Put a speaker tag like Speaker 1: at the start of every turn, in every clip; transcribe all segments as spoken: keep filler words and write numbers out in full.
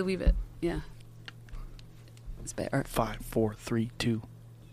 Speaker 1: Leave it. Yeah. It's better.
Speaker 2: Five, four, three, two.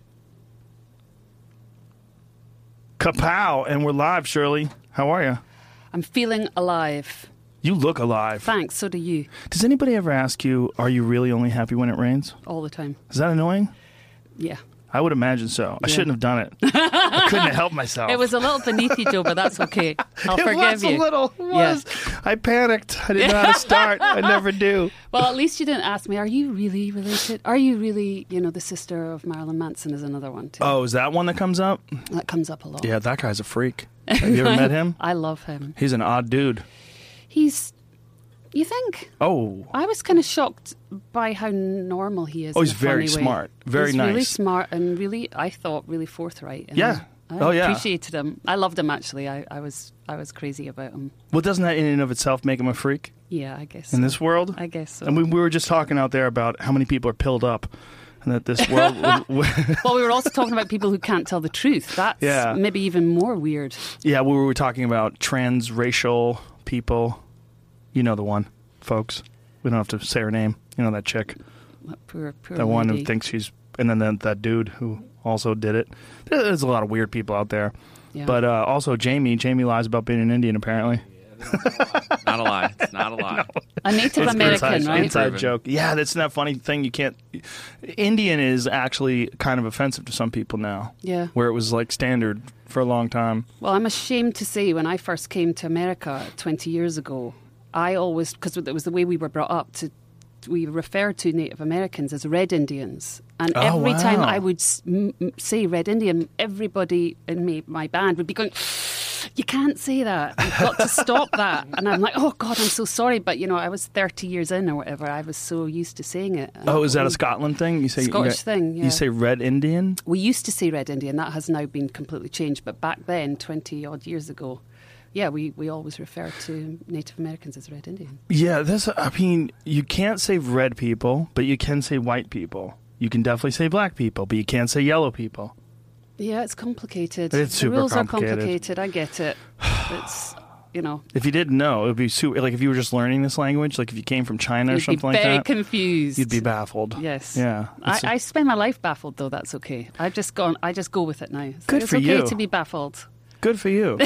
Speaker 2: Kapow! And we're live, Shirley. How are you?
Speaker 1: I'm feeling alive.
Speaker 2: You look alive.
Speaker 1: Thanks, so do you.
Speaker 2: Does anybody ever ask you, are you really only happy when it rains?
Speaker 1: All the time.
Speaker 2: Is that annoying?
Speaker 1: Yeah.
Speaker 2: I would imagine so. I
Speaker 1: Yeah.
Speaker 2: shouldn't have done it. I couldn't have helped myself.
Speaker 1: It was a little beneath you, Joe, but that's okay. I'll
Speaker 2: it
Speaker 1: forgive
Speaker 2: was
Speaker 1: you.
Speaker 2: a little. It was. I panicked. I didn't know how to start. I never do.
Speaker 1: Well, at least you didn't ask me, are you really related? Are you really, you know, the sister of Marilyn Manson is another one, too.
Speaker 2: Oh, is that one that comes up?
Speaker 1: That comes up a lot.
Speaker 2: Yeah, that guy's a freak. Have you ever met him?
Speaker 1: I love him.
Speaker 2: He's an odd dude.
Speaker 1: He's, you think?
Speaker 2: Oh.
Speaker 1: I was kind of shocked by how normal he is.
Speaker 2: Oh,
Speaker 1: in
Speaker 2: he's
Speaker 1: a funny
Speaker 2: very
Speaker 1: way.
Speaker 2: smart. Very
Speaker 1: he's
Speaker 2: nice.
Speaker 1: really smart and really, I thought, really forthright. And
Speaker 2: Yeah.
Speaker 1: I
Speaker 2: Oh, yeah.
Speaker 1: appreciated him. I loved him, actually. I, I was I was crazy about him.
Speaker 2: Well, doesn't that in and of itself make him a freak
Speaker 1: Yeah, I guess
Speaker 2: in
Speaker 1: so.
Speaker 2: this world?
Speaker 1: I guess so.
Speaker 2: And we, we were just talking out there about how many people are pilled up and that this world... would,
Speaker 1: Well, we were also talking about people who can't tell the truth. That's
Speaker 2: Yeah.
Speaker 1: maybe even more weird.
Speaker 2: yeah, we were talking about transracial people. You know the one, folks. We don't have to say her name. You know that chick.
Speaker 1: That poor, poor
Speaker 2: That one who
Speaker 1: lady.
Speaker 2: thinks she's... And then that, that dude who also did it. There's a lot of weird people out there.
Speaker 1: Yeah.
Speaker 2: But uh, also Jamie. Jamie lies about being an Indian, apparently.
Speaker 3: Not a lie. It's not a lie.
Speaker 1: A Native
Speaker 2: It's
Speaker 1: American,
Speaker 2: inside,
Speaker 1: right?
Speaker 2: inside
Speaker 3: Proven.
Speaker 2: joke. Yeah, that's that funny thing. You can't... Indian is actually kind of offensive to some people now.
Speaker 1: Yeah.
Speaker 2: Where it was like standard for a long time.
Speaker 1: Well, I'm ashamed to say when I first came to America twenty years ago, I always, because it was the way we were brought up, to we referred to Native Americans as Red Indians. And
Speaker 2: Oh,
Speaker 1: every time
Speaker 2: wow.
Speaker 1: I would s- m- m- say Red Indian, everybody in me, my band would be going, you can't say that. You've got to stop that. And I'm like, oh, God, I'm so sorry. But, you know, I was thirty years in or whatever. I was so used to saying it.
Speaker 2: Oh, is that a
Speaker 1: Um,
Speaker 2: Scotland thing? You say
Speaker 1: Scottish
Speaker 2: you,
Speaker 1: thing, yeah.
Speaker 2: You say Red Indian?
Speaker 1: We used to say Red Indian. That has now been completely changed. But back then, twenty-odd years ago, yeah, we, we always referred to Native Americans as Red Indian.
Speaker 2: Yeah, that's. I mean, you can't say red people, but you can say white people. You can definitely say black people, but you can't say yellow people.
Speaker 1: Yeah, it's complicated.
Speaker 2: It's super
Speaker 1: the rules
Speaker 2: complicated.
Speaker 1: are complicated. I get it. It's, you know,
Speaker 2: If you didn't know, it would be super. Like if you were just learning this language, like if you came from China or
Speaker 1: you'd be
Speaker 2: something like
Speaker 1: very
Speaker 2: that,
Speaker 1: confused.
Speaker 2: you'd be baffled.
Speaker 1: Yes.
Speaker 2: Yeah.
Speaker 1: I,
Speaker 2: It's-
Speaker 1: I spend my life baffled, though. That's okay. I've just gone. I just go with it now. It's,
Speaker 2: Good
Speaker 1: it's
Speaker 2: for
Speaker 1: okay
Speaker 2: you.
Speaker 1: to be baffled.
Speaker 2: Good for you.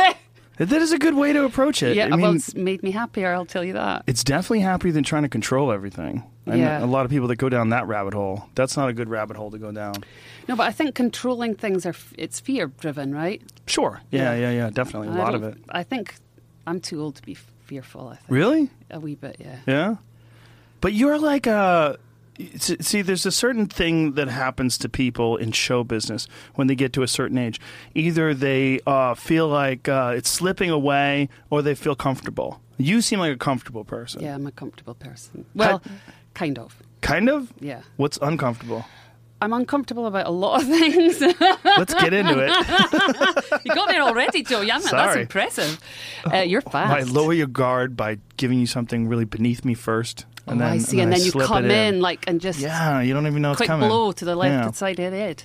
Speaker 2: That is a good way to approach it.
Speaker 1: Yeah.
Speaker 2: I mean,
Speaker 1: well, it's made me happier. I'll tell you that.
Speaker 2: it's definitely happier than trying to control everything. I
Speaker 1: Yeah.
Speaker 2: know a lot of people that go down that rabbit hole. That's not a good rabbit hole to go down.
Speaker 1: No, but I think controlling things are. f- It's fear driven, right?
Speaker 2: Sure. Yeah, yeah,
Speaker 1: Yeah.
Speaker 2: yeah. Definitely. A
Speaker 1: I
Speaker 2: lot of
Speaker 1: don't-
Speaker 2: it.
Speaker 1: I think I'm too old to be f- fearful. I think
Speaker 2: Really?
Speaker 1: a wee bit. Yeah.
Speaker 2: Yeah. But you're like a. See, there's a certain thing that happens to people in show business when they get to a certain age. Either they uh, feel like uh, it's slipping away or they feel comfortable. You seem like a comfortable person.
Speaker 1: Yeah, I'm a comfortable person. Well, kind of.
Speaker 2: Kind of?
Speaker 1: Yeah.
Speaker 2: What's uncomfortable?
Speaker 1: I'm uncomfortable about a lot of things.
Speaker 2: Let's get into it.
Speaker 1: You got there already, Joe. Yeah, that's
Speaker 2: Sorry.
Speaker 1: impressive. Uh, you're
Speaker 2: I
Speaker 1: fast.
Speaker 2: lower your guard by giving you something really beneath me first.
Speaker 1: Oh,
Speaker 2: And then,
Speaker 1: I see. And
Speaker 2: I
Speaker 1: then you
Speaker 2: slip
Speaker 1: come
Speaker 2: it
Speaker 1: in. like and just
Speaker 2: Yeah, you don't even know it's
Speaker 1: quick
Speaker 2: coming.
Speaker 1: blow to the left
Speaker 2: Yeah.
Speaker 1: side of the head.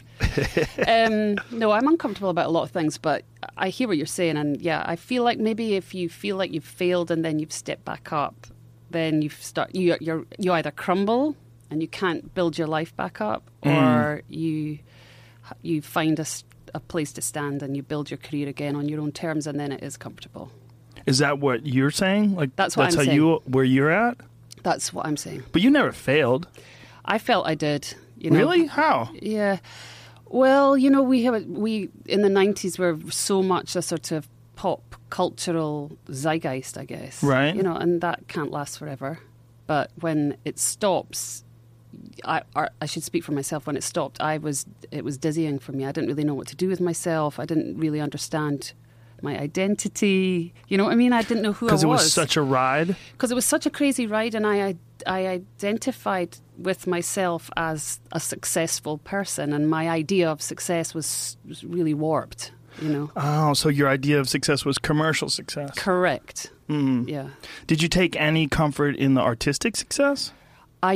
Speaker 1: um, no, I'm uncomfortable about a lot of things, but I hear what you're saying, and yeah, I feel like maybe if you feel like you've failed and then you've stepped back up, then you start you you're you either crumble and you can't build your life back up,
Speaker 2: Mm.
Speaker 1: or you you find a, s- a place to stand and you build your career again on your own terms, and then it is comfortable.
Speaker 2: Is that what you're saying? Like
Speaker 1: That's what
Speaker 2: that's
Speaker 1: I'm
Speaker 2: how you where you're at?
Speaker 1: That's what I'm saying.
Speaker 2: But you never failed.
Speaker 1: I felt I did. You know?
Speaker 2: Really? How?
Speaker 1: Yeah. Well, you know, we have we in the nineties were so much a sort of pop cultural zeitgeist, I guess.
Speaker 2: Right.
Speaker 1: You know, and that can't last forever. But when it stops, I or I should speak for myself. When it stopped, I was it was dizzying for me. I didn't really know what to do with myself. I didn't really understand my identity. You know what I mean? I didn't know who I was.
Speaker 2: Because it was such a ride.
Speaker 1: Because it was such a crazy ride, and I, I identified with myself as a successful person, and my idea of success was, was really warped, you know.
Speaker 2: Oh, so your idea of success was commercial success.
Speaker 1: Correct.
Speaker 2: Mm.
Speaker 1: Yeah.
Speaker 2: Did you take any comfort in the artistic success?
Speaker 1: I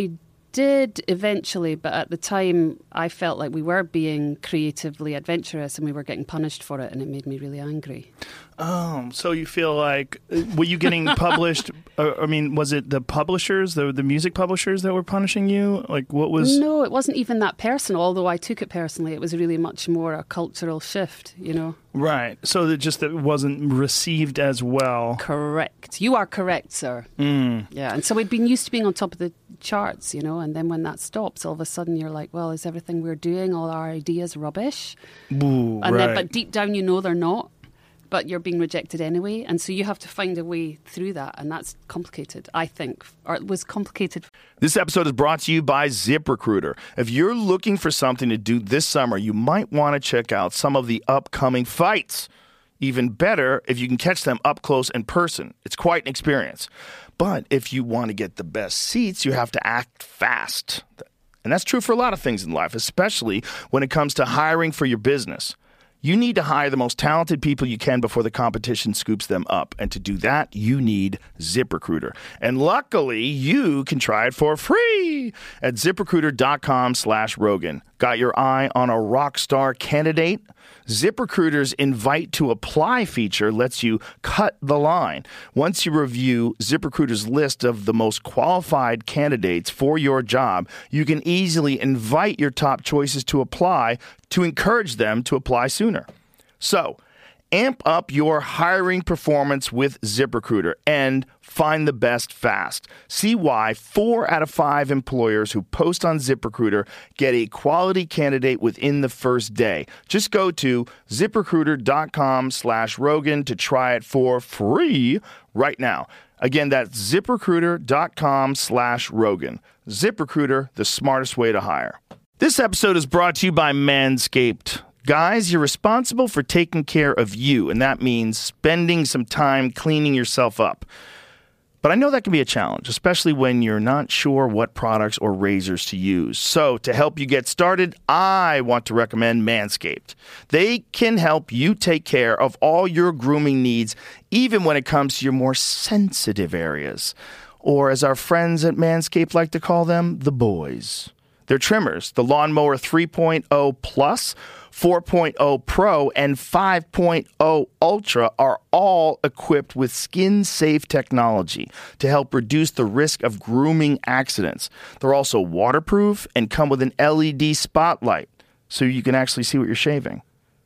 Speaker 1: did eventually, but at the time I felt like we were being creatively adventurous and we were getting punished for it, and it made me really angry.
Speaker 2: Oh, so you feel like, were you getting published? uh, I mean, was it the publishers, the the music publishers that were punishing you? Like, what was...
Speaker 1: No, it wasn't even that personal, although I took it personally. It was really much more a cultural shift, you know?
Speaker 2: Right. So that just that it wasn't received as well.
Speaker 1: Correct. You are correct, sir.
Speaker 2: Mm.
Speaker 1: Yeah, and so we'd been used to being on top of the charts, you know, and then when that stops, all of a sudden you're like, well, is everything we're doing, all our ideas rubbish?
Speaker 2: Ooh,
Speaker 1: and
Speaker 2: right.
Speaker 1: then, but deep down you know they're not. But you're being rejected anyway. And so you have to find a way through that. And that's complicated, I think. Or it was complicated.
Speaker 4: This episode is brought to you by ZipRecruiter. If you're looking for something to do this summer, you might want to check out some of the upcoming fights. Even better if you can catch them up close in person. It's quite an experience. But if you want to get the best seats, you have to act fast. And that's true for a lot of things in life, especially when it comes to hiring for your business. You need to hire the most talented people you can before the competition scoops them up. And to do that, you need ZipRecruiter. And luckily, you can try it for free at ZipRecruiter.com slash Rogan. Got your eye on a rock star candidate? ZipRecruiter's invite to apply feature lets you cut the line. Once you review ZipRecruiter's list of the most qualified candidates for your job, you can easily invite your top choices to apply to encourage them to apply sooner. So, amp up your hiring performance with ZipRecruiter and find the best fast. See why four out of five employers who post on ZipRecruiter get a quality candidate within the first day. Just go to ZipRecruiter.com slash Rogan to try it for free right now. Again, that's ZipRecruiter.com slash Rogan. ZipRecruiter, the smartest way to hire. This episode is brought to you by Manscaped. Guys, you're responsible for taking care of you, and that means spending some time cleaning yourself up. But I know that can be a challenge, especially when you're not sure what products or razors to use. So to help you get started, I want to recommend Manscaped. They can help you take care of all your grooming needs, even when it comes to your more sensitive areas. Or as our friends at Manscaped like to call them, the boys. Their trimmers, the Lawnmower three point oh Plus, four point oh Pro, and five point oh Ultra are all equipped with skin-safe technology to help reduce the risk of grooming accidents. They're also waterproof and come with an L E D spotlight, so you can actually see what you're shaving.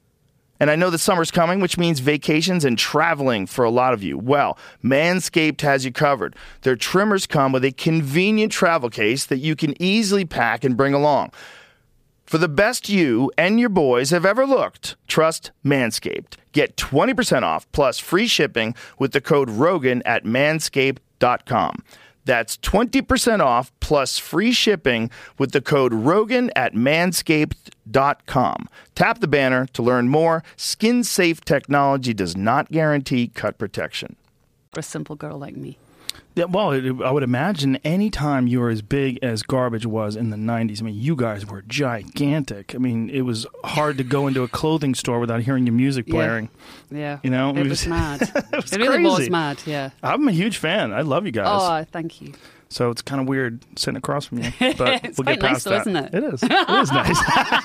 Speaker 4: And I know that summer's coming, which means vacations and traveling for a lot of you. Well, Manscaped has you covered. Their trimmers come with a convenient travel case that you can easily pack and bring along. For the best you and your boys have ever looked, trust Manscaped. Get twenty percent off plus free shipping with the code Rogan at manscaped dot com. That's twenty percent off plus free shipping with the code Rogan at manscaped dot com. Tap the banner to learn more. Skin-safe technology does not guarantee cut protection.
Speaker 1: For a simple girl like me.
Speaker 2: Yeah, well, it, I would imagine any time you were as big as Garbage was in the nineties, I mean, you guys were gigantic. I mean, it was hard to go into a clothing store without hearing your music blaring.
Speaker 1: Yeah. yeah.
Speaker 2: You know?
Speaker 1: It,
Speaker 2: it
Speaker 1: was,
Speaker 2: was
Speaker 1: mad.
Speaker 2: it was
Speaker 1: it really
Speaker 2: crazy.
Speaker 1: was mad, yeah.
Speaker 2: I'm a huge fan. I love you guys.
Speaker 1: Oh, thank you.
Speaker 2: So it's kind of weird sitting across from you. But
Speaker 1: it's
Speaker 2: we'll
Speaker 1: quite
Speaker 2: get past
Speaker 1: nice though,
Speaker 2: that.
Speaker 1: isn't it?
Speaker 2: It is. It is nice.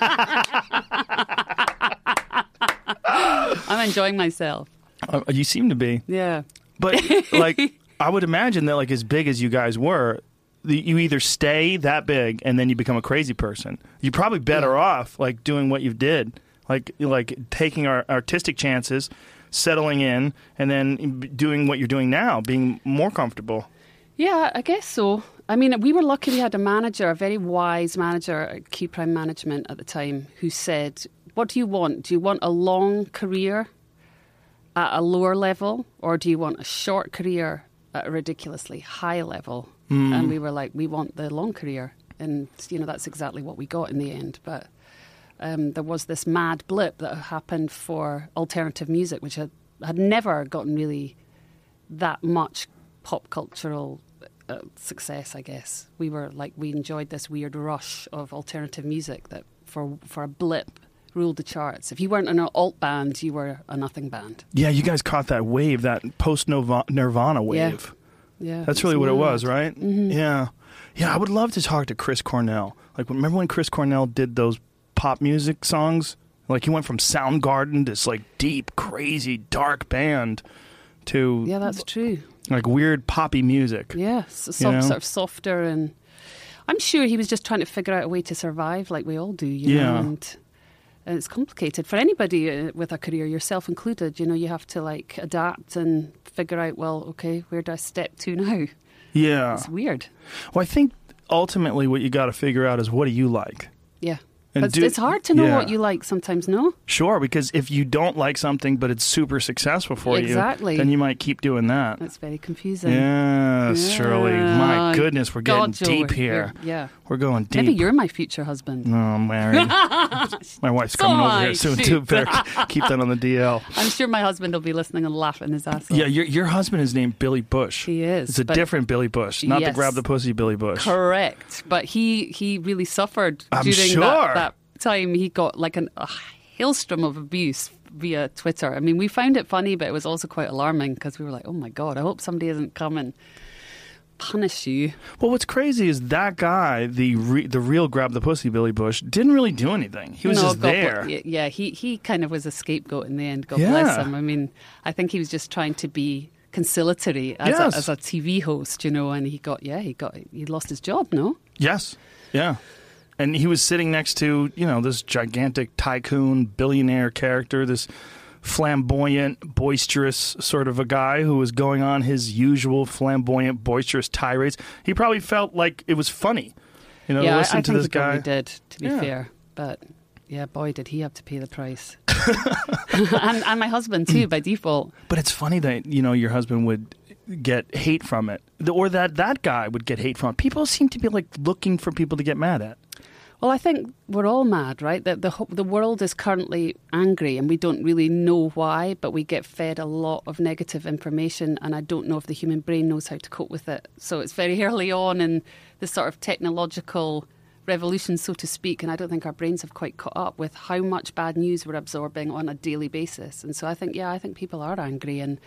Speaker 1: I'm enjoying myself.
Speaker 2: Uh, you seem to be.
Speaker 1: Yeah.
Speaker 2: But, like, I would imagine that, like, as big as you guys were, the, you either stay that big and then you become a crazy person. You're probably better yeah. off, like, doing what you did. Like, like taking our artistic chances, settling in, and then doing what you're doing now, being more comfortable.
Speaker 1: Yeah, I guess so. I mean, we were lucky we had a manager, a very wise manager at Key Prime Management at the time, who said, what do you want? Do you want a long career at a lower level, or do you want a short career at a ridiculously high level? Mm. And we were like, we want the long career. And, you know, that's exactly what we got in the end. But um, there was this mad blip that happened for alternative music, which had, had never gotten really that much pop cultural uh, success, I guess. We were like, we enjoyed this weird rush of alternative music that for for a blip ruled the charts. If you weren't an alt band, you were a nothing band.
Speaker 2: Yeah, you guys caught that wave, that post-Nirvana wave.
Speaker 1: Yeah. Yeah,
Speaker 2: That's really what it was, right?
Speaker 1: Mm-hmm.
Speaker 2: Yeah. Yeah, I would love to talk to Chris Cornell. Like, remember when Chris Cornell did those pop music songs? Like, he went from Soundgarden, this like deep, crazy, dark band, to
Speaker 1: Yeah, that's true.
Speaker 2: like weird poppy music.
Speaker 1: Yeah, so,
Speaker 2: You know?
Speaker 1: sort of softer, and I'm sure he was just trying to figure out a way to survive, like we all do. You
Speaker 2: Yeah.
Speaker 1: know, and, and it's complicated for anybody uh, with a career, yourself included. You know, you have to like adapt and figure out. Well, okay, where do I step to now?
Speaker 2: Yeah.
Speaker 1: It's weird.
Speaker 2: Well, I think ultimately what you got to figure out is, what do you like?
Speaker 1: Yeah.
Speaker 2: And
Speaker 1: But
Speaker 2: do-
Speaker 1: it's hard to know
Speaker 2: yeah.
Speaker 1: what you like sometimes, no?
Speaker 2: Sure, because if you don't like something but it's super successful for
Speaker 1: Exactly.
Speaker 2: you, then you might keep doing that.
Speaker 1: That's very confusing.
Speaker 2: Yes, Shirley. My
Speaker 1: Yeah.
Speaker 2: goodness, we're getting
Speaker 1: God, Joe,
Speaker 2: deep
Speaker 1: we're-
Speaker 2: here.
Speaker 1: we're- Yeah.
Speaker 2: We're going deep.
Speaker 1: Maybe you're my future husband.
Speaker 2: No, I'm married. My wife's
Speaker 1: So
Speaker 2: coming
Speaker 1: am
Speaker 2: over
Speaker 1: I,
Speaker 2: here soon
Speaker 1: shoot.
Speaker 2: too. Better keep that on the D L.
Speaker 1: I'm sure my husband will be listening and laughing his ass off.
Speaker 2: Yeah, your your husband is named Billy Bush.
Speaker 1: He is,
Speaker 2: It's a
Speaker 1: but-
Speaker 2: different Billy Bush, not the
Speaker 1: Yes.
Speaker 2: grab the pussy Billy Bush.
Speaker 1: Correct. But he, he really suffered
Speaker 2: I'm
Speaker 1: during
Speaker 2: sure.
Speaker 1: that, that time. He got like an, a hailstorm of abuse via Twitter. I mean, we found it funny, but it was also quite alarming because we were like, oh my God, I hope somebody isn't come and punish you.
Speaker 2: Well, what's crazy is that guy, the re- the real grab the pussy Billy Bush, didn't really do anything. He was
Speaker 1: No,
Speaker 2: just
Speaker 1: God
Speaker 2: there.
Speaker 1: bl- yeah, he, he kind of was a scapegoat in the end. God
Speaker 2: Yeah.
Speaker 1: bless him. I mean, I think he was just trying to be conciliatory as,
Speaker 2: Yes.
Speaker 1: a, as a T V host, you know, and he got, yeah, he got, he lost his job, no?
Speaker 2: Yes. Yeah. And he was sitting next to, you know, this gigantic tycoon, billionaire character, this flamboyant, boisterous sort of a guy who was going on his usual flamboyant, boisterous tirades. He probably felt like it was funny, you know,
Speaker 1: yeah,
Speaker 2: to
Speaker 1: I,
Speaker 2: listen
Speaker 1: I
Speaker 2: to
Speaker 1: think
Speaker 2: this
Speaker 1: he probably
Speaker 2: guy.
Speaker 1: did, to be
Speaker 2: Yeah.
Speaker 1: fair. But yeah, boy, did he have to pay the price. and, and my husband too, by default.
Speaker 2: But it's funny that, you know, your husband would get hate from it, or that that guy would get hate from it. People seem to be like looking for people to get mad at.
Speaker 1: Well, I think we're all mad, right? That the ho- the world is currently angry, and we don't really know why, but we get fed a lot of negative information, and I don't know if the human brain knows how to cope with it. So it's very early on in the sort of technological revolution, so to speak, and I don't think our brains have quite caught up with how much bad news we're absorbing on a daily basis. And so I think, yeah, I think people are angry and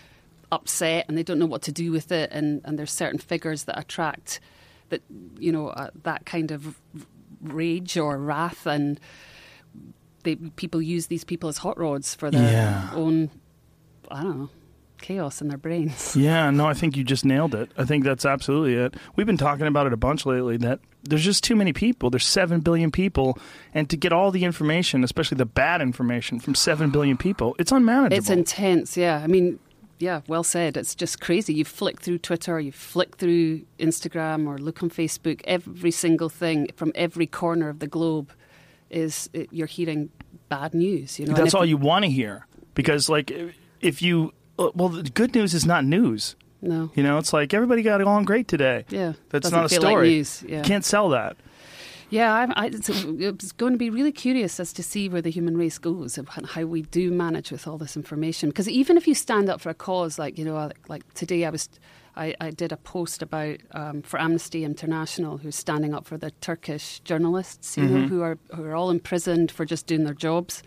Speaker 1: upset, and they don't know what to do with it, and, and there's certain figures that attract that, you know, uh, that kind of rage or wrath, and they, people use these people as hot rods for their
Speaker 2: Yeah.
Speaker 1: own, I don't know, chaos in their brains.
Speaker 2: Yeah, no, I think you just nailed it. I think that's absolutely it. We've been talking about it a bunch lately, that there's just too many people. There's seven billion people, and to get all the information, especially the bad information from seven billion people, it's unmanageable.
Speaker 1: It's intense, yeah. I mean, yeah, well said. It's just crazy. You flick through Twitter, you flick through Instagram, or look on Facebook, every single thing from every corner of the globe is, it, you're hearing bad news. You know, And
Speaker 2: That's
Speaker 1: if-
Speaker 2: all you want to hear. Because, like, if you... Well, the good news is not news.
Speaker 1: No.
Speaker 2: You know, it's like, everybody got along great today.
Speaker 1: Yeah.
Speaker 2: That's
Speaker 1: doesn't
Speaker 2: not a
Speaker 1: feel like
Speaker 2: story.
Speaker 1: news, yeah.
Speaker 2: You can't sell that.
Speaker 1: Yeah, I'm, I, it's, it's going to be really curious as to see where the human race goes and how we do manage with all this information. Because even if you stand up for a cause, like, you know, like, like today I was, I, I did a post about um, for Amnesty International, who's standing up for the Turkish journalists, you
Speaker 2: Mm-hmm.
Speaker 1: know, who are who are all imprisoned for just doing their jobs.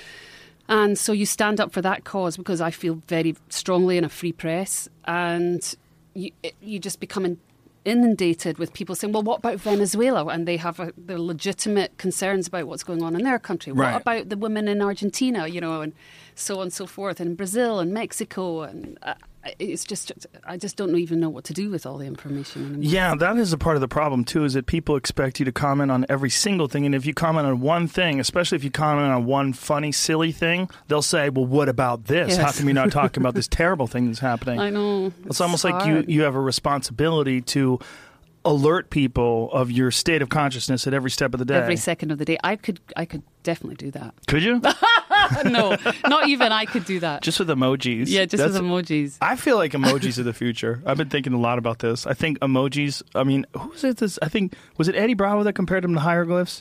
Speaker 1: And so you stand up for that cause because I feel very strongly in a free press, and you you just become in, inundated with people saying, well, what about Venezuela? And they have a, their legitimate concerns about what's going on in their country.
Speaker 2: Right.
Speaker 1: What about the women in Argentina, you know, and so on and so forth, and Brazil and Mexico? And uh, it's just, I just don't even know what to do with all the information anymore.
Speaker 2: Yeah, that is a part of the problem, too, is that people expect you to comment on every single thing. And if you comment on one thing, especially if you comment on one funny, silly thing, they'll say, well, what about this?
Speaker 1: Yes.
Speaker 2: How come you're not talking about this terrible thing that's happening?
Speaker 1: I know.
Speaker 2: It's, almost like
Speaker 1: hard.
Speaker 2: you, you have a responsibility to alert people of your state of consciousness at every step of the day.
Speaker 1: Every second of the day. I could, I could definitely do that.
Speaker 2: Could you?
Speaker 1: No, not even I could do that.
Speaker 2: Just with emojis.
Speaker 1: yeah, just
Speaker 2: That's-
Speaker 1: with emojis.
Speaker 2: I feel like emojis are the future. I've been thinking a lot about this. I think emojis, I mean, who was it this? I think, was it Eddie Bravo that compared them to hieroglyphs?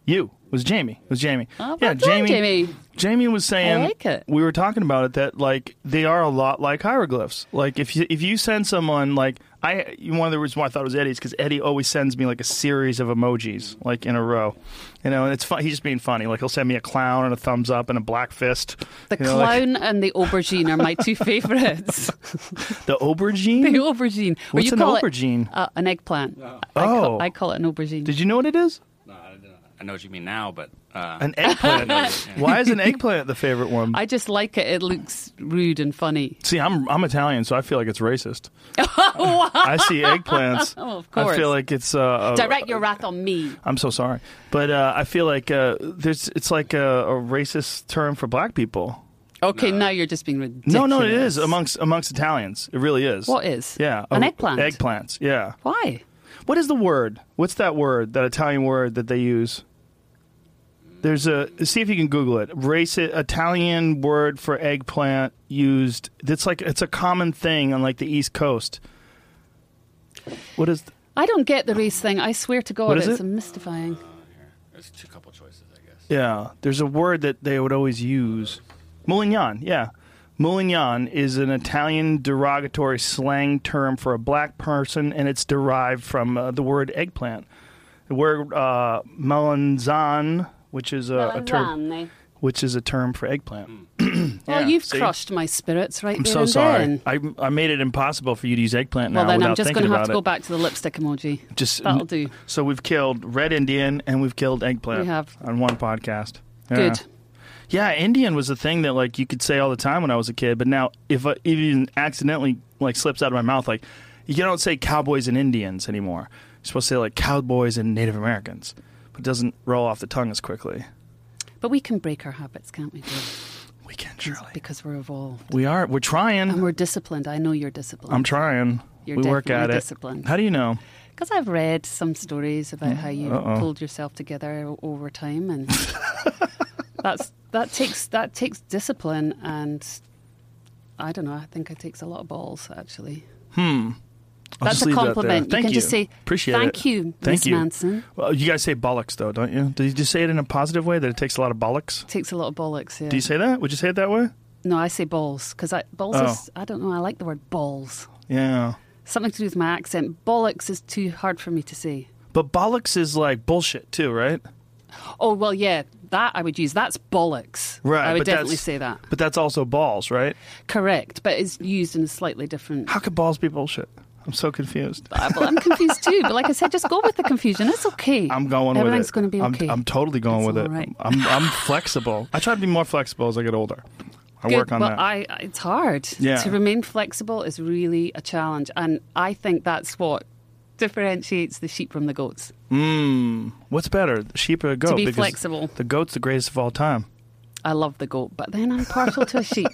Speaker 2: You. It was Jamie. It was Jamie.
Speaker 1: Oh,
Speaker 2: yeah,
Speaker 1: well done, Jamie.
Speaker 2: Jamie was saying,
Speaker 1: I like it.
Speaker 2: we were talking about it, that like they are a lot like hieroglyphs. Like if you if you send someone like I one of the reasons why I thought it was Eddie's because Eddie always sends me like a series of emojis like in a row, you know, and it's fun. He's just being funny. Like he'll send me a clown and a thumbs up and a black fist.
Speaker 1: The
Speaker 2: you know,
Speaker 1: clown
Speaker 2: like,
Speaker 1: and the aubergine are my two favourites.
Speaker 2: the aubergine.
Speaker 1: The aubergine. Or
Speaker 2: What's
Speaker 1: you
Speaker 2: an
Speaker 1: call
Speaker 2: aubergine?
Speaker 1: It, uh, an eggplant.
Speaker 3: Oh.
Speaker 1: I, call,
Speaker 2: Oh.
Speaker 1: I call it an aubergine.
Speaker 2: Did you know what it is?
Speaker 3: No, I, don't know. I know what you mean now, but uh,
Speaker 2: An eggplant. Why is an eggplant the favorite one?
Speaker 1: I just like it. It looks rude and funny.
Speaker 2: See, I'm I'm Italian, so I feel like it's racist. I see eggplants.
Speaker 1: Oh, of course.
Speaker 2: I feel like it's uh, a,
Speaker 1: Direct your wrath on me.
Speaker 2: I'm so sorry, but uh, I feel like uh, there's it's like a, a racist term for black people.
Speaker 1: Okay, now you're just being ridiculous.
Speaker 2: No, no, it is amongst amongst Italians. It really is.
Speaker 1: What is?
Speaker 2: Yeah,
Speaker 1: An
Speaker 2: uh,
Speaker 1: eggplant?
Speaker 2: Eggplants. Yeah.
Speaker 1: Why?
Speaker 2: What is the word? What's that word? That Italian word that they use? There's a. See if you can Google it. Race Italian word for eggplant used. It's like it's a common thing on like the East Coast. What is?
Speaker 1: I don't get the race thing. I swear to God,
Speaker 2: What is
Speaker 1: it's
Speaker 2: it?
Speaker 1: mystifying.
Speaker 3: here, there's a couple choices, I guess.
Speaker 2: Yeah, there's a word that they would always use. Moulignon, yeah. Moulignon is an Italian derogatory slang term for a black person, and it's derived from uh, the word eggplant. The word uh, melanzane, which is a, a term,
Speaker 1: Melanzane.
Speaker 2: which is a term for eggplant.
Speaker 1: Well,
Speaker 2: Yeah,
Speaker 1: you've
Speaker 2: see?
Speaker 1: crushed my spirits right
Speaker 2: I'm
Speaker 1: there
Speaker 2: so
Speaker 1: and
Speaker 2: sorry.
Speaker 1: then.
Speaker 2: I, I made it impossible for you to use eggplant now
Speaker 1: Well, then
Speaker 2: without
Speaker 1: I'm just
Speaker 2: thinking
Speaker 1: going to have
Speaker 2: about
Speaker 1: to
Speaker 2: it.
Speaker 1: go back to the lipstick emoji.
Speaker 2: Just
Speaker 1: That'll do.
Speaker 2: So we've killed Red Indian and we've killed eggplant.
Speaker 1: We have.
Speaker 2: On one podcast. Yeah.
Speaker 1: Good.
Speaker 2: Yeah, Indian was a thing that like you could say all the time when I was a kid, but now if I even accidentally like slips out of my mouth, like you don't say cowboys and Indians anymore. You're supposed to say like cowboys and Native Americans, but it doesn't roll off the tongue as quickly.
Speaker 1: But we can break our habits, can't we, Joe?
Speaker 2: We can surely.
Speaker 1: Because we're evolved.
Speaker 2: We are. We're trying.
Speaker 1: And we're disciplined. I know you're disciplined.
Speaker 2: I'm trying.
Speaker 1: You're
Speaker 2: we work
Speaker 1: definitely
Speaker 2: at it.
Speaker 1: disciplined.
Speaker 2: How do you know?
Speaker 1: Because I've read some stories about how you
Speaker 2: Uh-oh.
Speaker 1: pulled yourself together o- over time, and that's that takes that takes discipline, and I don't know. I think it takes a lot of balls, actually.
Speaker 2: Hmm. I'll
Speaker 1: That's
Speaker 2: just
Speaker 1: a
Speaker 2: leave that there.
Speaker 1: compliment.
Speaker 2: Thank
Speaker 1: you can
Speaker 2: you.
Speaker 1: just say
Speaker 2: Appreciate
Speaker 1: thank
Speaker 2: it.
Speaker 1: you,
Speaker 2: Thank
Speaker 1: Miss
Speaker 2: you.
Speaker 1: Manson.
Speaker 2: Well, you guys say bollocks though, don't you? Do you just say it in a positive way that it takes a lot of bollocks?
Speaker 1: Takes a lot of bollocks. Yeah.
Speaker 2: Do you say that? Would you say it that way?
Speaker 1: No, I say balls because balls
Speaker 2: Oh.
Speaker 1: is. I don't know. I like the word balls.
Speaker 2: Yeah.
Speaker 1: Something to do with my accent. Bollocks is too hard for me to say.
Speaker 2: But bollocks is like bullshit too, right?
Speaker 1: Oh well, yeah, that I would use. That's bollocks.
Speaker 2: Right.
Speaker 1: I would
Speaker 2: but
Speaker 1: definitely
Speaker 2: that's-
Speaker 1: say that.
Speaker 2: But that's also balls, right?
Speaker 1: Correct, but it's used in a slightly different.
Speaker 2: How could balls be bullshit? I'm so confused.
Speaker 1: Uh, well, I'm confused too, but like I said, just go with the confusion. It's okay.
Speaker 2: I'm going with it.
Speaker 1: Everything's going to be
Speaker 2: I'm-
Speaker 1: okay.
Speaker 2: I'm, totally going
Speaker 1: It's
Speaker 2: with it.
Speaker 1: all right.
Speaker 2: I'm I'm flexible. I try to be more flexible as I get older. I
Speaker 1: Good,
Speaker 2: work on
Speaker 1: but
Speaker 2: that.
Speaker 1: I, it's hard.
Speaker 2: Yeah.
Speaker 1: To remain flexible is really a challenge, and I think that's what differentiates the sheep from the goats.
Speaker 2: Mm, what's better, the sheep or a goat?
Speaker 1: to be
Speaker 2: Because
Speaker 1: flexible.
Speaker 2: the goat's the greatest of all time.
Speaker 1: I love the goat, but then I'm partial to a sheep.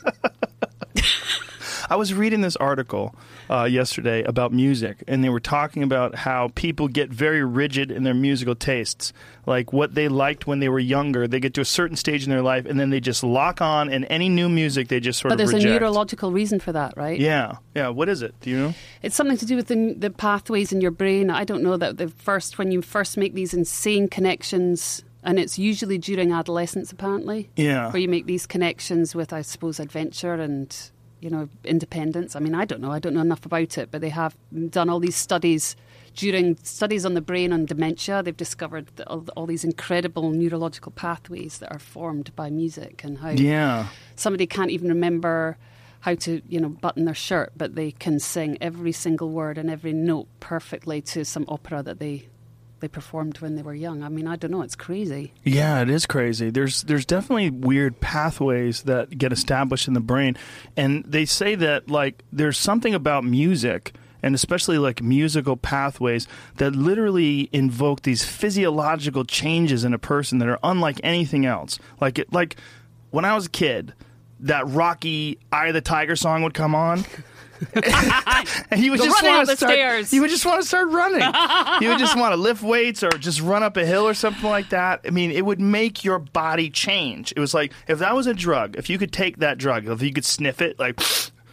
Speaker 2: I was reading this article uh, yesterday about music, and they were talking about how people get very rigid in their musical tastes. Like what they liked when they were younger, they get to a certain stage in their life, and then they just lock on, and any new music they just sort
Speaker 1: But
Speaker 2: of
Speaker 1: there's
Speaker 2: reject.
Speaker 1: a neurological reason for that, right?
Speaker 2: Yeah, yeah. What is it? Do you know?
Speaker 1: It's something to do with the, the pathways in your brain. I don't know that the first when you first make these insane connections, and it's usually during adolescence, apparently.
Speaker 2: Yeah.
Speaker 1: Where you make these connections with, I suppose, adventure and, you know, independence. I mean, I don't know. I don't know enough about it, but they have done all these studies during studies on the brain and dementia. They've discovered that all, all these incredible neurological pathways that are formed by music, and how
Speaker 2: Yeah.
Speaker 1: somebody can't even remember how to, you know, button their shirt, but they can sing every single word and every note perfectly to some opera that they they performed when they were young. I mean, I don't know. It's crazy.
Speaker 2: Yeah, it is crazy. There's there's definitely weird pathways that get established in the brain, and they say that like there's something about music, and especially like musical pathways, that literally invoke these physiological changes in a person that are unlike anything else. Like it, like when I was a kid, that Rocky "Eye of the Tiger" song would come on. And he would
Speaker 1: Go
Speaker 2: just
Speaker 1: running
Speaker 2: want
Speaker 1: up
Speaker 2: to
Speaker 1: the
Speaker 2: start.
Speaker 1: stairs.
Speaker 2: He would just want to start running. He would just want to lift weights or just run up a hill or something like that. I mean, it would make your body change. It was like if that was a drug. If you could take that drug, if you could sniff it, like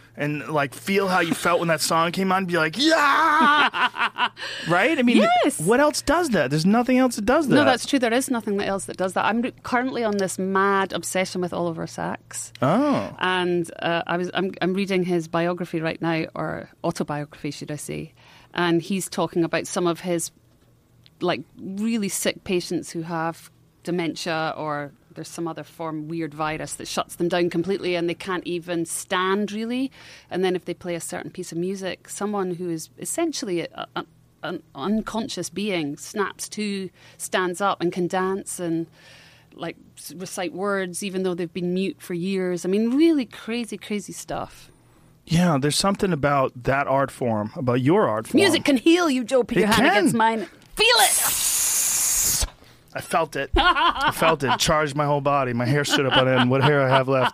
Speaker 2: and like feel how you felt when that song came on and be like, yeah, right? I mean,
Speaker 1: Yes.
Speaker 2: what else does that? There's nothing else that does that.
Speaker 1: No, that's true. There is nothing else that does that. I'm re- currently on this mad obsession with Oliver Sacks.
Speaker 2: Oh.
Speaker 1: And uh, I was I'm, I'm reading his biography right now, or autobiography, should I say. And he's talking about some of his like really sick patients who have dementia, or there's some other form, weird virus that shuts them down completely and they can't even stand really. And then if they play a certain piece of music, someone who is essentially a, a, an unconscious being snaps to, stands up and can dance and like recite words even though they've been mute for years. I mean, really crazy, crazy stuff.
Speaker 2: Yeah, there's something about that art form, about your art form.
Speaker 1: Music can heal you, Joe. Put your
Speaker 2: It
Speaker 1: hand
Speaker 2: can.
Speaker 1: against mine. Feel it.
Speaker 2: I felt it. I felt it. Charged my whole body. My hair stood up on end. What hair I have left.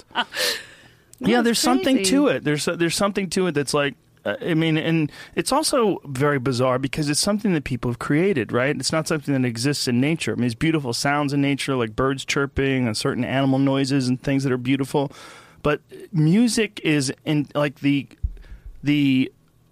Speaker 2: Yeah,
Speaker 1: it's
Speaker 2: there's something
Speaker 1: crazy.
Speaker 2: to it. There's there's something to it that's like, uh, I mean, and it's also very bizarre because it's something that people have created, right? It's not something that exists in nature. I mean, there's beautiful sounds in nature, like birds chirping and certain animal noises and things that are beautiful. But music is in like the the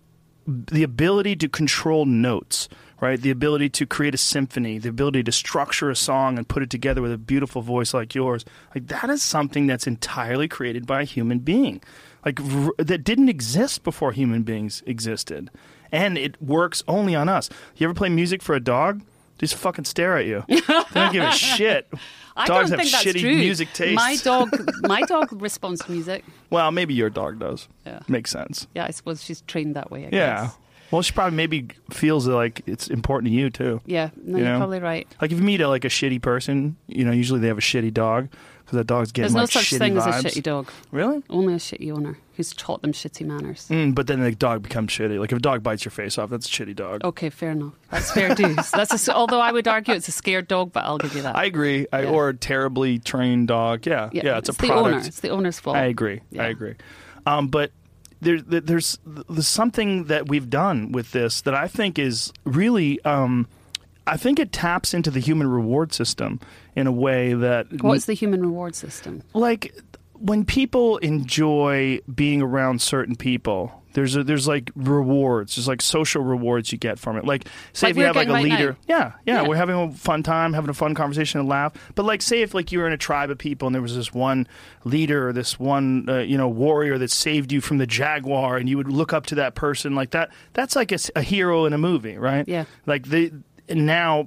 Speaker 2: the ability to control notes. Right, the ability to create a symphony, the ability to structure a song and put it together with a beautiful voice like yours, like that is something that's entirely created by a human being, like r- that didn't exist before human beings existed, and it works only on us. You ever play music for a dog? They just fucking stare at you. They don't give a shit.
Speaker 1: I
Speaker 2: Dogs
Speaker 1: don't
Speaker 2: have
Speaker 1: think that's
Speaker 2: shitty
Speaker 1: true.
Speaker 2: music tastes.
Speaker 1: My dog, my dog responds to music.
Speaker 2: Well, maybe your dog does.
Speaker 1: Yeah.
Speaker 2: Makes sense.
Speaker 1: Yeah, I suppose she's trained that way. I
Speaker 2: Yeah.
Speaker 1: guess.
Speaker 2: Well, she probably maybe feels like it's important to you too.
Speaker 1: Yeah, no,
Speaker 2: You
Speaker 1: you're
Speaker 2: know?
Speaker 1: probably right.
Speaker 2: Like if you meet a, like a shitty person, you know, usually they have a shitty dog because that dog's getting
Speaker 1: There's no
Speaker 2: like
Speaker 1: such
Speaker 2: shitty
Speaker 1: thing
Speaker 2: vibes.
Speaker 1: as a shitty dog.
Speaker 2: Really?
Speaker 1: Only a shitty owner who's taught them shitty manners.
Speaker 2: Mm, but then the dog becomes shitty. Like if a dog bites your face off, that's a shitty dog.
Speaker 1: Okay, fair enough. That's fair dues. That's a s although I would argue it's a scared dog, but I'll give you that.
Speaker 2: I agree. I,
Speaker 1: Yeah.
Speaker 2: Or a terribly trained dog. Yeah, yeah, it's, a
Speaker 1: the
Speaker 2: product.
Speaker 1: owner. It's the owner's fault.
Speaker 2: I agree. I
Speaker 1: Yeah.
Speaker 2: agree. Um, but there, there- there's there's something that we've done with this that I think is really, um, I think it taps into the human reward system in a way that
Speaker 1: What's the human reward system?
Speaker 2: like when people enjoy being around certain people. There's a, there's like rewards. There's like social rewards you get from it. Like say
Speaker 1: Like
Speaker 2: if you
Speaker 1: we're
Speaker 2: have like a
Speaker 1: getting right
Speaker 2: leader,
Speaker 1: now.
Speaker 2: yeah, yeah,
Speaker 1: Yeah.
Speaker 2: we're having a fun time, having a fun conversation and laugh. But like say if like you were in a tribe of people and there was this one leader or this one uh, you know warrior that saved you from the jaguar, and you would look up to that person like that. That's like a, s- a hero in a movie, right?
Speaker 1: Yeah.
Speaker 2: Like the now.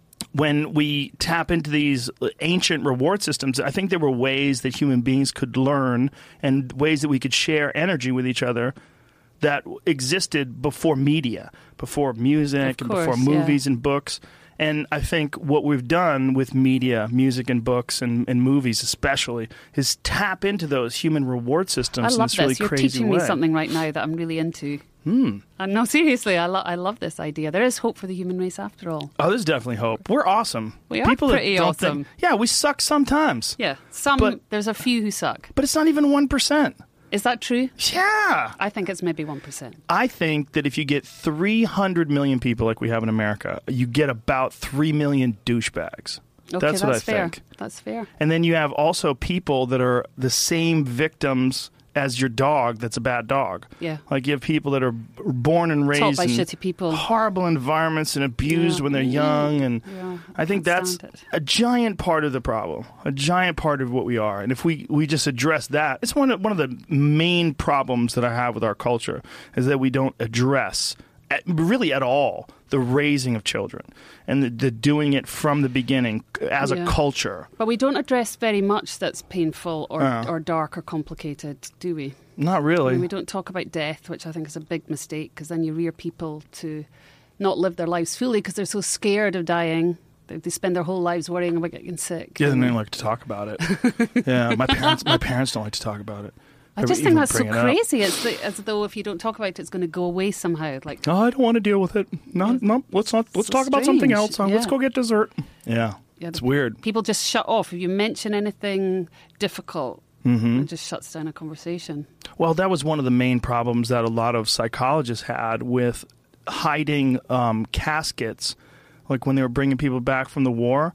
Speaker 2: When we tap into these ancient reward systems, I think there were ways that human beings could learn and ways that we could share energy with each other that existed before media, before music,
Speaker 1: Of
Speaker 2: and before
Speaker 1: course, yeah.
Speaker 2: movies and books. And I think what we've done with media, music and books and, and movies especially, is tap into those human reward systems
Speaker 1: I
Speaker 2: in
Speaker 1: love
Speaker 2: this really
Speaker 1: this. You're
Speaker 2: crazy
Speaker 1: teaching
Speaker 2: way.
Speaker 1: me something right now that I'm really into. Hmm. Uh, no, seriously, I, lo- I love this idea. There is hope for the human race after all.
Speaker 2: Oh, there's definitely hope. We're awesome.
Speaker 1: We are
Speaker 2: People that
Speaker 1: pretty
Speaker 2: don't
Speaker 1: awesome.
Speaker 2: Think, yeah, we suck sometimes.
Speaker 1: Yeah, some
Speaker 2: But-
Speaker 1: there's a few who suck.
Speaker 2: But it's not even one percent.
Speaker 1: Is that true?
Speaker 2: Yeah.
Speaker 1: I think it's maybe one percent.
Speaker 2: I think that if you get three hundred million people like we have in America, you get about three million douchebags.
Speaker 1: Okay,
Speaker 2: that's what I
Speaker 1: fair.
Speaker 2: think.
Speaker 1: That's fair.
Speaker 2: And then you have also people that are the same victims as your dog that's a bad dog.
Speaker 1: Yeah.
Speaker 2: Like you have people that are b- born and raised
Speaker 1: Taught by
Speaker 2: in
Speaker 1: shitty people.
Speaker 2: horrible environments and abused
Speaker 1: Yeah.
Speaker 2: when they're young. And
Speaker 1: Yeah,
Speaker 2: I think
Speaker 1: can't
Speaker 2: that's
Speaker 1: stand it.
Speaker 2: a giant part of the problem, a giant part of what we are. And if we, we just address that, it's one of, one of the main problems that I have with our culture is that we don't address at, really at all the raising of children and the, the doing it from the beginning as
Speaker 1: Yeah.
Speaker 2: a culture.
Speaker 1: But we don't address very much that's painful or,
Speaker 2: Uh.
Speaker 1: or dark or complicated, do we?
Speaker 2: Not
Speaker 1: I
Speaker 2: really.
Speaker 1: mean, we don't talk about death, which I think is a big mistake, because then you rear people to not live their lives fully because they're so scared of dying. They, they spend their whole lives worrying about getting sick.
Speaker 2: Yeah, they
Speaker 1: And
Speaker 2: don't like to talk about it. yeah, my parents, my parents don't like to talk about it.
Speaker 1: I
Speaker 2: Or
Speaker 1: just
Speaker 2: even
Speaker 1: think that's so
Speaker 2: bring it up.
Speaker 1: crazy. It's the, as though if you don't talk about it, it's going to go away somehow. Like,
Speaker 2: No, I don't want to deal with it. No, no, let's not. Let's
Speaker 1: so
Speaker 2: talk about something
Speaker 1: strange.
Speaker 2: else. Uh, Let's
Speaker 1: Yeah.
Speaker 2: go get dessert. Yeah,
Speaker 1: Yeah,
Speaker 2: it's
Speaker 1: the-
Speaker 2: weird.
Speaker 1: people just shut off. If you mention anything difficult,
Speaker 2: Mm-hmm.
Speaker 1: it just shuts down a conversation.
Speaker 2: Well, that was one of the main problems that a lot of psychologists had with hiding um, caskets. Like when they were bringing people back from the war,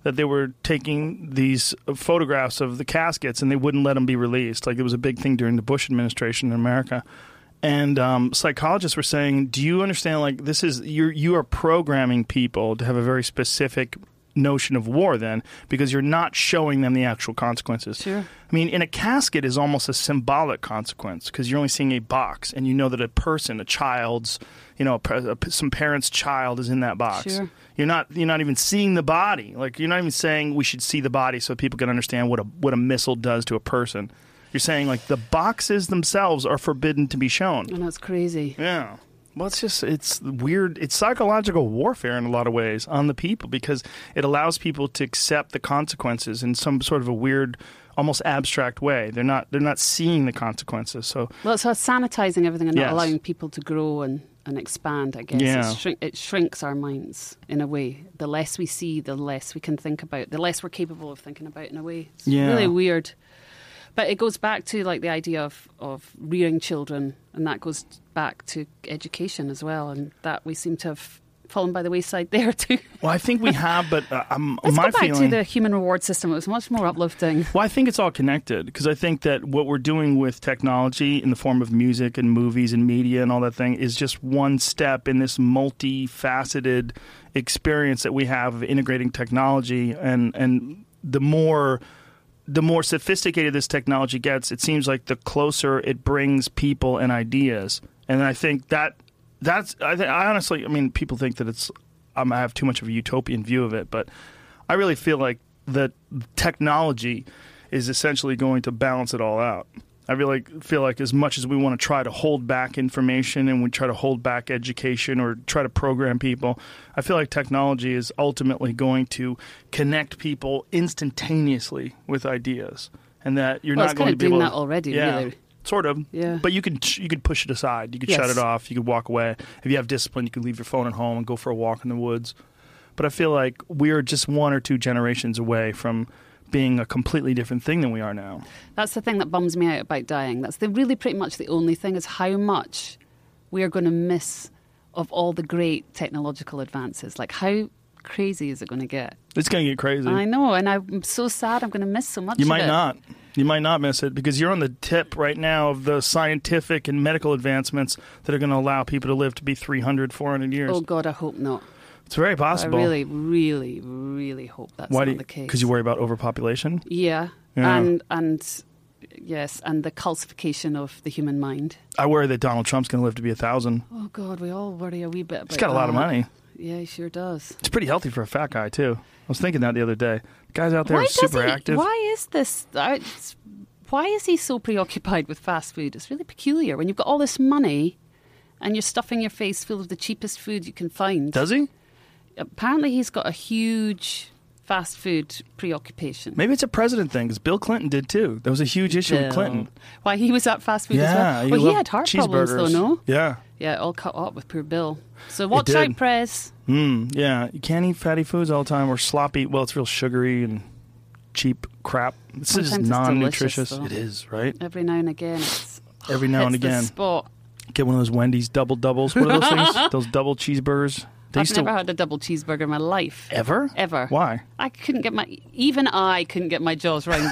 Speaker 2: that they were taking these photographs of the caskets and they wouldn't let them be released. Like, it was a big thing during the Bush administration in America. And um, psychologists were saying, do you understand, like, this is, you're, you are programming people to have a very specific notion of war then, because you're not showing them the actual consequences.
Speaker 1: Sure.
Speaker 2: I mean, in a casket is almost a symbolic consequence because you're only seeing a box and you know that a person, a child's, you know, a, a, some parent's child is in that box.
Speaker 1: Sure.
Speaker 2: You're not you're not even seeing the body. Like, you're not even saying we should see the body so people can understand what a what a missile does to a person. You're saying, like, the boxes themselves are forbidden to be shown.
Speaker 1: And that's crazy.
Speaker 2: Yeah. Well, it's just, it's weird. It's psychological warfare in a lot of ways on the people because it allows people to accept the consequences in some sort of a weird, almost abstract way. They're not they're not seeing the consequences. So,
Speaker 1: well, it's sanitizing everything and
Speaker 2: Yes.
Speaker 1: not allowing people to grow and, and expand, I guess.
Speaker 2: Yeah.
Speaker 1: It, shrink, it shrinks our minds in a way. The less we see, the less we can think about, the less we're capable of thinking about in a way. It's
Speaker 2: Yeah.
Speaker 1: really weird. But it goes back to, like, the idea of, of rearing children, and that goes back to education as well, and that we seem to have fallen by the wayside there too.
Speaker 2: well, I think we have, but uh, um,
Speaker 1: Let's
Speaker 2: my
Speaker 1: go back
Speaker 2: feeling.
Speaker 1: to the human reward system. It was much more uplifting.
Speaker 2: Well, I think it's all connected because I think that what we're doing with technology in the form of music and movies and media and all that thing is just one step in this multifaceted experience that we have of integrating technology. And, and the more the more sophisticated this technology gets, it seems like the closer it brings people and ideas. And I think that that's I, th- I honestly, I mean, people think that it's um, I have too much of a utopian view of it, but I really feel like that technology is essentially going to balance it all out. I really feel like as much as we want to try to hold back information and we try to hold back education or try to program people, I feel like technology is ultimately going to connect people instantaneousyou with ideas, and that you're
Speaker 1: Well,
Speaker 2: not
Speaker 1: it's
Speaker 2: going
Speaker 1: kind
Speaker 2: to
Speaker 1: of
Speaker 2: be
Speaker 1: doing
Speaker 2: able
Speaker 1: that
Speaker 2: to,
Speaker 1: already,
Speaker 2: yeah,
Speaker 1: really.
Speaker 2: sort of.
Speaker 1: Yeah.
Speaker 2: But you could you could push it aside. You could shut
Speaker 1: Yes.
Speaker 2: it off. You could walk away. If you have discipline, you could leave your phone at home and go for a walk in the woods. But I feel like we're just one or two generations away from being a completely different thing than we are now.
Speaker 1: That's the thing that bums me out about dying. That's the really pretty much the only thing, is how much we are going to miss of all the great technological advances. Like, how crazy is it going to get?
Speaker 2: It's going to get crazy.
Speaker 1: I know, and I'm so sad I'm going to miss so much
Speaker 2: You
Speaker 1: of
Speaker 2: might
Speaker 1: it.
Speaker 2: not. You might not miss it because you're on the tip right now of the scientific and medical advancements that are going to allow people to live to be three hundred, four hundred years.
Speaker 1: Oh, God, I hope not.
Speaker 2: It's very possible.
Speaker 1: I really, really, really hope that's
Speaker 2: Why
Speaker 1: not
Speaker 2: do you,
Speaker 1: the case.
Speaker 2: because you worry about overpopulation?
Speaker 1: Yeah.
Speaker 2: Yeah.
Speaker 1: And, and, yes, and the calcification of the human mind.
Speaker 2: I worry that Donald Trump's going to live to be a thousand.
Speaker 1: Oh, God, we all worry a wee bit about
Speaker 2: He's got a lot of
Speaker 1: that.
Speaker 2: money.
Speaker 1: Yeah, he sure does.
Speaker 2: It's pretty healthy for a fat guy, too. I was thinking that the other day. The guy's out there
Speaker 1: Why
Speaker 2: is super
Speaker 1: does he,
Speaker 2: active.
Speaker 1: Why is this? I- it's- Why is he so preoccupied with fast food? It's really peculiar when you've got all this money and you're stuffing your face full of the cheapest food you can find.
Speaker 2: Does he?
Speaker 1: Apparently, he's got a huge fast food preoccupation.
Speaker 2: Maybe it's a president thing because Bill Clinton did, too. There was a huge issue with
Speaker 1: Bill.
Speaker 2: Clinton.
Speaker 1: Why, he was at fast food as
Speaker 2: Yeah.
Speaker 1: well? Well, he
Speaker 2: loved
Speaker 1: had heart problems, though,
Speaker 2: cheeseburgers.
Speaker 1: no?
Speaker 2: Yeah.
Speaker 1: Yeah, all cut up with poor Bill. So watch
Speaker 2: did.
Speaker 1: out, Prez.
Speaker 2: Mm, yeah. You can't eat fatty foods all the time or sloppy. Well, it's real sugary and cheap crap. This is
Speaker 1: Sometimes it's
Speaker 2: non-nutritious.
Speaker 1: delicious, though.
Speaker 2: It is, right?
Speaker 1: Every now and again, it's,
Speaker 2: Every now
Speaker 1: it's
Speaker 2: and
Speaker 1: the
Speaker 2: again.
Speaker 1: spot.
Speaker 2: Get one of those Wendy's double doubles. What are those things? Those double cheeseburgers. They
Speaker 1: I've
Speaker 2: used to-
Speaker 1: never had a double cheeseburger in my life.
Speaker 2: Ever?
Speaker 1: Ever.
Speaker 2: Why?
Speaker 1: I couldn't get my, even I couldn't get my jaws around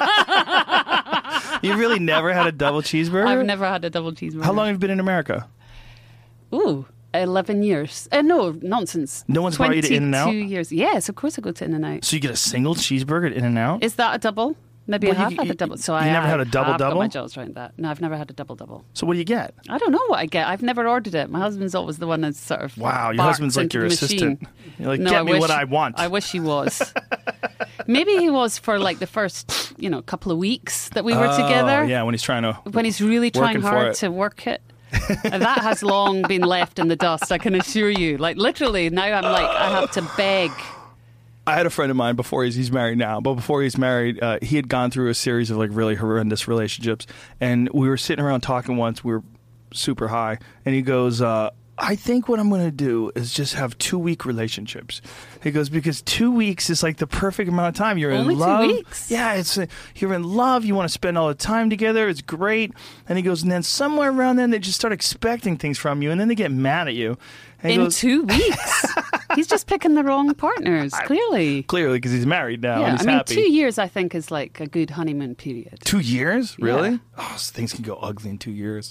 Speaker 1: that.
Speaker 2: You really never had a double cheeseburger?
Speaker 1: I've never had a double cheeseburger.
Speaker 2: How long have you been in America?
Speaker 1: Ooh, eleven years. Uh, no, nonsense.
Speaker 2: No one's brought you to In-N-Out?
Speaker 1: twenty-two years. Yes, of course I go to In-N-Out.
Speaker 2: So you get a single cheeseburger at In-N-Out?
Speaker 1: Is that a double? Maybe
Speaker 2: Well,
Speaker 1: I have
Speaker 2: you-
Speaker 1: had
Speaker 2: you-
Speaker 1: a double. So
Speaker 2: you
Speaker 1: I
Speaker 2: never had a
Speaker 1: have-
Speaker 2: double
Speaker 1: I've got
Speaker 2: double?
Speaker 1: my jaws around that. No, I've never had a double double.
Speaker 2: So what do you get?
Speaker 1: I don't know what I get. I've never ordered it. My husband's always the one that's sort of
Speaker 2: Wow, your
Speaker 1: barks
Speaker 2: husband's like
Speaker 1: into
Speaker 2: your
Speaker 1: the
Speaker 2: assistant.
Speaker 1: machine.
Speaker 2: You're like,
Speaker 1: No,
Speaker 2: get
Speaker 1: I
Speaker 2: me
Speaker 1: wish-
Speaker 2: what I want.
Speaker 1: I wish he was. Maybe he was for like the first, you know, couple of weeks that we were
Speaker 2: Oh,
Speaker 1: together.
Speaker 2: yeah, when he's trying to...
Speaker 1: When he's really trying
Speaker 2: Working for
Speaker 1: hard
Speaker 2: it.
Speaker 1: to work it. And that has long been left in the dust, I can assure you. Like, literally, now I'm like, I have to beg.
Speaker 2: I had a friend of mine before he's he's married now, but before he's married, uh, he had gone through a series of like really horrendous relationships, and we were sitting around talking once. We were super high, and he goes, uh, "I think what I'm going to do is just have two week relationships." He goes, because two weeks is like the perfect amount of time. You're
Speaker 1: Only
Speaker 2: in
Speaker 1: two
Speaker 2: love.
Speaker 1: weeks?
Speaker 2: Yeah, it's uh, you're in love. You want to spend all the time together. It's great. And he goes, and then somewhere around then they just start expecting things from you, and then they get mad at you. And he
Speaker 1: In
Speaker 2: goes,
Speaker 1: two weeks. He's just picking the wrong partners, clearly.
Speaker 2: Clearly, because he's married now
Speaker 1: Yeah,
Speaker 2: and he's
Speaker 1: I mean,
Speaker 2: happy.
Speaker 1: two years, I think, is like a good honeymoon period.
Speaker 2: Two years? Really?
Speaker 1: Yeah.
Speaker 2: Oh, so things can go ugly in two years.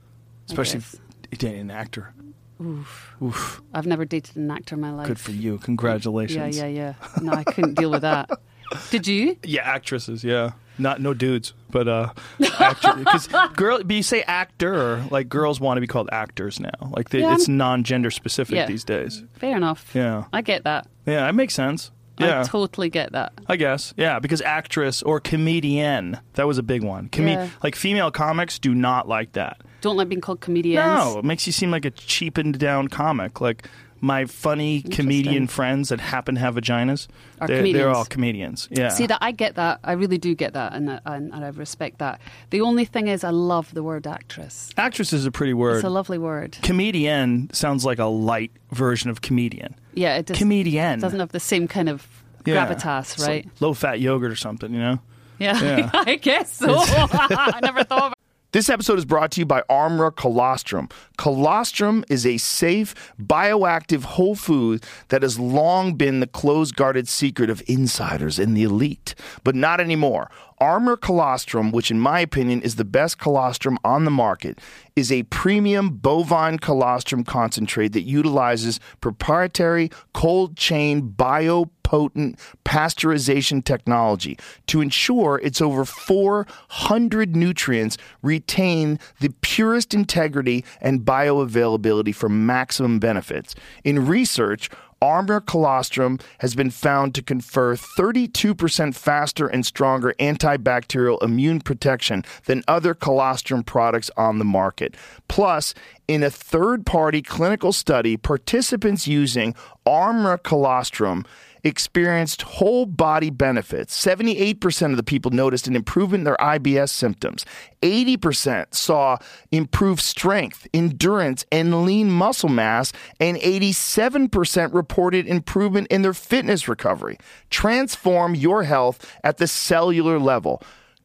Speaker 1: I
Speaker 2: Especially
Speaker 1: guess.
Speaker 2: if you're dating an actor.
Speaker 1: Oof.
Speaker 2: Oof.
Speaker 1: I've never dated an actor in my life.
Speaker 2: Good for you. Congratulations.
Speaker 1: Yeah, yeah, yeah. No, I couldn't deal with that. Did you?
Speaker 2: Yeah, actresses, yeah. Not no dudes, but uh because girl but you say actor, like girls want to be called actors now. Like they,
Speaker 1: Yeah,
Speaker 2: it's
Speaker 1: I'm-
Speaker 2: non-gender specific
Speaker 1: Yeah.
Speaker 2: these days.
Speaker 1: Fair enough.
Speaker 2: Yeah.
Speaker 1: I get that.
Speaker 2: Yeah, it makes sense. Yeah.
Speaker 1: I totally get that.
Speaker 2: I guess. Yeah, because actress or comedian, that was a big one. Come-
Speaker 1: Yeah.
Speaker 2: Like female comics do not like that.
Speaker 1: Don't like being called comedians.
Speaker 2: No, it makes you seem like a cheapened down comic. Like my funny comedian friends that happen to have vaginas,
Speaker 1: Are
Speaker 2: they're, they're
Speaker 1: comedians.
Speaker 2: all comedians. Yeah.
Speaker 1: See that I get that. I really do get that, and, I- and and I respect that. The only thing is, I love the word actress.
Speaker 2: Actress is a pretty word.
Speaker 1: It's a lovely word.
Speaker 2: Comedian sounds like a light version of comedian.
Speaker 1: Yeah, it just
Speaker 2: Comedian.
Speaker 1: doesn't have the same kind of
Speaker 2: Yeah.
Speaker 1: gravitas,
Speaker 2: It's
Speaker 1: right?
Speaker 2: like low-fat yogurt or something, you know?
Speaker 1: yeah,
Speaker 2: yeah.
Speaker 1: I guess so. I never thought of it.
Speaker 4: This episode is brought to you by Armra Colostrum. Colostrum is a safe, bioactive whole food that has long been the closed-guarded secret of insiders and the elite, but not anymore. Armra Colostrum, which in my opinion is the best colostrum on the market, is a premium bovine colostrum concentrate that utilizes proprietary cold-chain biopotent pasteurization technology to ensure its over four hundred nutrients retain the purest integrity and bioavailability for maximum benefits. In research, Armra Colostrum has been found to confer thirty-two percent faster and stronger antibacterial immune protection than other colostrum products on the market. Plus, in a third-party clinical study, participants using Armra Colostrum experienced whole body benefits. seventy-eight percent of the people noticed an improvement in their I B S symptoms. eighty percent saw improved strength, endurance, and lean muscle mass, and eighty-seven percent reported improvement in their fitness recovery. Transform your health at the cellular level.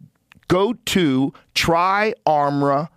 Speaker 4: Go to tryarmra.com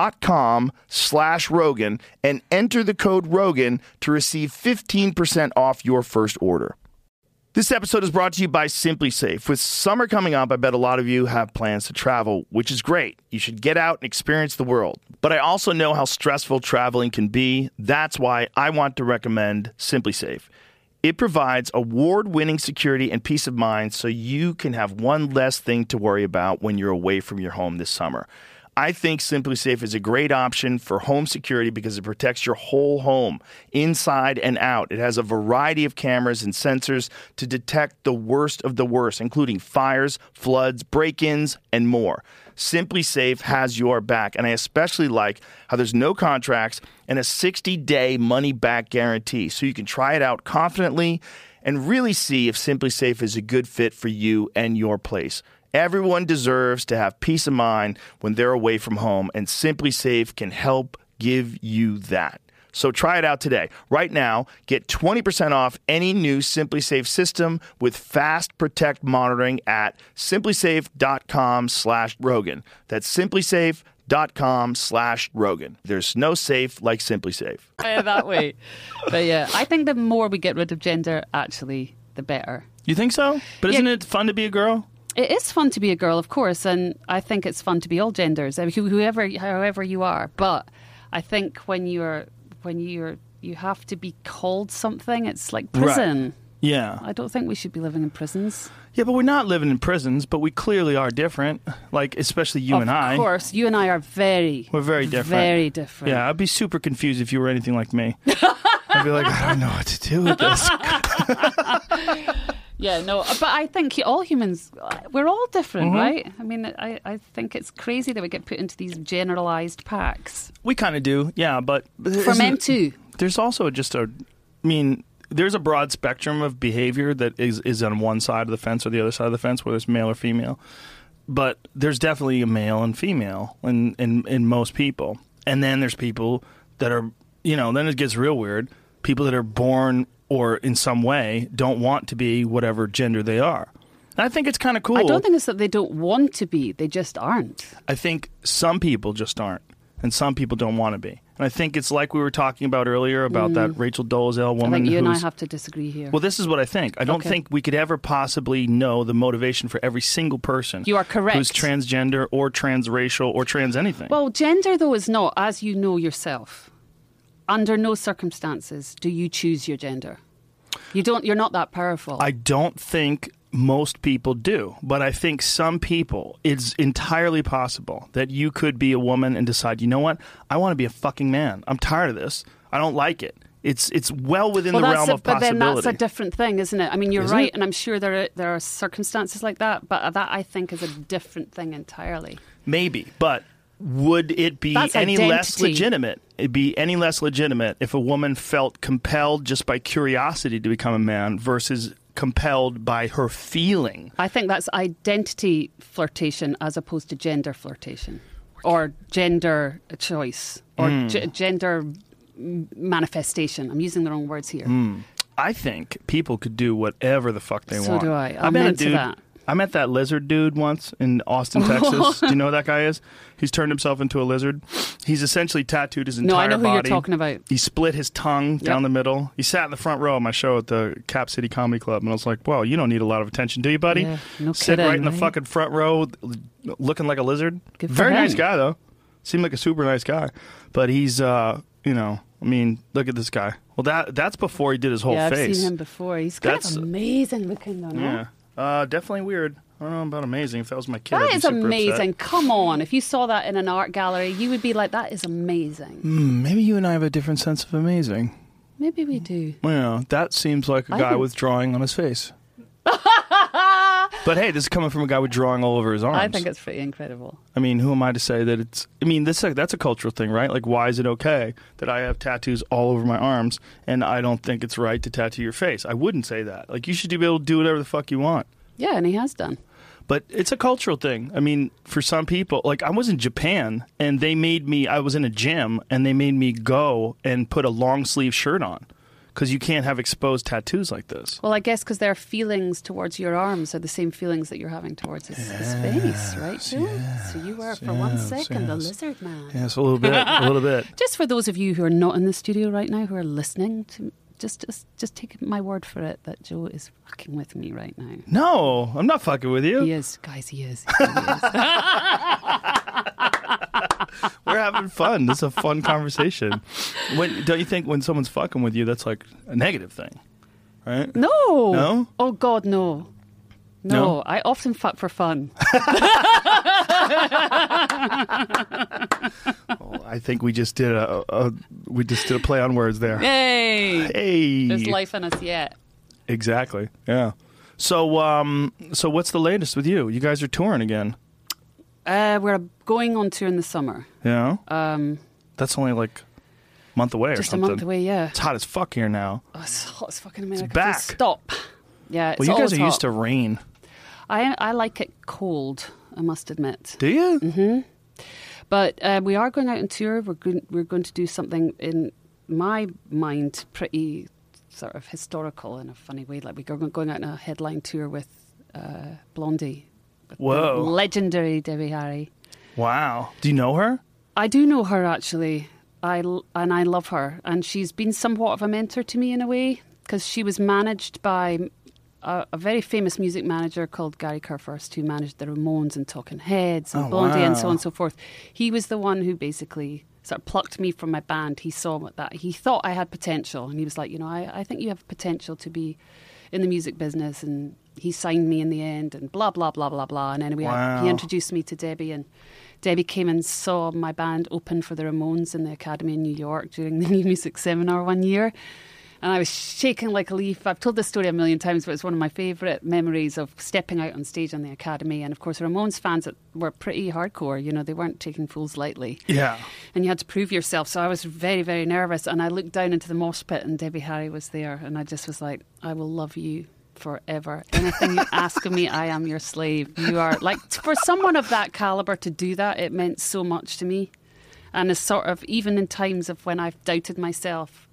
Speaker 4: slash Rogan and enter the code Rogan to receive fifteen percent off your first order. This episode is brought to you by Simply Safe. With summer coming up, I bet a lot of you have plans to travel, which is great. You should get out and experience the world. But I also know how stressful traveling can be. That's why I want to recommend Simply Safe. It provides award-winning security and peace of mind so you can have one less thing to worry about when you're away from your home this summer. I think Simply Safe is a great option for home security because it protects your whole home, inside and out. It has a variety of cameras and sensors to detect the worst of the worst, including fires, floods, break-ins, and more. Simply Safe has your back, and I especially like how there's no contracts and a sixty-day money-back guarantee, so you can try it out confidently and really see if Simply Safe is a good fit for you and your place. Everyone deserves to have peace of mind when they're away from home, and Simply Safe can help give you that. So try it out today. Right now, get twenty percent off any new Simply Safe system with Fast Protect monitoring at simplysafe.com slash Rogan. That's simplysafe.com slash Rogan. There's no safe like Simply Safe.
Speaker 1: Yeah, that way. But yeah, I think the more we get rid of gender, actually, the better.
Speaker 2: You think so? But
Speaker 1: Yeah.
Speaker 2: isn't it fun to be a girl?
Speaker 1: It is fun to be a girl, of course, and I think it's fun to be all genders, I mean, who- whoever, however you are. But I think when you're, when you're, you have to be called something. It's like prison.
Speaker 2: Yeah.
Speaker 1: I don't think we should be living in prisons.
Speaker 2: Yeah, but we're not living in prisons, but we clearly are different. Like, especially you
Speaker 1: of
Speaker 2: and I.
Speaker 1: Of course, you and I are very,
Speaker 2: We're very different.
Speaker 1: Very different.
Speaker 2: Yeah, I'd be super confused if you were anything like me. I'd be like, I don't know what to do with this.
Speaker 1: Yeah, no, but I think all humans, we're all different,
Speaker 2: Mm-hmm.
Speaker 1: right? I mean, I, I think it's crazy that we get put into these generalized packs.
Speaker 2: We kind of do, yeah, but...
Speaker 1: For
Speaker 2: isn't
Speaker 1: men
Speaker 2: it-
Speaker 1: too.
Speaker 2: There's also just a... I mean, there's a broad spectrum of behavior that is, is on one side of the fence or the other side of the fence, whether it's male or female. But there's definitely a male and female in, in, in most people. And then there's people that are, you know, then it gets real weird. People that are born or in some way don't want to be whatever gender they are. And I think it's kind of cool.
Speaker 1: I don't think it's that they don't want to be, they just aren't.
Speaker 2: I think some people just aren't. and some people don't want to be. And I think it's like we were talking about earlier about mm. that Rachel Dolezal woman.
Speaker 1: I think you and I
Speaker 2: who's,
Speaker 1: have to disagree here.
Speaker 2: Well, this is what I think. I don't
Speaker 1: okay.
Speaker 2: think we could ever possibly know the motivation for every single person.
Speaker 1: You are correct.
Speaker 2: Who's transgender or transracial or trans anything.
Speaker 1: Well, gender, though, is not, as you know yourself, under no circumstances do you choose your gender. You don't. You're not that powerful.
Speaker 2: I don't think most people do, but I think some people, it's entirely possible that you could be a woman and decide, you know what, I want to be a fucking man. I'm tired of this. I don't like it. It's it's well within
Speaker 1: well,
Speaker 2: the
Speaker 1: that's
Speaker 2: realm
Speaker 1: a,
Speaker 2: of
Speaker 1: but
Speaker 2: possibility.
Speaker 1: But then that's a different thing, isn't it? I mean, you're
Speaker 2: Is
Speaker 1: right,
Speaker 2: it?
Speaker 1: and I'm sure there are, there are circumstances like that, but that I think is a different thing entirely.
Speaker 2: Maybe, but would it be
Speaker 1: That's
Speaker 2: any
Speaker 1: identity.
Speaker 2: less legitimate? It'd be any less legitimate if a woman felt compelled just by curiosity to become a man versus compelled by her feeling.
Speaker 1: I think that's identity flirtation as opposed to gender flirtation or gender choice or
Speaker 2: Mm.
Speaker 1: g- gender manifestation. I'm using the wrong words here.
Speaker 2: Mm. I think people could do whatever the fuck they
Speaker 1: So
Speaker 2: want.
Speaker 1: do I.
Speaker 2: I
Speaker 1: I'm
Speaker 2: met a
Speaker 1: into
Speaker 2: dude.
Speaker 1: that.
Speaker 2: I met that lizard dude once in Austin, Texas. Do you know who that guy is? He's turned himself into a lizard. He's essentially tattooed his entire
Speaker 1: No, I know who
Speaker 2: body.
Speaker 1: you're talking about.
Speaker 2: He split his tongue
Speaker 1: Yep.
Speaker 2: down the middle. He sat in the front row of my show at the Cap City Comedy Club, and I was like, well, you don't need a lot of attention, do you, buddy?
Speaker 1: Yeah, no
Speaker 2: Sit
Speaker 1: kidding,
Speaker 2: right in the
Speaker 1: right?
Speaker 2: fucking front row, looking like a lizard.
Speaker 1: Good for
Speaker 2: Very
Speaker 1: him.
Speaker 2: nice guy, though. Seemed like a super nice guy. But he's, uh, you know, I mean, look at this guy. Well, that that's before he did his whole
Speaker 1: yeah,
Speaker 2: face.
Speaker 1: I've seen him before. He's kind
Speaker 2: That's-
Speaker 1: of amazing looking, though, no?
Speaker 2: Yeah. Uh, definitely weird. I don't know about amazing. If that was my kid, I'd
Speaker 1: That
Speaker 2: be
Speaker 1: is
Speaker 2: super
Speaker 1: amazing.
Speaker 2: upset.
Speaker 1: Come on. If you saw that in an art gallery, you would be like, that is amazing.
Speaker 2: Mm, maybe you and I have a different sense of amazing.
Speaker 1: Maybe we do.
Speaker 2: Well, that seems like a
Speaker 1: I
Speaker 2: guy
Speaker 1: think-
Speaker 2: with drawing on his face. But hey, this is coming from a guy with drawing all over his arms.
Speaker 1: I think it's pretty incredible.
Speaker 2: I mean, who am I to say that it's... I mean, this that's a cultural thing, right? Like, why is it okay that I have tattoos all over my arms and I don't think it's right to tattoo your face? I wouldn't say that. Like, you should be able to do whatever the fuck you want.
Speaker 1: Yeah, and he has done.
Speaker 2: But it's a cultural thing. I mean, for some people, like I was in Japan and they made me, I was in a gym and they made me go and put a long sleeve shirt on because you can't have exposed tattoos like this.
Speaker 1: Well, I guess because their feelings towards your arms are the same feelings that you're having towards his, his face, right, Joe?
Speaker 2: yes,
Speaker 1: so you were, for one
Speaker 2: yes,
Speaker 1: second, the
Speaker 2: yes.
Speaker 1: lizard man.
Speaker 2: Yes, a little bit, a little bit.
Speaker 1: Just for those of you who are not in the studio right now, who are listening to Just, just, just take my word for it that Joe is fucking with me right now.
Speaker 2: No, I'm not fucking with you.
Speaker 1: He is, guys. He is. He is.
Speaker 2: We're having fun. This is a fun conversation. When, don't you think when someone's fucking with you, that's like a negative thing, right?
Speaker 1: No.
Speaker 2: No?
Speaker 1: Oh God, no. No,
Speaker 2: No?
Speaker 1: I often fuck for fun.
Speaker 2: Well, I think we just did a, a we just did a play on words there.
Speaker 1: Hey,
Speaker 2: Hey,
Speaker 1: there's life in us yet.
Speaker 2: exactly. Yeah. So, um, so what's the latest with you? You guys are touring again.
Speaker 1: Uh, we're going on tour in the summer.
Speaker 2: Yeah.
Speaker 1: Um,
Speaker 2: That's only like a month away or
Speaker 1: just a
Speaker 2: something.
Speaker 1: month away, yeah.
Speaker 2: It's hot as fuck here now.
Speaker 1: Oh, it's hot as fucking America.
Speaker 2: back.
Speaker 1: Please stop. Yeah, it's
Speaker 2: Well, you guys
Speaker 1: always
Speaker 2: are
Speaker 1: hot.
Speaker 2: used to rain.
Speaker 1: I I like it cold. I must admit.
Speaker 2: Do you?
Speaker 1: Mm-hmm. But uh, we are going out on tour. We're going, we're going to do something in my mind pretty sort of historical in a funny way. Like we're going out on a headline tour with uh, Blondie. With the
Speaker 2: Whoa.
Speaker 1: legendary Debbie Harry.
Speaker 2: Wow. Do you know her?
Speaker 1: I do know her actually. I l- and I love her, and she's been somewhat of a mentor to me in a way because she was managed by a, a very famous music manager called Gary Kurfirst, who managed the Ramones and Talking Heads and
Speaker 2: Oh,
Speaker 1: Blondie and so
Speaker 2: wow.
Speaker 1: on and so forth. He was the one who basically sort of plucked me from my band. He saw that he thought I had potential, and he was like, you know, I, I think you have potential to be in the music business, and he signed me in the end, and blah blah blah blah blah. And anyway, I,
Speaker 2: Wow.
Speaker 1: he introduced me to Debbie, and Debbie came and saw my band open for the Ramones in the Academy in New York during the New Music Seminar one year. And I was shaking like a leaf. I've told this story a million times, but it's one of my favourite memories of stepping out on stage on the Academy. And of course, Ramones fans were pretty hardcore. You know, they weren't taking fools lightly.
Speaker 2: Yeah.
Speaker 1: And you had to prove yourself. So I was very, very nervous. And I looked down into the mosh pit and Debbie Harry was there. And I just was like, I will love you forever. Anything you ask of me, I am your slave. You are like, for someone of that caliber to do that, it meant so much to me. And it's sort of, even in times of when I've doubted myself,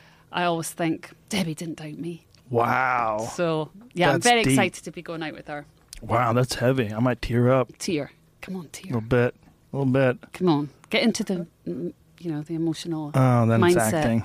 Speaker 1: I always think, Debbie didn't doubt me.
Speaker 2: Wow.
Speaker 1: So, yeah, I'm
Speaker 2: That's
Speaker 1: very
Speaker 2: deep.
Speaker 1: excited to be going out with her.
Speaker 2: Wow, that's heavy. I might tear up
Speaker 1: Tear. Come on,
Speaker 2: a
Speaker 1: tear.
Speaker 2: little bit. A little bit.
Speaker 1: Come on, get into the, mm, you know, the emotional
Speaker 2: Oh, then it's
Speaker 1: mindset.
Speaker 2: acting.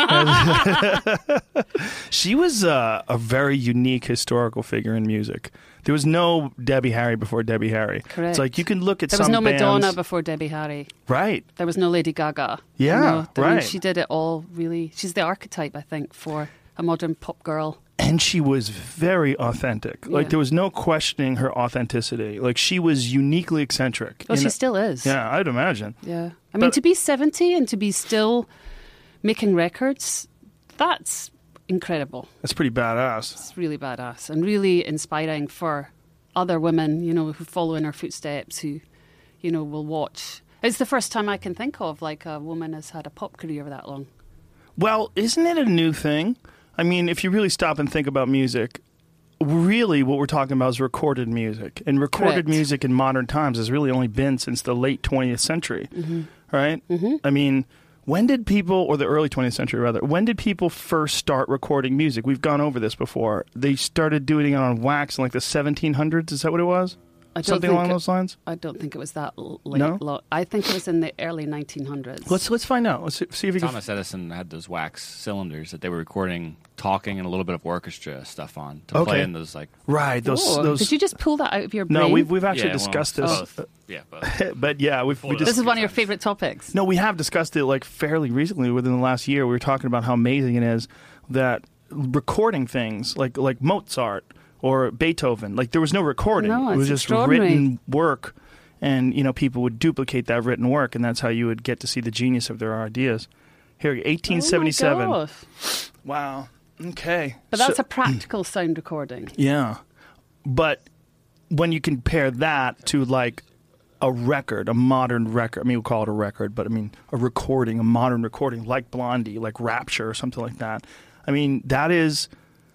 Speaker 2: She was uh, a very unique historical figure in music. There was no Debbie Harry before Debbie Harry.
Speaker 1: Correct.
Speaker 2: It's like you can look at
Speaker 1: There was
Speaker 2: some
Speaker 1: no
Speaker 2: bands,
Speaker 1: Madonna before Debbie Harry.
Speaker 2: right?
Speaker 1: There was no Lady Gaga.
Speaker 2: Yeah,
Speaker 1: you know? I mean,
Speaker 2: right.
Speaker 1: she did it all really. She's the archetype, I think, for a modern pop girl.
Speaker 2: And she was very authentic. Like
Speaker 1: Yeah.
Speaker 2: there was no questioning her authenticity. Like she was uniquely eccentric.
Speaker 1: Well,
Speaker 2: in
Speaker 1: she
Speaker 2: a-
Speaker 1: still is.
Speaker 2: Yeah, I'd imagine.
Speaker 1: Yeah. I mean,
Speaker 2: But-
Speaker 1: to be seventy and to be still making records, that's incredible.
Speaker 2: That's pretty badass.
Speaker 1: It's really badass and really inspiring for other women, you know, who follow in her footsteps, who, you know, will watch. It's the first time I can think of, like, a woman has had a pop career that long.
Speaker 2: Well, isn't it a new thing? I mean, if you really stop and think about music, really what we're talking about is recorded music. And recorded
Speaker 1: Correct.
Speaker 2: music in modern times has really only been since the late twentieth century, right? Mm-hmm. I mean, when did people, or the early twentieth century rather, when did people first start recording music? We've gone over this before. They started doing it on wax in like the seventeen hundreds. Is that what it was?
Speaker 1: I don't
Speaker 2: Something
Speaker 1: think
Speaker 2: along
Speaker 1: it-
Speaker 2: those lines?
Speaker 1: I don't think it was that l- late.
Speaker 2: No?
Speaker 1: Lo- I think it was in the early nineteen hundreds.
Speaker 2: Let's let's find out. Let's see, see if you can.
Speaker 3: Thomas Edison had those wax cylinders that they were recording talking and a little bit of orchestra stuff on to
Speaker 2: Okay.
Speaker 3: play in those like.
Speaker 2: Right, those
Speaker 1: Oh,
Speaker 2: those.
Speaker 1: Did you just pull that out of your brain?
Speaker 2: no, we've we've actually
Speaker 3: Yeah, well,
Speaker 2: discussed this,
Speaker 3: both. Yeah, both.
Speaker 2: but yeah, we've we
Speaker 3: Pulled it
Speaker 2: just
Speaker 1: This is one of your favorite topics.
Speaker 2: No, we have discussed it like fairly recently within the last year. We were talking about how amazing it is that recording things like like Mozart or Beethoven, like there was no recording.
Speaker 1: No,
Speaker 2: it was
Speaker 1: it's
Speaker 2: just
Speaker 1: extraordinary.
Speaker 2: written work, and you know people would duplicate that written work, and that's how you would get to see the genius of their ideas. Here, eighteen seventy-seven.
Speaker 1: Oh my gosh.
Speaker 2: Wow. Okay.
Speaker 1: But that's
Speaker 2: So-
Speaker 1: a practical sound recording.
Speaker 2: yeah, but when you compare that to like a record, a modern record, I mean, we'll call it a record, but I mean, a recording, a modern recording like Blondie, like Rapture or something like that. I mean, that is,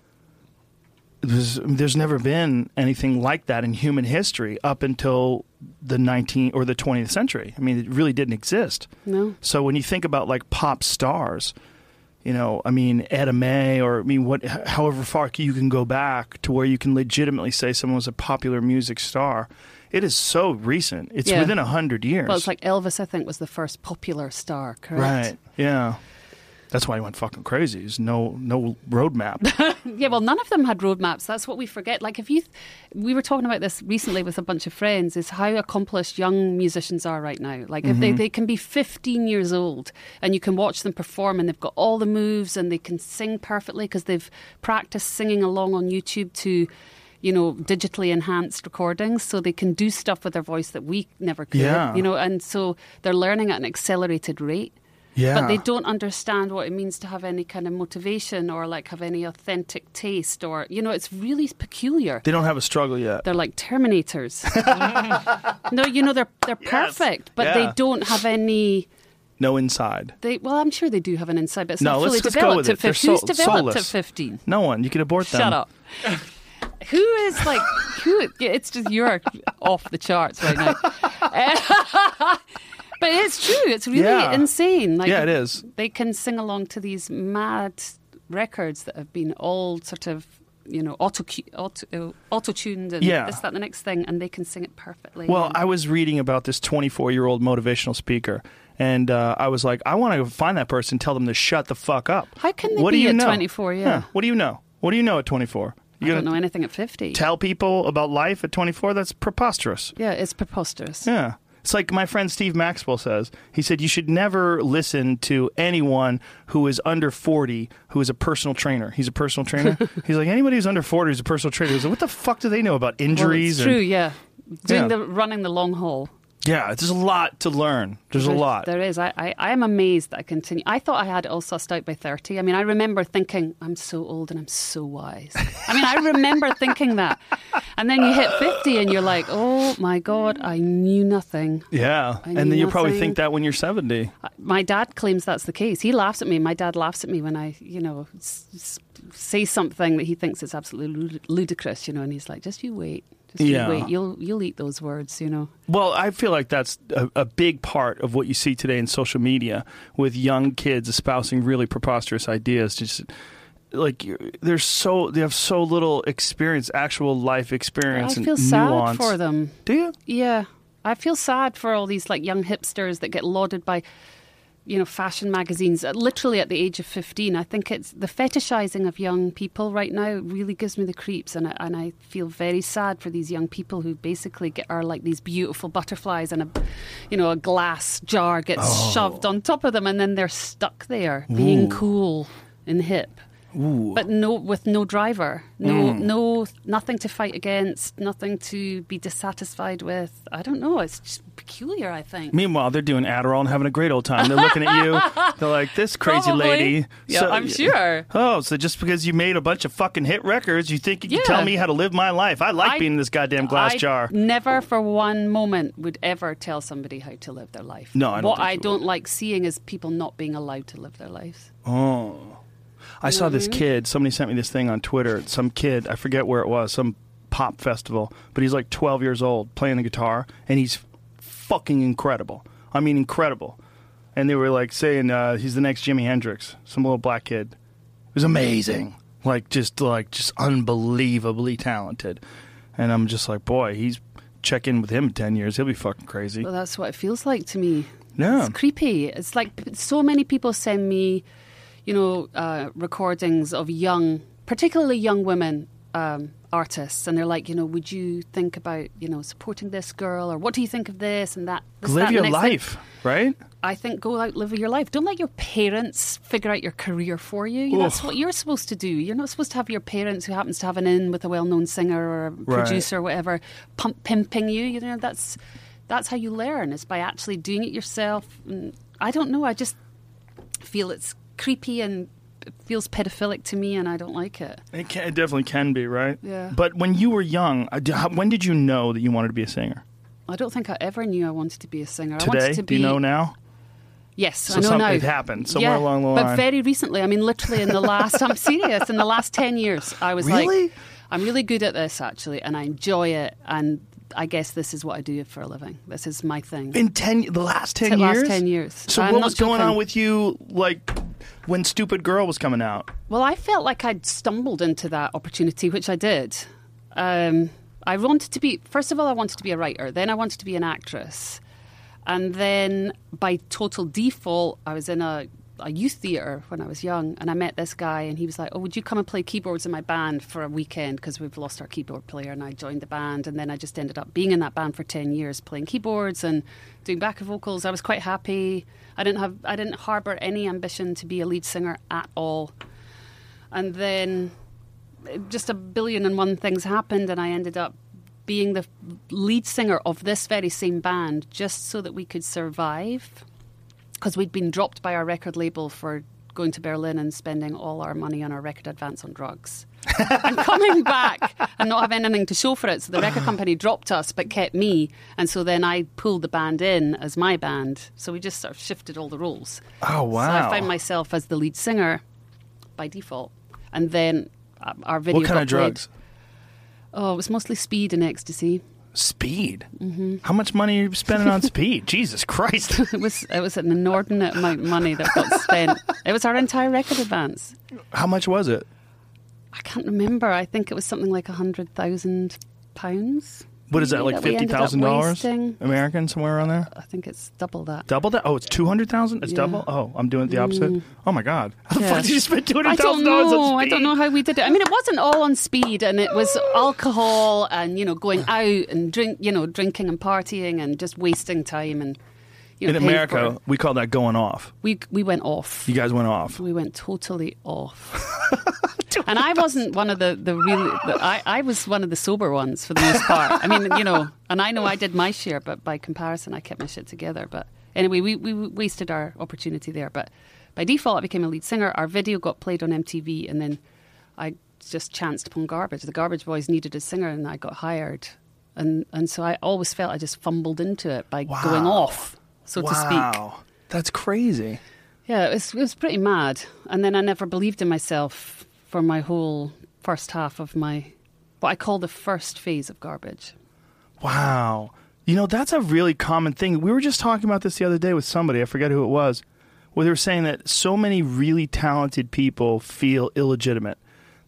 Speaker 2: there's, there's never been anything like that in human history up until the nineteenth or the twentieth century. I mean, it really didn't exist.
Speaker 1: No.
Speaker 2: So when you think about like pop stars, you know, I mean, Etta May, or I mean, what, however far you can go back to where you can legitimately say someone was a popular music star, it is so recent. It's
Speaker 1: Yeah.
Speaker 2: within a hundred years.
Speaker 1: Well, it's like Elvis, I think, was the first popular star, correct?
Speaker 2: right, yeah. That's why he went fucking crazy. There's no no roadmap.
Speaker 1: Yeah, well, none of them had roadmaps. That's what we forget. Like, if you, th- we were talking about this recently with a bunch of friends, is how accomplished young musicians are right now. Like, if they, they can be fifteen years old and you can watch them perform and they've got all the moves and they can sing perfectly because they've practiced singing along on YouTube to, you know, digitally enhanced recordings, so they can do stuff with their voice that we never could.
Speaker 2: Yeah.
Speaker 1: You know, and so they're learning at an accelerated rate.
Speaker 2: Yeah,
Speaker 1: But they don't understand what it means to have any kind of motivation or like have any authentic taste, or, you know, it's really peculiar.
Speaker 2: They don't have a struggle yet.
Speaker 1: They're like Terminators. No, you know, they're they're perfect, but
Speaker 2: Yeah.
Speaker 1: they don't have any.
Speaker 2: No inside.
Speaker 1: They well, I'm sure they do have an inside, but it's
Speaker 2: No,
Speaker 1: not fully
Speaker 2: let's- let's go
Speaker 1: developed
Speaker 2: with
Speaker 1: at
Speaker 2: it. They're
Speaker 1: fifteen. Who's
Speaker 2: soul-
Speaker 1: developed at
Speaker 2: soulless.
Speaker 1: fifteen?
Speaker 2: No one. You can abort them.
Speaker 1: Shut up. Who is like who? It's just you're off the charts right now. But it's true. It's really
Speaker 2: Yeah.
Speaker 1: insane. Like,
Speaker 2: Yeah, it is.
Speaker 1: They can sing along to these mad records that have been all sort of, you know, auto auto auto tuned and
Speaker 2: Yeah.
Speaker 1: this, that, and the next thing, and they can sing it perfectly.
Speaker 2: Well,
Speaker 1: And-
Speaker 2: I was reading about this twenty-four-year-old motivational speaker, and uh, I was like, I want to find that person, tell them to shut the fuck up.
Speaker 1: How can they
Speaker 2: what
Speaker 1: be
Speaker 2: do you
Speaker 1: at
Speaker 2: know?
Speaker 1: twenty-four? Yeah.
Speaker 2: Huh. What do you know? What do you know at twenty-four?
Speaker 1: I
Speaker 2: You're
Speaker 1: don't know
Speaker 2: gonna
Speaker 1: anything at fifty.
Speaker 2: tell people about life at twenty-four? That's preposterous.
Speaker 1: Yeah, it's preposterous.
Speaker 2: Yeah. It's like my friend Steve Maxwell says. He said you should never listen to anyone who is under forty who is a personal trainer. He's a personal trainer. He's like, anybody who's under forty is a personal trainer. He's like, what the fuck do they know about
Speaker 1: Well,
Speaker 2: injuries?
Speaker 1: it's true.
Speaker 2: and-
Speaker 1: Yeah, doing
Speaker 2: Yeah.
Speaker 1: the running the long haul.
Speaker 2: Yeah, there's a lot to learn. There's a
Speaker 1: There-
Speaker 2: lot.
Speaker 1: There is. I, I, I am amazed that I continue. I thought I had it all sussed out by thirty. I mean, I remember thinking, I'm so old and I'm so wise. I mean, I remember thinking that. And then you hit fifty and you're like, oh my God, I knew nothing.
Speaker 2: Yeah,
Speaker 1: I
Speaker 2: and then
Speaker 1: knew
Speaker 2: you probably
Speaker 1: nothing.
Speaker 2: think that when you're seventy.
Speaker 1: My dad claims that's the case. He laughs at me. My dad laughs at me when I, you know, s- s- say something that he thinks is absolutely lud- ludicrous, you know, and he's like, just you wait. Just
Speaker 2: Yeah.
Speaker 1: you wait. You'll, you'll eat those words, you know.
Speaker 2: Well, I feel like that's a, a big part of what you see today in social media with young kids espousing really preposterous ideas. Just like you're- there's so they have so little experience, actual life experience,
Speaker 1: I
Speaker 2: and
Speaker 1: feel sad
Speaker 2: nuance.
Speaker 1: for them.
Speaker 2: Do you?
Speaker 1: Yeah. I feel sad for all these like young hipsters that get lauded by, you know, fashion magazines, uh, literally at the age of fifteen. I think it's the fetishizing of young people right now really gives me the creeps, and I, and I feel very sad for these young people who basically get, are like these beautiful butterflies, and a, you know, a glass jar gets
Speaker 2: Oh.
Speaker 1: shoved on top of them, and then they're stuck there being
Speaker 2: Ooh.
Speaker 1: cool and hip.
Speaker 2: Ooh.
Speaker 1: But no, with no driver, no,
Speaker 2: Mm.
Speaker 1: no, nothing to fight against, nothing to be dissatisfied with. I don't know. It's just peculiar, I think.
Speaker 2: Meanwhile, they're doing Adderall and having a great old time. They're looking at you. They're like, this crazy
Speaker 1: Probably.
Speaker 2: lady.
Speaker 1: Yeah, I'm sure.
Speaker 2: Oh, so just because you made a bunch of fucking hit records, you think you can
Speaker 1: Yeah.
Speaker 2: tell me how to live my life? I like
Speaker 1: I-
Speaker 2: being in this goddamn glass
Speaker 1: I
Speaker 2: jar.
Speaker 1: never for one moment would ever tell somebody how to live their life.
Speaker 2: No, I don't
Speaker 1: What
Speaker 2: think
Speaker 1: I
Speaker 2: you would.
Speaker 1: don't like seeing is people not being allowed to live their lives.
Speaker 2: Oh. I saw this
Speaker 1: Mm-hmm.
Speaker 2: kid. Somebody sent me this thing on Twitter. Some kid, I forget where it was, some pop festival, but he's like twelve years old playing the guitar, and he's fucking incredible. I mean, incredible. And they were like saying uh, he's the next Jimi Hendrix, some little black kid. It was amazing. Like, just like, just unbelievably talented. And I'm just like, boy, he's check in with him in ten years. He'll be fucking crazy.
Speaker 1: Well, that's what it feels like to me.
Speaker 2: Yeah.
Speaker 1: It's creepy. It's like p- so many people send me, you know, uh, recordings of young, particularly young women um, artists, and they're like, you know, would you think about, you know, supporting this girl, or what do you think of this and that? This, that,
Speaker 2: Live
Speaker 1: and
Speaker 2: your
Speaker 1: the next thing?
Speaker 2: life, right?
Speaker 1: I think go out, live your life. Don't let your parents figure out your career for you. You know, that's
Speaker 2: Oof.
Speaker 1: what you're supposed to do. You're not supposed to have your parents who happens to have an in with a well-known singer or a
Speaker 2: Right.
Speaker 1: producer or whatever pump, pimping you. You know, that's that's how you learn, is by actually doing it yourself. And I don't know. I just feel it's creepy and it feels pedophilic to me, and I don't like it.
Speaker 2: It, can, it definitely can be, right?
Speaker 1: Yeah.
Speaker 2: But when you were young, uh, d- how- when did you know that you wanted to be a singer?
Speaker 1: I don't think I ever knew I wanted to be a singer. I
Speaker 2: Today?
Speaker 1: wanted to
Speaker 2: Do
Speaker 1: be,
Speaker 2: you know now?
Speaker 1: Yes,
Speaker 2: So
Speaker 1: I know now.
Speaker 2: something happened somewhere
Speaker 1: yeah,
Speaker 2: along the
Speaker 1: but
Speaker 2: line.
Speaker 1: very recently. I mean, literally in the last, I'm serious, in the last ten years, I was
Speaker 2: Really?
Speaker 1: like, I'm really good at this, actually, and I enjoy it, and I guess this is what I do for a living. This is my thing.
Speaker 2: In ten, the last ten
Speaker 1: The
Speaker 2: years?
Speaker 1: last ten years.
Speaker 2: So
Speaker 1: I'm
Speaker 2: what
Speaker 1: not
Speaker 2: was going
Speaker 1: joking.
Speaker 2: on with you, like, when Stupid Girl was coming out?
Speaker 1: Well, I felt like I'd stumbled into that opportunity, which I did. Um, I wanted to be, first of all, I wanted to be a writer. Then I wanted to be an actress. And then by total default, I was in a, a youth theatre when I was young, and I met this guy, and he was like, oh, would you come and play keyboards in my band for a weekend, because we've lost our keyboard player. And I joined the band, and then I just ended up being in that band for ten years, playing keyboards and doing backup vocals. I was quite happy. I didn't have, I didn't harbour any ambition to be a lead singer at all. And then just a billion and one things happened, and I ended up being the lead singer of this very same band just so that we could survive, because we'd been dropped by our record label for going to Berlin and spending all our money on our record advance on drugs and coming back and not having anything to show for it. So the record company dropped us but kept me, and so then I pulled the band in as my band. So we just sort of shifted all the roles.
Speaker 2: Oh, wow.
Speaker 1: So I found myself as the lead singer by default. And then uh, our video
Speaker 2: What kind
Speaker 1: got
Speaker 2: of drugs?
Speaker 1: played. Oh, it was mostly speed and ecstasy.
Speaker 2: Speed? Mm-hmm. How much money are you spending on speed? Jesus Christ.
Speaker 1: It was it was an inordinate amount of money that got spent. It was our entire record advance.
Speaker 2: How much was it?
Speaker 1: I can't remember. I think it was something like a hundred thousand pounds.
Speaker 2: What is that,
Speaker 1: maybe,
Speaker 2: like
Speaker 1: we
Speaker 2: fifty
Speaker 1: ended up
Speaker 2: thousand dollars
Speaker 1: wasting.
Speaker 2: American, somewhere around there?
Speaker 1: I think it's double that.
Speaker 2: Double that? Oh, it's two hundred thousand. It's
Speaker 1: Yeah.
Speaker 2: double. Oh, I'm doing it the opposite. Oh my God! How the
Speaker 1: Yeah.
Speaker 2: fuck did you spend two
Speaker 1: I
Speaker 2: hundred
Speaker 1: don't
Speaker 2: thousand dollars on
Speaker 1: know.
Speaker 2: speed?
Speaker 1: I don't know how we did it. I mean, it wasn't all on speed, and it was alcohol and, you know, going out and drink, you know, drinking and partying and just wasting time and, you know,
Speaker 2: In
Speaker 1: paying
Speaker 2: America,
Speaker 1: for-
Speaker 2: we call that going off.
Speaker 1: we we went off.
Speaker 2: You guys went off.
Speaker 1: We went totally off. And I wasn't one of the, the really, the, I, I was one of the sober ones for the most part. I mean, you know, and I know I did my share, but by comparison, I kept my shit together. But anyway, we, we wasted our opportunity there. But by default, I became a lead singer. Our video got played on M T V, and then I just chanced upon Garbage. The Garbage Boys needed a singer, and I got hired. And, and so I always felt I just fumbled into it by
Speaker 2: Wow.
Speaker 1: going off, so to speak.
Speaker 2: Wow, that's crazy.
Speaker 1: Yeah, it was, it was pretty mad. And then I never believed in myself for my whole first half of my, what I call the first phase of Garbage.
Speaker 2: Wow. You know, that's a really common thing. We were just talking about this the other day with somebody. I forget who it was. Where they were saying that so many really talented people feel illegitimate.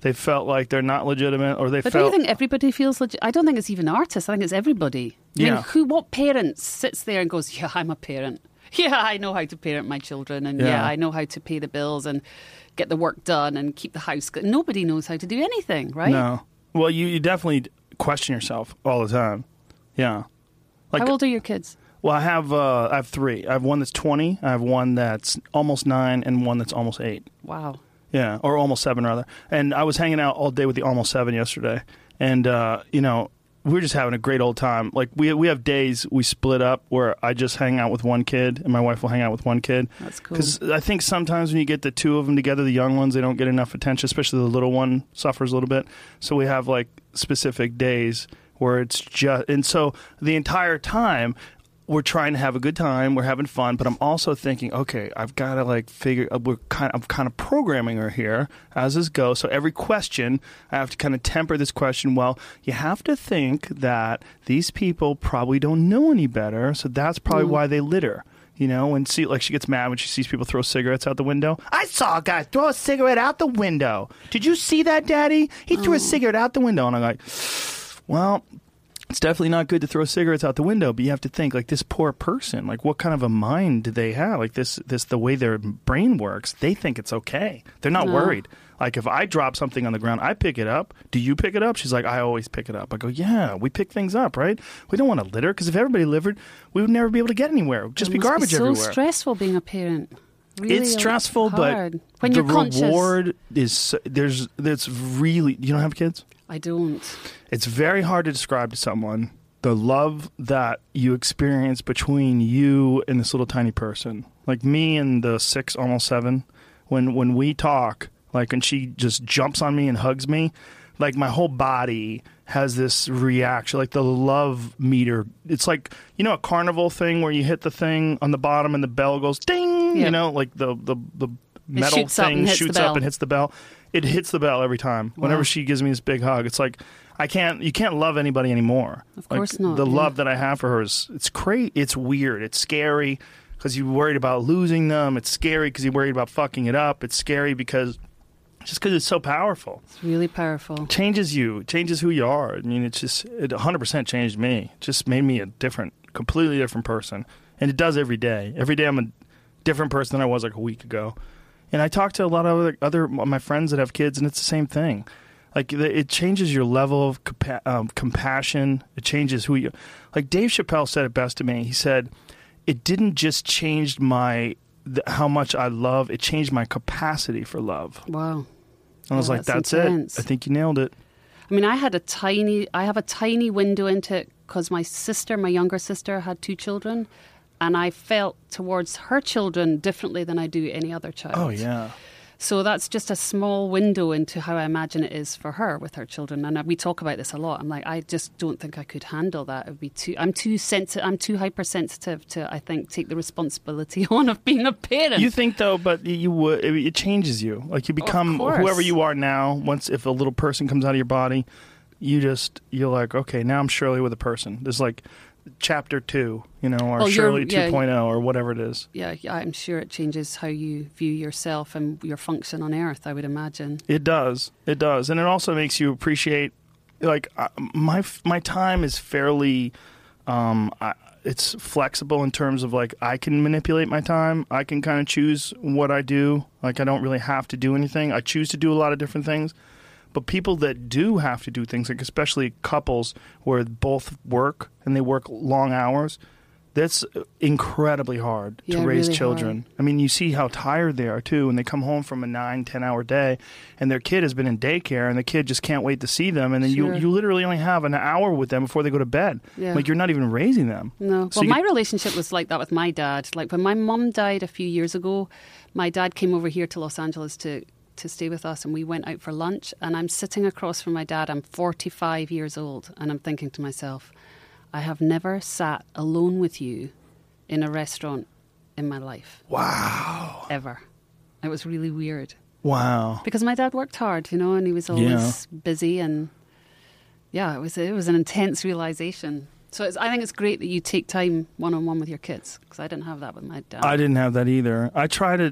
Speaker 2: They felt like they're not legitimate, or they
Speaker 1: But
Speaker 2: felt.
Speaker 1: do you think everybody feels legit? I don't think it's even artists. I think it's everybody. I
Speaker 2: Yeah.
Speaker 1: mean, who? What parent sits there and goes, "Yeah, I'm a parent. Yeah, I know how to parent my children, and yeah,
Speaker 2: Yeah.
Speaker 1: I know how to pay the bills and get the work done and keep the house good." Nobody knows how to do anything, right?
Speaker 2: No. Well, you, you definitely question yourself all the time. Yeah. Like,
Speaker 1: How old are your kids?
Speaker 2: well, I have uh, I have three. I have one that's twenty. I have one that's almost nine, and one that's almost eight.
Speaker 1: Wow.
Speaker 2: Yeah, or almost seven rather. And I was hanging out all day with the almost seven yesterday, and uh, you know, we were just having a great old time. Like we we have days we split up where I just hang out with one kid, and my wife will hang out with one kid.
Speaker 1: That's cool.
Speaker 2: Because I think sometimes when you get the two of them together, the young ones, they don't get enough attention, especially the little one suffers a little bit. So we have like specific days where it's just, and so the entire time we're trying to have a good time, we're having fun, but I'm also thinking, okay, I've got to like figure, we're kind of, I'm kind of programming her here as this goes. So every question, I have to kind of temper this question. Well, you have to think that these people probably don't know any better, so that's probably
Speaker 1: Mm.
Speaker 2: why they litter. You know, and see, like she gets mad when she sees people throw cigarettes out the window. I saw a guy throw a cigarette out the window. Did you see that, Daddy? He threw a cigarette out the window. And I'm like, well, it's definitely not good to throw cigarettes out the window, but you have to think, like, this poor person, like, what kind of a mind do they have? Like, this, this the way their brain works, they think it's okay. They're not
Speaker 1: No.
Speaker 2: worried. Like, if I drop something on the ground, I pick it up. Do you pick it up? She's like, I always pick it up. I go, yeah, we pick things up, right? We don't want to litter, because if everybody littered, we would never be able to get anywhere. It would just
Speaker 1: It
Speaker 2: be
Speaker 1: must
Speaker 2: garbage
Speaker 1: be so
Speaker 2: everywhere.
Speaker 1: stressful being a parent. Really
Speaker 2: It's stressful,
Speaker 1: hard.
Speaker 2: but
Speaker 1: when
Speaker 2: the
Speaker 1: you're conscious.
Speaker 2: reward is, there's, it's really, you don't have kids?
Speaker 1: I don't.
Speaker 2: It's very hard to describe to someone the love that you experience between you and this little tiny person. Like me and the six, almost seven, when when we talk, like, and she just jumps on me and hugs me, like my whole body has this reaction, like the love meter. It's like, you know, a carnival thing where you hit the thing on the bottom and the bell goes ding,
Speaker 1: Yeah.
Speaker 2: you know, like the, the, the metal
Speaker 1: shoots up
Speaker 2: thing
Speaker 1: and hits the
Speaker 2: shoots up
Speaker 1: bell.
Speaker 2: and hits the bell. It hits the bell every time. Whenever
Speaker 1: Wow.
Speaker 2: she gives me this big hug, it's like, I can't, you can't love anybody anymore.
Speaker 1: Of
Speaker 2: Like,
Speaker 1: course not,
Speaker 2: The
Speaker 1: yeah.
Speaker 2: love that I have for her is, it's crazy. It's weird. It's scary because you're worried about losing them. It's scary because you're worried about fucking it up. It's scary because, just because it's so powerful.
Speaker 1: It's really powerful.
Speaker 2: Changes you, changes who you are. I mean, it's just, it one hundred percent changed me. It just made me a different, completely different person. And it does every day. Every day I'm a different person than I was like a week ago. And I talk to a lot of other, other my friends that have kids, and it's the same thing. Like, it changes your level of compa- um, compassion. It changes who you... Like, Dave Chappelle said it best to me. He said, it didn't just change my... The, how much I love. It changed my capacity for love.
Speaker 1: Wow.
Speaker 2: And I was
Speaker 1: Yeah,
Speaker 2: like,
Speaker 1: that's
Speaker 2: that's
Speaker 1: intense.
Speaker 2: it. I think you nailed it.
Speaker 1: I mean, I had a tiny, I have a tiny window into it because my sister, my younger sister, had two children, and I felt towards her children differently than I do any other child.
Speaker 2: Oh, yeah.
Speaker 1: So that's just a small window into how I imagine it is for her with her children. And we talk about this a lot. I'm like, I just don't think I could handle that. It would be too. I'm too sensitive. I'm too hypersensitive to, I think, take the responsibility on of being a parent.
Speaker 2: You think, though, but you would, it, it changes you. Like, you become
Speaker 1: course.
Speaker 2: whoever you are now. Once, if a little person comes out of your body, you just, you're like, okay, now I'm Shirley with a person. There's like chapter two, you know, or
Speaker 1: Oh, you're-
Speaker 2: Shirley
Speaker 1: yeah.
Speaker 2: two point oh, or whatever it is.
Speaker 1: yeah, yeah, I'm sure it changes how you view yourself and your function on Earth. I would imagine.
Speaker 2: It does. It does. And it also makes you appreciate, like, uh, my my time is fairly, um, I, it's flexible in terms of, like, I can manipulate my time. I can kind of choose what I do. Like, I don't really have to do anything. I choose to do a lot of different things. But people that do have to do things, like especially couples where both work and they work long hours, that's incredibly hard to
Speaker 1: Yeah,
Speaker 2: raise
Speaker 1: really
Speaker 2: children.
Speaker 1: hard.
Speaker 2: I mean, you see how tired they are, too, and they come home from a nine, ten-hour day, and their kid has been in daycare, and the kid just can't wait to see them, and then
Speaker 1: Sure.
Speaker 2: you, you literally only have an hour with them before they go to bed.
Speaker 1: Yeah.
Speaker 2: Like, you're not even raising them.
Speaker 1: No.
Speaker 2: So
Speaker 1: Well,
Speaker 2: you-
Speaker 1: my relationship was like that with my dad. Like when my mum died a few years ago, my dad came over here to Los Angeles to, to stay with us, and we went out for lunch. And I'm sitting across from my dad. I'm forty-five years old, and I'm thinking to myself, I have never sat alone with you in a restaurant in my life.
Speaker 2: Wow.
Speaker 1: Ever. It was really weird.
Speaker 2: Wow.
Speaker 1: Because my dad worked hard, you know, and he was always busy, and yeah, it was it was an intense realization. So it's, I think it's great that you take time one on one with your kids, because I didn't have that with my dad.
Speaker 2: I didn't have that either. I try to,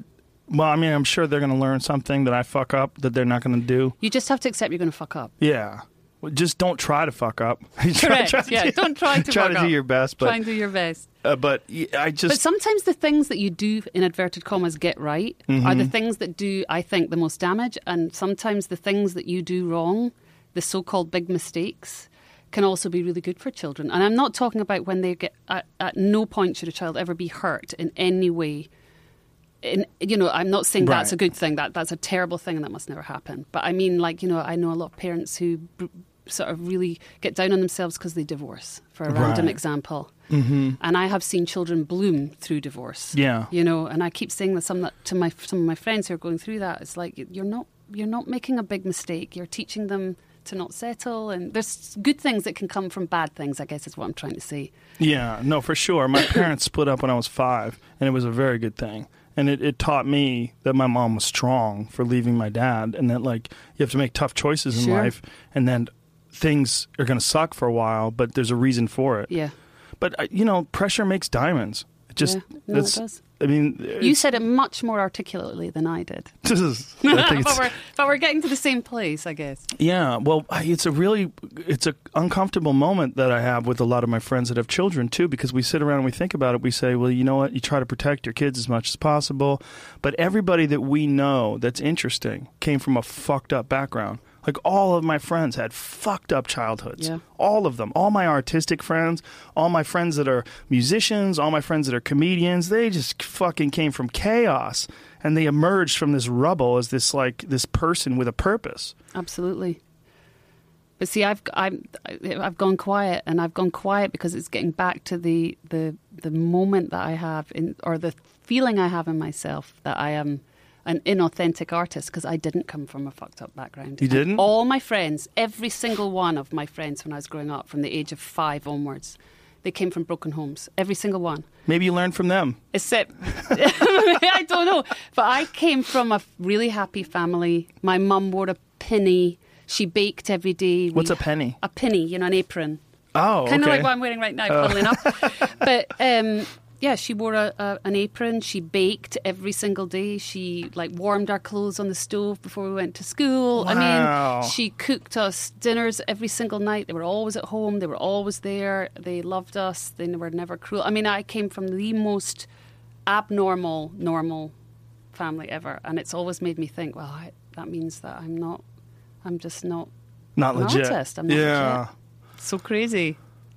Speaker 2: Well, I mean, I'm sure they're going to learn something that I fuck up that they're not going to do.
Speaker 1: You just have to accept you're going to fuck up.
Speaker 2: Yeah. Well, just don't try to fuck up.
Speaker 1: Correct.
Speaker 2: try, try
Speaker 1: yeah,
Speaker 2: to,
Speaker 1: don't try to
Speaker 2: try
Speaker 1: fuck
Speaker 2: to
Speaker 1: up.
Speaker 2: do your best. But,
Speaker 1: try and do your best.
Speaker 2: Uh, but I just.
Speaker 1: But sometimes the things that you do, in inverted commas, get right
Speaker 2: Mm-hmm.
Speaker 1: are the things that do, I think, the most damage. And sometimes the things that you do wrong, the so-called big mistakes, can also be really good for children. And I'm not talking about when they get, at, at no point should a child ever be hurt in any way. In, you know, I'm not saying that's
Speaker 2: Right.
Speaker 1: a good thing. That that's a terrible thing and that must never happen. But I mean, like, you know, I know a lot of parents who b- sort of really get down on themselves because they divorce, for a random
Speaker 2: Right.
Speaker 1: example. Mm-hmm. And I have seen children bloom through divorce.
Speaker 2: Yeah.
Speaker 1: You know, and I keep saying that some that to my some of my friends who are going through that. It's like you're not you're not making a big mistake. You're teaching them to not settle, and there's good things that can come from bad things, I guess is what I'm trying to say.
Speaker 2: Yeah, no, for sure. My parents split up when I was five, and it was a very good thing. And it, it taught me that my mom was strong for leaving my dad, and that, like, you have to make tough choices in
Speaker 1: Sure.
Speaker 2: life, and then things are going to suck for a while, but there's a reason for it.
Speaker 1: Yeah.
Speaker 2: But, uh, you know, pressure makes diamonds. It just,
Speaker 1: Yeah. No, it
Speaker 2: it's-
Speaker 1: does.
Speaker 2: I mean,
Speaker 1: You
Speaker 2: it's-
Speaker 1: said it much more articulately than I did.
Speaker 2: this is, I think
Speaker 1: but,
Speaker 2: it's,
Speaker 1: we're, but we're getting to the same place, I guess.
Speaker 2: yeah, well, I- it's a really, it's a uncomfortable moment that I have with a lot of my friends that have children too, because we sit around and we think about it. We say, well, you know what? You try to protect your kids as much as possible, but everybody that we know that's interesting came from a fucked up background. Like, all of my friends had fucked up childhoods.
Speaker 1: Yeah.
Speaker 2: All of them. All my artistic friends, all my friends that are musicians, all my friends that are comedians, they just fucking came from chaos. And they emerged from this rubble as this, like, this person with a purpose.
Speaker 1: Absolutely. But see, I've I'm, I've gone quiet, and I've gone quiet because it's getting back to the the, the moment that I have, in, or the feeling I have in myself that I am an inauthentic artist because I didn't come from a fucked up background.
Speaker 2: You
Speaker 1: And
Speaker 2: didn't?
Speaker 1: all my friends, every single one of my friends when I was growing up, from the age of five onwards, they came from broken homes. Every single one.
Speaker 2: Maybe you learned from them.
Speaker 1: Except, I don't know. But I came from a really happy family. My mum wore a pinny. She baked every day.
Speaker 2: What's
Speaker 1: We-
Speaker 2: a penny?
Speaker 1: A pinny, you know, an apron.
Speaker 2: Oh,
Speaker 1: Kind of
Speaker 2: okay.
Speaker 1: like what I'm wearing right now, funnily enough. But um, yeah, she wore a, a, an apron. She baked every single day. She like warmed our clothes on the stove before we went to school. I
Speaker 2: Wow.
Speaker 1: mean, she cooked us dinners every single night. They were always at home. They were always there. They loved us. They were never cruel. I mean, I came from the most abnormal, normal family ever, and it's always made me think, well, I, that means that I'm not. I'm just not
Speaker 2: Not
Speaker 1: an
Speaker 2: legit.
Speaker 1: artist. I'm not
Speaker 2: yeah.
Speaker 1: legit. So crazy.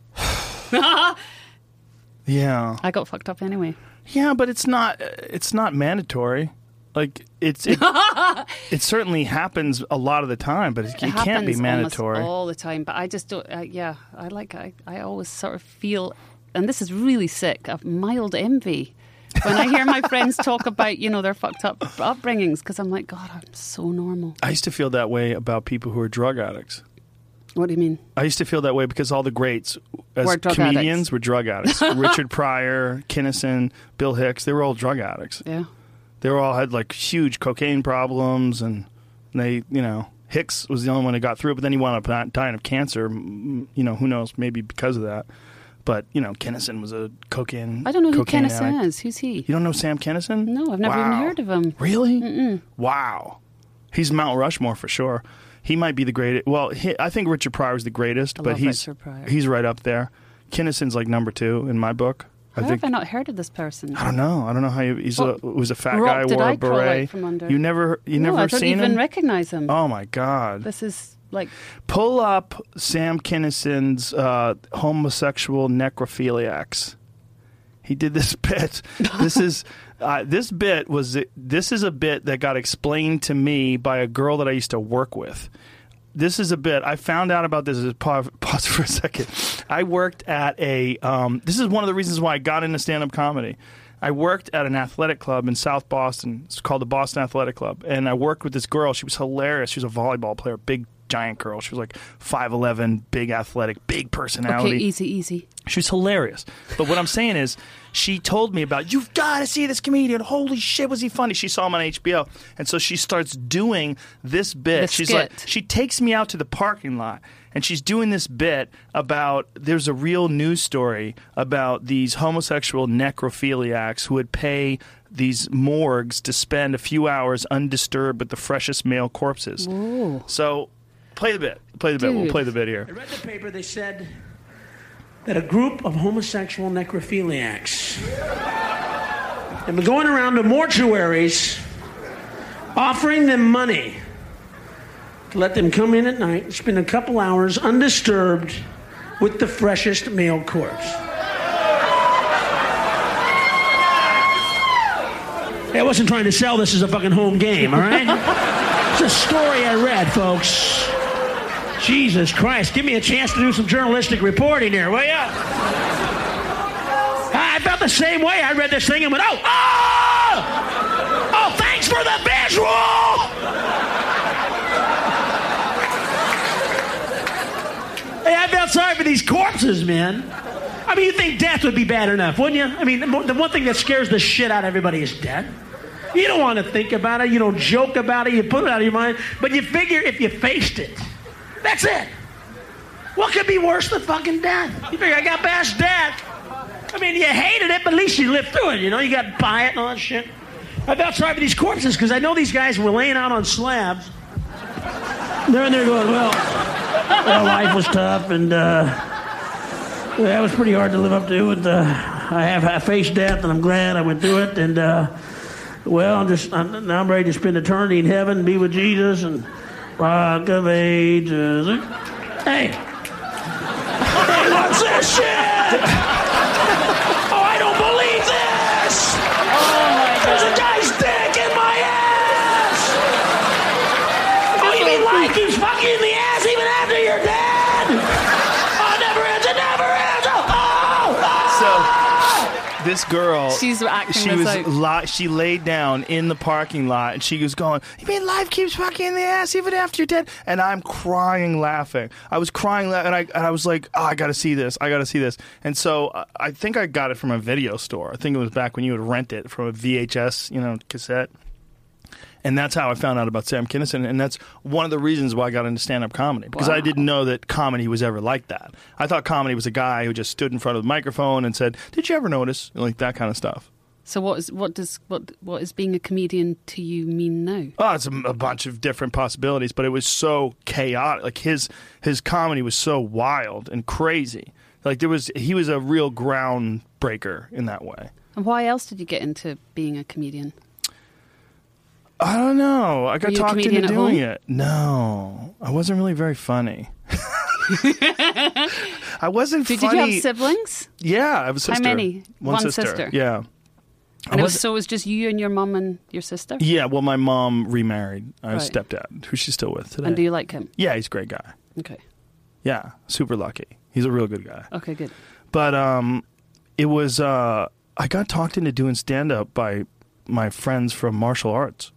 Speaker 2: Yeah.
Speaker 1: I got fucked up anyway.
Speaker 2: Yeah, but it's not it's not mandatory. Like, it's it, it certainly happens a lot of the time, but it, it,
Speaker 1: It
Speaker 2: can't be
Speaker 1: happens
Speaker 2: mandatory.
Speaker 1: almost all the time. But I just don't. Uh, yeah, I like. I, I always sort of feel, and this is really sick, of mild envy when I hear my friends talk about, you know, their fucked up upbringings, because I'm like, God, I'm so normal.
Speaker 2: I used to feel that way about people who are drug addicts.
Speaker 1: What do you mean?
Speaker 2: I used to feel that way because all the greats as
Speaker 1: Were drug
Speaker 2: comedians
Speaker 1: addicts.
Speaker 2: were drug addicts. Richard Pryor, Kinnison, Bill Hicks, they were all drug addicts.
Speaker 1: Yeah.
Speaker 2: They were all had like huge cocaine problems, and they, you know, Hicks was the only one who got through it, but then he wound up dying of cancer. m- You know, who knows, maybe because of that. But, you know, Kinnison was a cocaine
Speaker 1: I don't know who
Speaker 2: cocaine
Speaker 1: Kennison
Speaker 2: addict.
Speaker 1: is. Who's he?
Speaker 2: You don't know Sam Kinnison?
Speaker 1: No, I've never even
Speaker 2: Wow.
Speaker 1: heard of him.
Speaker 2: Really?
Speaker 1: Mm-mm.
Speaker 2: Wow. He's Mount Rushmore for sure. He might be the greatest. Well, he, I think Richard Pryor is the greatest,
Speaker 1: I
Speaker 2: but
Speaker 1: love
Speaker 2: he's
Speaker 1: Richard Pryor.
Speaker 2: he's right up there. Kinnison's like number two in my book. I
Speaker 1: How
Speaker 2: think.
Speaker 1: have I not heard of this person?
Speaker 2: I don't know. I don't know how you, he's
Speaker 1: What
Speaker 2: a was a fat
Speaker 1: rock
Speaker 2: guy,
Speaker 1: did
Speaker 2: wore
Speaker 1: I
Speaker 2: a
Speaker 1: crawl out
Speaker 2: beret.
Speaker 1: from under?
Speaker 2: You never you
Speaker 1: no,
Speaker 2: never
Speaker 1: I don't
Speaker 2: seen
Speaker 1: even
Speaker 2: him?
Speaker 1: recognize him.
Speaker 2: Oh my god.
Speaker 1: This is like,
Speaker 2: Pull up Sam Kinnison's uh, homosexual necrophiliacs. He did this bit. This is uh, this bit was this is a bit that got explained to me by a girl that I used to work with. This is a bit I found out about this. Pause, pause for a second. I worked at a. Um, this is one of the reasons why I got into stand-up comedy. I worked at an athletic club in South Boston. It's called the Boston Athletic Club, and I worked with this girl. She was hilarious. She was a volleyball player, big giant girl. She was like five eleven, big athletic, big personality.
Speaker 1: Okay, easy, easy.
Speaker 2: She was hilarious. But what I'm saying is, she told me about, you've got to see this comedian. Holy shit, was he funny? She saw him on H B O. And so she starts doing this bit.
Speaker 1: The
Speaker 2: she's
Speaker 1: skit.
Speaker 2: like, she takes me out to the parking lot, and she's doing this bit about, there's a real news story about these homosexual necrophiliacs who would pay these morgues to spend a few hours undisturbed with the freshest male corpses.
Speaker 1: Ooh.
Speaker 2: So play the bit. Play the bit. We'll
Speaker 1: Dude.
Speaker 2: play the bit here.
Speaker 5: I read the paper, they said that a group of homosexual necrophiliacs have been going around to mortuaries offering them money to let them come in at night and spend a couple hours undisturbed with the freshest male corpse. Hey, I wasn't trying to sell this as a fucking home game, all right? It's a story I read, folks. Jesus Christ, give me a chance to do some journalistic reporting here, will ya? I felt the same way. I read this thing and went, oh, oh! Oh, thanks for the visual! Hey, I felt sorry for these corpses, man. I mean, you think death would be bad enough, wouldn't you? I mean, the the one thing that scares the shit out of everybody is death. You don't want to think about it. You don't joke about it. You put it out of your mind. But you figure if you faced it, that's it. What could be worse than fucking death? You figure I got past death. I mean, you hated it, but at least you lived through it. You know, you got to buy it and all that shit. I felt sorry for these corpses because I know these guys were laying out on slabs. They're in there going, well, well life was tough and uh, well, that was pretty hard to live up to. And uh, I have I faced death, and I'm glad I went through it. And uh, well, I'm just I'm, now I'm ready to spend eternity in heaven and be with Jesus and Rock of Ages. Hey, hey, what's this shit? Oh, I don't believe this! Oh my God! There's a guy's dick in my ass! Oh, you mean life keeps fucking you in the ass even after you're dead? Oh, it never ends! It never ends! Oh, oh, oh.
Speaker 2: So this girl,
Speaker 1: She's acting
Speaker 2: she
Speaker 1: this
Speaker 2: was
Speaker 1: out.
Speaker 2: li- she laid down in the parking lot, and she was going, you mean life keeps fucking in the ass even after you're dead? And I'm crying laughing. I was crying la- and I and I was like, oh, I gotta see this. I gotta see this. And so uh, I think I got it from a video store. I think it was back when you would rent it from a V H S, you know, cassette. And that's how I found out about Sam Kinison, and that's one of the reasons why I got into stand-up comedy, because
Speaker 1: Wow.
Speaker 2: I didn't know that comedy was ever like that. I thought comedy was a guy who just stood in front of the microphone and said, "Did you ever notice?" Like that kind of stuff.
Speaker 1: So what is what does what what is being a comedian to you mean now?
Speaker 2: Oh, it's a, a bunch of different possibilities, but it was so chaotic. Like his his comedy was so wild and crazy. Like there was, he was a real groundbreaker in that way.
Speaker 1: And why else did you get into being a comedian?
Speaker 2: I don't know. I got
Speaker 1: you a
Speaker 2: talked into
Speaker 1: comedian at
Speaker 2: doing
Speaker 1: home?
Speaker 2: it. No, I wasn't really very funny. I wasn't
Speaker 1: Did,
Speaker 2: funny.
Speaker 1: did you have siblings?
Speaker 2: Yeah, I have a sister.
Speaker 1: How many?
Speaker 2: One,
Speaker 1: One
Speaker 2: sister.
Speaker 1: sister.
Speaker 2: Yeah.
Speaker 1: And it was,
Speaker 2: wasn't-
Speaker 1: so it was just you and your mum and your sister?
Speaker 2: Yeah, well, my mom remarried. I have a
Speaker 1: Right.
Speaker 2: stepdad, who she's still with today.
Speaker 1: And do you like him?
Speaker 2: Yeah, he's a great guy.
Speaker 1: Okay.
Speaker 2: Yeah, super lucky. He's a real good guy.
Speaker 1: Okay, good.
Speaker 2: But um, it was, uh, I got talked into doing stand-up by my friends from martial arts.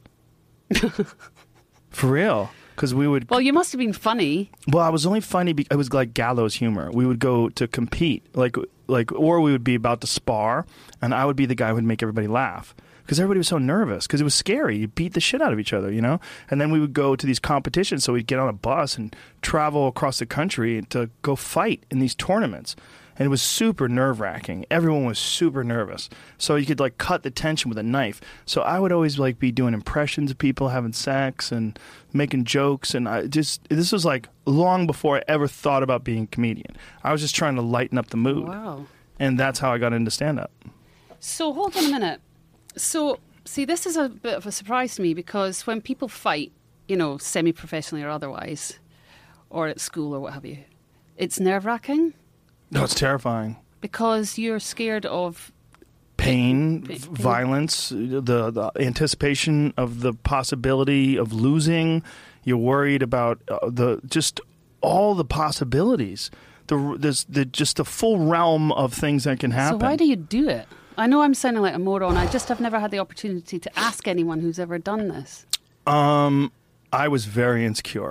Speaker 2: For real. Because we would...
Speaker 1: Well, you must have been funny.
Speaker 2: Well, I was only funny because it was like gallows humor. We would go to compete, like, like, or we would be about to spar, and I would be the guy who would make everybody laugh because everybody was so nervous because it was scary. You beat the shit out of each other, you know. And then we would go to these competitions, so we'd get on a bus and travel across the country to go fight in these tournaments. And it was super nerve-wracking. Everyone was super nervous. So you could, like, cut the tension with a knife. So I would always, like, be doing impressions of people having sex and making jokes. And I just, this was, like, long before I ever thought about being a comedian. I was just trying to lighten up the mood.
Speaker 1: Wow.
Speaker 2: And that's how I got into stand-up.
Speaker 1: So hold on a minute. So, see, this is a bit of a surprise to me because when people fight, you know, semi-professionally or otherwise, or at school or what have you, it's nerve-wracking
Speaker 2: No, it's terrifying.
Speaker 1: because you're scared of...
Speaker 2: Pain,
Speaker 1: Pain.
Speaker 2: v- violence, the, the anticipation of the possibility of losing. You're worried about uh, the just all the possibilities. The, there's the, just the full realm of things that can happen.
Speaker 1: So why do you do it? I know I'm sounding like a moron. I just have never had the opportunity to ask anyone who's ever done this.
Speaker 2: Um, I was very insecure.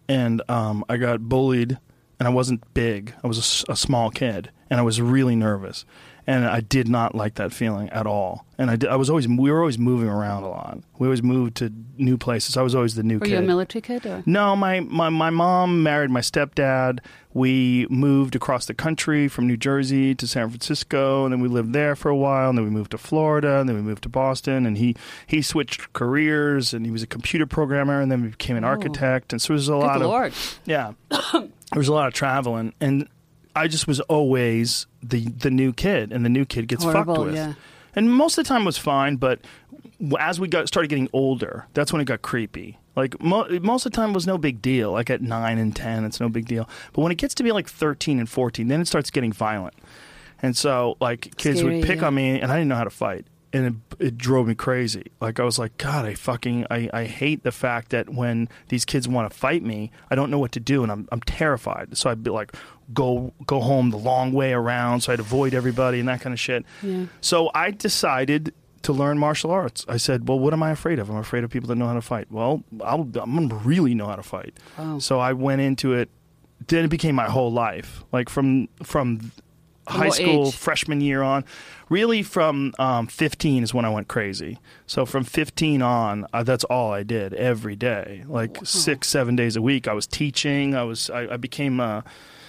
Speaker 2: and um, I got bullied, and I wasn't big. I was a s- a, small kid, and I was really nervous, and I did not like that feeling at all. And I, did, I was always we were always moving around a lot. We always moved to new places. I was always the new
Speaker 1: Were
Speaker 2: kid.
Speaker 1: you a military kid? Or?
Speaker 2: No, my, my, my mom married my stepdad. We moved across the country from New Jersey to San Francisco, and then we lived there for a while, and then we moved to Florida, and then we moved to Boston, and he, he switched careers, and he was a computer programmer, and then we became an
Speaker 1: Oh.
Speaker 2: architect, and so there was a
Speaker 1: Good
Speaker 2: lot
Speaker 1: Lord.
Speaker 2: of... Yeah. There was a lot of traveling, and I just was always the the new kid, and the new kid gets
Speaker 1: Horrible,
Speaker 2: fucked with.
Speaker 1: yeah.
Speaker 2: And most of the time it was fine, but as we got started getting older, that's when it got creepy. Like mo- most of the time it was no big deal. Like at nine and ten, it's no big deal. But when it gets to be like thirteen and fourteen, then it starts getting violent. And so like kids
Speaker 1: Scary,
Speaker 2: would pick
Speaker 1: yeah.
Speaker 2: on me, and I didn't know how to fight. And it, it drove me crazy. Like I was like, God, I fucking I, I hate the fact that when these kids want to fight me, I don't know what to do, and I'm I'm terrified. So I'd be like, go go home the long way around, so I'd avoid everybody and that kind of shit.
Speaker 1: Yeah.
Speaker 2: So I decided to learn martial arts. I said, well, what am I afraid of? I'm afraid of people that know how to fight. Well, I'll, I'm going to really know how to fight.
Speaker 1: Wow.
Speaker 2: So I went into it. Then it became my whole life. Like from from high
Speaker 1: what
Speaker 2: school,
Speaker 1: age?
Speaker 2: freshman year on. Really from um, fifteen is when I went crazy. So from fifteen on, uh, that's all I did every day. Like six, seven days a week. I was teaching. I was. I, I became. Uh,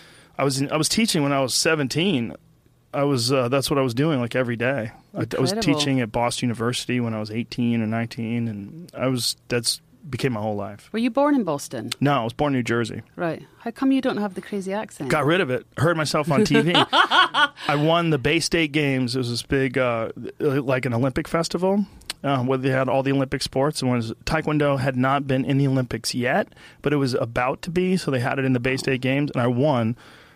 Speaker 2: I was. In, I was teaching when I was seventeen. I was. Uh, that's what I was doing. Like every day. I, I was
Speaker 1: Incredible.
Speaker 2: teaching at Boston University when I was eighteen or nineteen, and I was. That's became my whole life.
Speaker 1: Were you born in Boston?
Speaker 2: No, I was born in New Jersey.
Speaker 1: Right. How come you don't have the crazy accent?
Speaker 2: Got rid of it. Heard myself on T V. I won the Bay State Games. It was this big, uh, like an Olympic festival, uh, where they had all the Olympic sports. And was, Taekwondo had not been in the Olympics yet, but it was about to be. So they had it in the Bay State Games, and I won.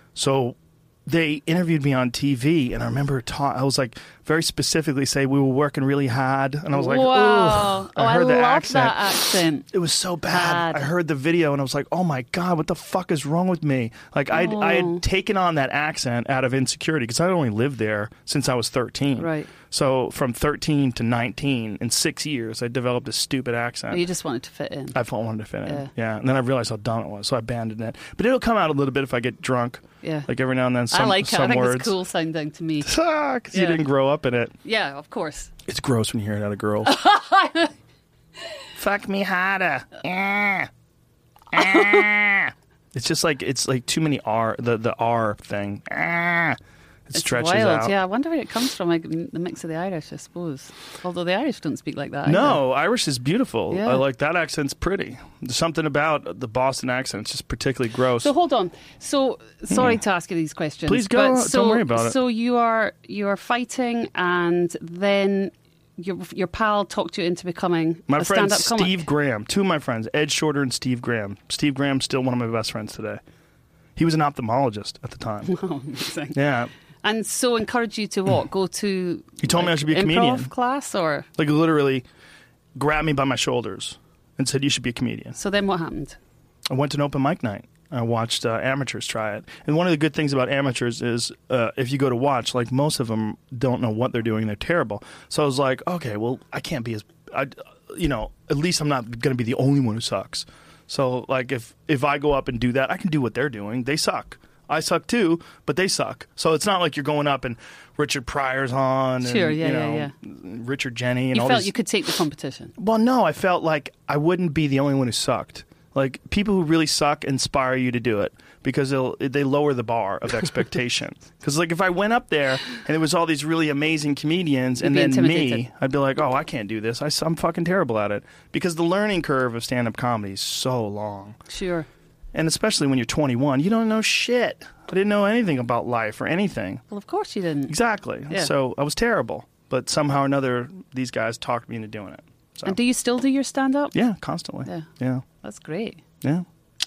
Speaker 2: So they interviewed me on T V, and I remember ta- I was like very specifically say we were working really hard, and I was like,
Speaker 1: wow.
Speaker 2: "Ugh."
Speaker 1: Oh,
Speaker 2: I heard
Speaker 1: I
Speaker 2: the
Speaker 1: love
Speaker 2: accent.
Speaker 1: that accent.
Speaker 2: It was so bad.
Speaker 1: Bad.
Speaker 2: I heard the video and I was like, "Oh my god, what the fuck is wrong with me?" Like I
Speaker 1: Oh.
Speaker 2: I had taken on that accent out of insecurity because I only lived there since I was thirteen.
Speaker 1: Right.
Speaker 2: So from thirteen to nineteen, in six years, I developed a stupid accent.
Speaker 1: Oh, you just wanted to fit in.
Speaker 2: I wanted to fit in.
Speaker 1: Yeah.
Speaker 2: Yeah. And then I realized how dumb it was, so I abandoned it. But it'll come out a little bit if I get drunk.
Speaker 1: Yeah.
Speaker 2: Like every now and then, some,
Speaker 1: I like it.
Speaker 2: some
Speaker 1: I think
Speaker 2: words.
Speaker 1: it's cool sounding to me.
Speaker 2: Because you
Speaker 1: Yeah.
Speaker 2: didn't grow up in it.
Speaker 1: Yeah, of course.
Speaker 2: It's gross when you hear it out of girls. Fuck me harder. Eh. Eh. It's just like it's like too many R. The the R thing. Eh. It
Speaker 1: It's
Speaker 2: stretches
Speaker 1: wild.
Speaker 2: out.
Speaker 1: Yeah, I wonder where it comes from. Like the mix of the Irish, I suppose. Although the Irish don't speak like that.
Speaker 2: No, Irish is beautiful.
Speaker 1: Yeah.
Speaker 2: I like that accent's pretty. There's something about the Boston accent. It's just particularly gross.
Speaker 1: So hold on. So sorry to ask you these questions.
Speaker 2: Please go.
Speaker 1: but
Speaker 2: Don't
Speaker 1: so,
Speaker 2: worry about it.
Speaker 1: So you are you are fighting, and then your your pal talked you into becoming
Speaker 2: my
Speaker 1: a
Speaker 2: friend
Speaker 1: stand-up comic.
Speaker 2: Steve Graham, two of my friends, Ed Shorter and Steve Graham. Steve Graham's still one of my best friends today. He was an ophthalmologist at the time.
Speaker 1: Oh, amazing.
Speaker 2: Yeah.
Speaker 1: And so encourage you to what? Go to
Speaker 2: He told me I
Speaker 1: like,
Speaker 2: should be a
Speaker 1: improv
Speaker 2: comedian.
Speaker 1: class, or
Speaker 2: Like literally grabbed me by my shoulders and said, "You should be a comedian."
Speaker 1: so then what happened?
Speaker 2: I went to an open mic night. I watched uh, amateurs try it. And one of the good things about amateurs is uh, if you go to watch, like most of them don't know what they're doing. They're terrible. So I was like, okay, well, I can't be as, I, you know, at least I'm not going to be the only one who sucks. So like if, if I go up and do that, I can do what they're doing. They suck. I suck too, but they suck. So it's not like you're going up and Richard Pryor's on and,
Speaker 1: Sure, yeah,
Speaker 2: you
Speaker 1: yeah,
Speaker 2: know, Richard Jenny and
Speaker 1: You
Speaker 2: all
Speaker 1: felt
Speaker 2: these.
Speaker 1: you could take the competition.
Speaker 2: Well, no, I felt like I wouldn't be the only one who sucked. Like people who really suck inspire you to do it because they'll they lower the bar of expectation. Because like if I went up there and there was all these really amazing comedians
Speaker 1: You'd
Speaker 2: and
Speaker 1: be
Speaker 2: then
Speaker 1: intimidated.
Speaker 2: me, I'd be like, oh, I can't do this. I, I'm fucking terrible at it. Because the learning curve of stand-up comedy is so long.
Speaker 1: Sure.
Speaker 2: And especially when you're twenty-one, you don't know shit. I didn't know anything about life or anything.
Speaker 1: Well, of course you didn't.
Speaker 2: Exactly.
Speaker 1: Yeah.
Speaker 2: So I was terrible. But somehow or another, these guys talked me into doing it. So
Speaker 1: And do you still do your stand-up?
Speaker 2: yeah, constantly.
Speaker 1: Yeah.
Speaker 2: Yeah.
Speaker 1: That's great.
Speaker 2: Yeah.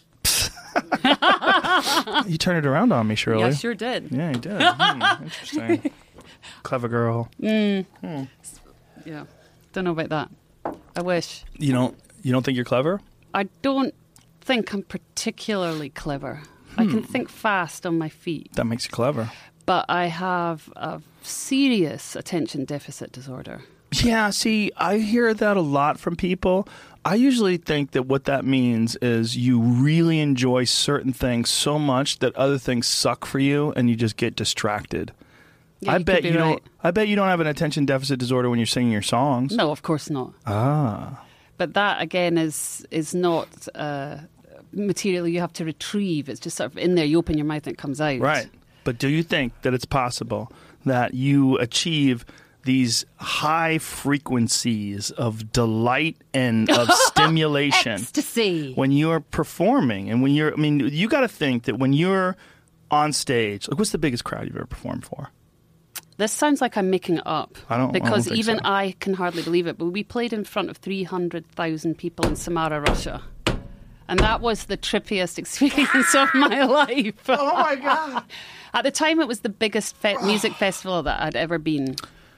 Speaker 2: You turned it around on me, Shirley.
Speaker 1: Yeah, I sure did.
Speaker 2: Yeah, you did. Hmm, interesting. Clever girl.
Speaker 1: Yeah. Don't know about that. I wish.
Speaker 2: You don't. You don't think you're clever?
Speaker 1: I don't think I'm particularly clever. I
Speaker 2: Hmm.
Speaker 1: can think fast on my feet,
Speaker 2: That makes you clever.
Speaker 1: but I have a serious attention deficit disorder.
Speaker 2: Yeah. See, I hear that a lot from people. I usually think that what that means is you really enjoy certain things so much that other things suck for you, and you just get distracted.
Speaker 1: Yeah,
Speaker 2: I
Speaker 1: you
Speaker 2: bet
Speaker 1: could be
Speaker 2: you
Speaker 1: right.
Speaker 2: don't. I bet you don't have an attention deficit disorder when you're singing your songs.
Speaker 1: No, of course not.
Speaker 2: Ah,
Speaker 1: But that again is is not uh, material you have to retrieve. It's just sort of in there. You open your mouth and it comes out.
Speaker 2: right. But do you think that it's possible that you achieve these high frequencies of delight and of stimulation
Speaker 1: Ecstasy.
Speaker 2: when you're performing? And when you're, I mean, you got to think that when you're on stage, like, what's the biggest crowd you've ever performed for?
Speaker 1: This sounds like I'm making it up.
Speaker 2: I don't- I don't
Speaker 1: Because
Speaker 2: think
Speaker 1: even
Speaker 2: so.
Speaker 1: I can hardly believe it. But we played in front of three hundred thousand people in Samara, Russia. And that was the trippiest experience of my life.
Speaker 2: Oh my God.
Speaker 1: At the time, it was the biggest fe- music festival that I'd ever been.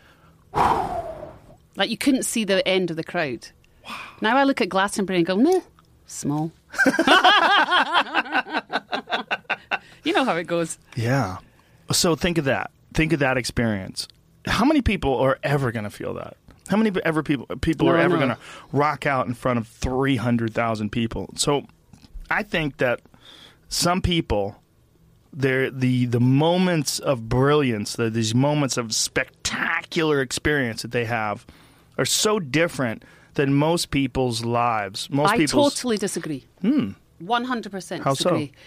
Speaker 1: Like, you couldn't see the end of the crowd. Now I look at Glastonbury and go, meh, small. You know how it goes.
Speaker 2: Yeah. So think of that. Think of that experience. How many people are ever going to feel that? How many ever people people
Speaker 1: No,
Speaker 2: are ever
Speaker 1: no.
Speaker 2: going to rock out in front of three hundred thousand people? So I think that some people, they're, the the moments of brilliance, the, these moments of spectacular experience that they have are so different than most people's lives. Most
Speaker 1: I
Speaker 2: people's
Speaker 1: totally disagree. Hmm. one hundred percent
Speaker 2: How so?
Speaker 1: disagree.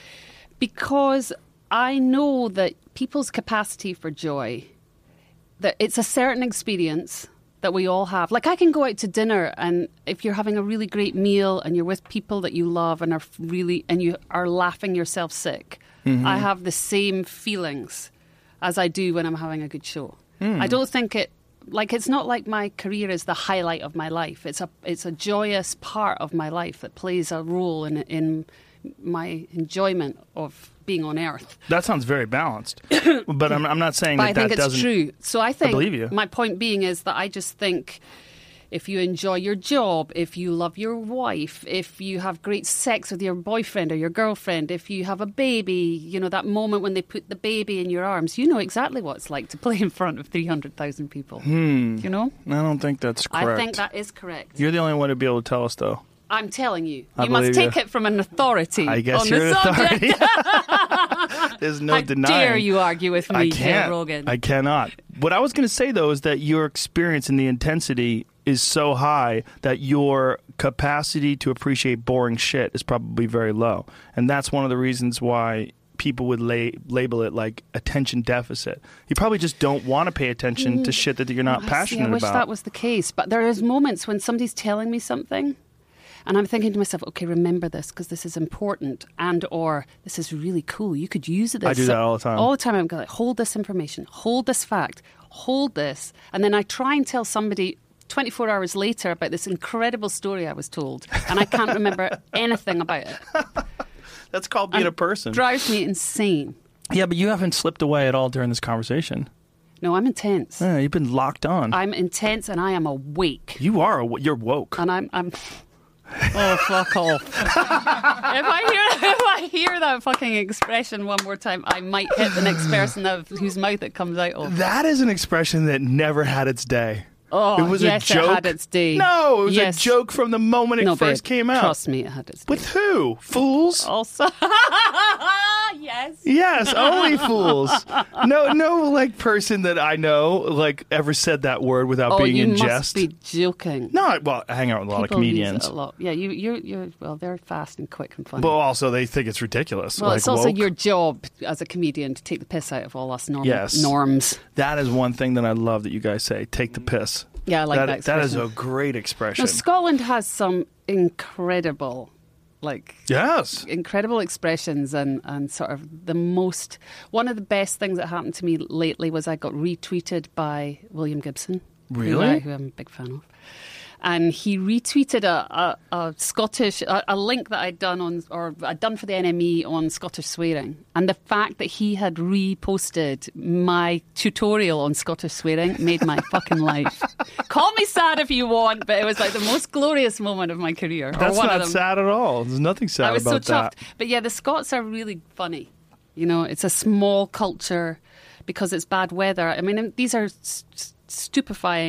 Speaker 1: Because I know that people's capacity for joy, that it's a certain experience that we all have. Like, I can go out to dinner, and if you're having a really great meal and you're with people that you love and are really, and you are laughing yourself sick,
Speaker 2: Mm-hmm.
Speaker 1: I have the same feelings as I do when I'm having a good show.
Speaker 2: Hmm.
Speaker 1: I don't think it, like, it's not like my career is the highlight of my life. It's a, it's a joyous part of my life that plays a role in, in my enjoyment of being on earth.
Speaker 2: That sounds very balanced. But I'm, I'm not saying
Speaker 1: But
Speaker 2: that
Speaker 1: I think
Speaker 2: that
Speaker 1: it's
Speaker 2: doesn't.
Speaker 1: true. So I think
Speaker 2: believe you.
Speaker 1: my point being is that I just think if you enjoy your job, if you love your wife, if you have great sex with your boyfriend or your girlfriend, if you have a baby, you know, that moment when they put the baby in your arms, you know exactly what it's like to play in front of three hundred thousand people.
Speaker 2: Hmm.
Speaker 1: You know?
Speaker 2: I don't think that's correct.
Speaker 1: I think that is correct.
Speaker 2: You're the only one to be able to tell us, though.
Speaker 1: I'm telling you.
Speaker 2: I
Speaker 1: You must
Speaker 2: believe
Speaker 1: take
Speaker 2: you.
Speaker 1: it from an authority
Speaker 2: I guess
Speaker 1: on
Speaker 2: you're
Speaker 1: the
Speaker 2: an
Speaker 1: subject.
Speaker 2: authority. There's no
Speaker 1: How
Speaker 2: denying.
Speaker 1: dare you argue with me,
Speaker 2: I
Speaker 1: Joe
Speaker 2: can't.
Speaker 1: Rogan?
Speaker 2: I cannot. What I was going to say, though, is that your experience and the intensity is so high that your capacity to appreciate boring shit is probably very low. And that's one of the reasons why people would la- label it like attention deficit. You probably just don't want to pay attention to shit that you're not
Speaker 1: I see,
Speaker 2: passionate
Speaker 1: I wish
Speaker 2: about.
Speaker 1: that was the case. But there is moments when somebody's telling me something and I'm thinking to myself, okay, remember this because this is important, and or this is really cool. You could use this.
Speaker 2: I do that all the time.
Speaker 1: All the time. I'm going, hold this information, hold this fact, hold this. And then I try and tell somebody twenty-four hours later about this incredible story I was told, and I can't remember anything about it.
Speaker 2: That's called being
Speaker 1: And
Speaker 2: a person.
Speaker 1: Drives me insane.
Speaker 2: Yeah, but you haven't slipped away at all during this conversation.
Speaker 1: No, I'm intense.
Speaker 2: Yeah, you've been locked on.
Speaker 1: I'm intense and I am awake.
Speaker 2: you are. A, you're woke.
Speaker 1: And I'm, I'm oh, fuck off. if I hear if I hear that fucking expression one more time, I might hit the next person of whose mouth it comes out of.
Speaker 2: That is an expression that never had its day.
Speaker 1: Oh,
Speaker 2: it was
Speaker 1: yes,
Speaker 2: a joke.
Speaker 1: it had its day.
Speaker 2: No, it was
Speaker 1: Yes.
Speaker 2: a joke from the moment it
Speaker 1: No,
Speaker 2: first
Speaker 1: babe,
Speaker 2: came out.
Speaker 1: Trust me, it had its day.
Speaker 2: With who? Fools?
Speaker 1: Also, yes.
Speaker 2: Yes, only fools. No, no, like person that I know like ever said that word without
Speaker 1: Oh,
Speaker 2: being
Speaker 1: you
Speaker 2: in
Speaker 1: must
Speaker 2: jest.
Speaker 1: be joking.
Speaker 2: No, I- well, I hang out with a lot
Speaker 1: People
Speaker 2: of
Speaker 1: use it
Speaker 2: comedians,
Speaker 1: a lot. Yeah, you, you're, you're. Well, they're fast and quick and funny.
Speaker 2: but also they think it's ridiculous.
Speaker 1: well,
Speaker 2: like
Speaker 1: it's also
Speaker 2: woke.
Speaker 1: your job as a comedian to take the piss out of all us norm-
Speaker 2: Yes.
Speaker 1: norms.
Speaker 2: That is one thing that I love that you guys say. Take the piss.
Speaker 1: Yeah, I like that
Speaker 2: That is
Speaker 1: expression.
Speaker 2: a great expression.
Speaker 1: No, Scotland has some incredible, like,
Speaker 2: yes.
Speaker 1: incredible expressions and, and sort of the most... One of the best things that happened to me lately was I got retweeted by William Gibson. who
Speaker 2: Really?
Speaker 1: I- Who I'm a big fan of. And he retweeted a, a, a Scottish, a, a link that I'd done on, or I'd done for the N M E on Scottish swearing. And the fact that he had reposted my tutorial on Scottish swearing made my fucking life. Call me sad if you want, but it was like the most glorious moment of my career. or
Speaker 2: That's
Speaker 1: one
Speaker 2: not
Speaker 1: of them.
Speaker 2: sad at all. There's nothing sad
Speaker 1: I was so
Speaker 2: about that.
Speaker 1: chuffed. But yeah, the Scots are really funny. You know, it's a small culture because it's bad weather. I mean, these are st- stupefying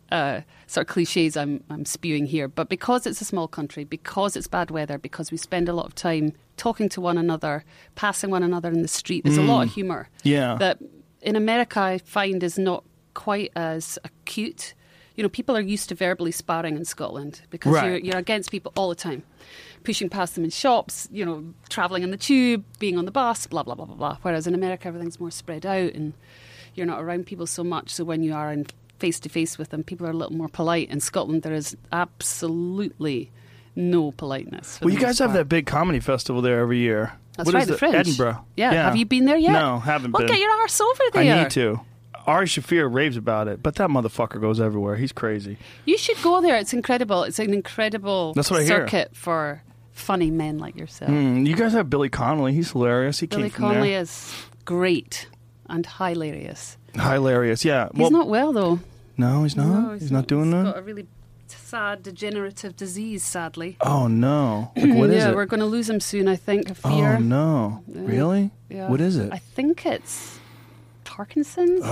Speaker 1: uh, sort of cliches I'm, I'm spewing here. But because it's a small country, because it's bad weather, because we spend a lot of time talking to one another, passing one another in the street, there's mm. a lot of humour.
Speaker 2: Yeah.
Speaker 1: That in America I find is not quite as acute. You know, people are used to verbally sparring in Scotland because
Speaker 2: right.
Speaker 1: you're, you're against people all the time. Pushing past them in shops, you know, travelling in the tube, being on the bus, blah, blah, blah, blah, blah. Whereas in America, everything's more spread out and you're not around people so much. So when you are in face-to-face with them, people are a little more polite. In Scotland, there is absolutely no politeness.
Speaker 2: Well, you guys have that big comedy festival there every year.
Speaker 1: That's
Speaker 2: what
Speaker 1: right,
Speaker 2: is
Speaker 1: the
Speaker 2: it?
Speaker 1: Fringe.
Speaker 2: Edinburgh.
Speaker 1: Yeah. yeah. Have you been there yet?
Speaker 2: No, haven't
Speaker 1: well,
Speaker 2: been.
Speaker 1: Well, get your arse over there.
Speaker 2: I need to. Ari Shaffir raves about it, but that motherfucker goes everywhere. He's crazy.
Speaker 1: You should go there. It's incredible. It's an incredible
Speaker 2: That's what I
Speaker 1: circuit
Speaker 2: hear.
Speaker 1: for funny men like yourself.
Speaker 2: Mm, you guys have Billy Connolly. He's hilarious. He
Speaker 1: Billy
Speaker 2: came from
Speaker 1: Connolly
Speaker 2: there.
Speaker 1: is great and hilarious.
Speaker 2: Hilarious, yeah.
Speaker 1: He's
Speaker 2: well,
Speaker 1: not well, though.
Speaker 2: No, he's not?
Speaker 1: No,
Speaker 2: he's, he's not, not doing
Speaker 1: he's
Speaker 2: that?
Speaker 1: He's got a really sad degenerative disease, sadly.
Speaker 2: Oh, no. Like, what is
Speaker 1: yeah,
Speaker 2: it?
Speaker 1: we're going to lose him soon, I think, I fear.
Speaker 2: Oh, no.
Speaker 1: Yeah.
Speaker 2: Really?
Speaker 1: Yeah.
Speaker 2: What is it?
Speaker 1: I think it's Parkinson's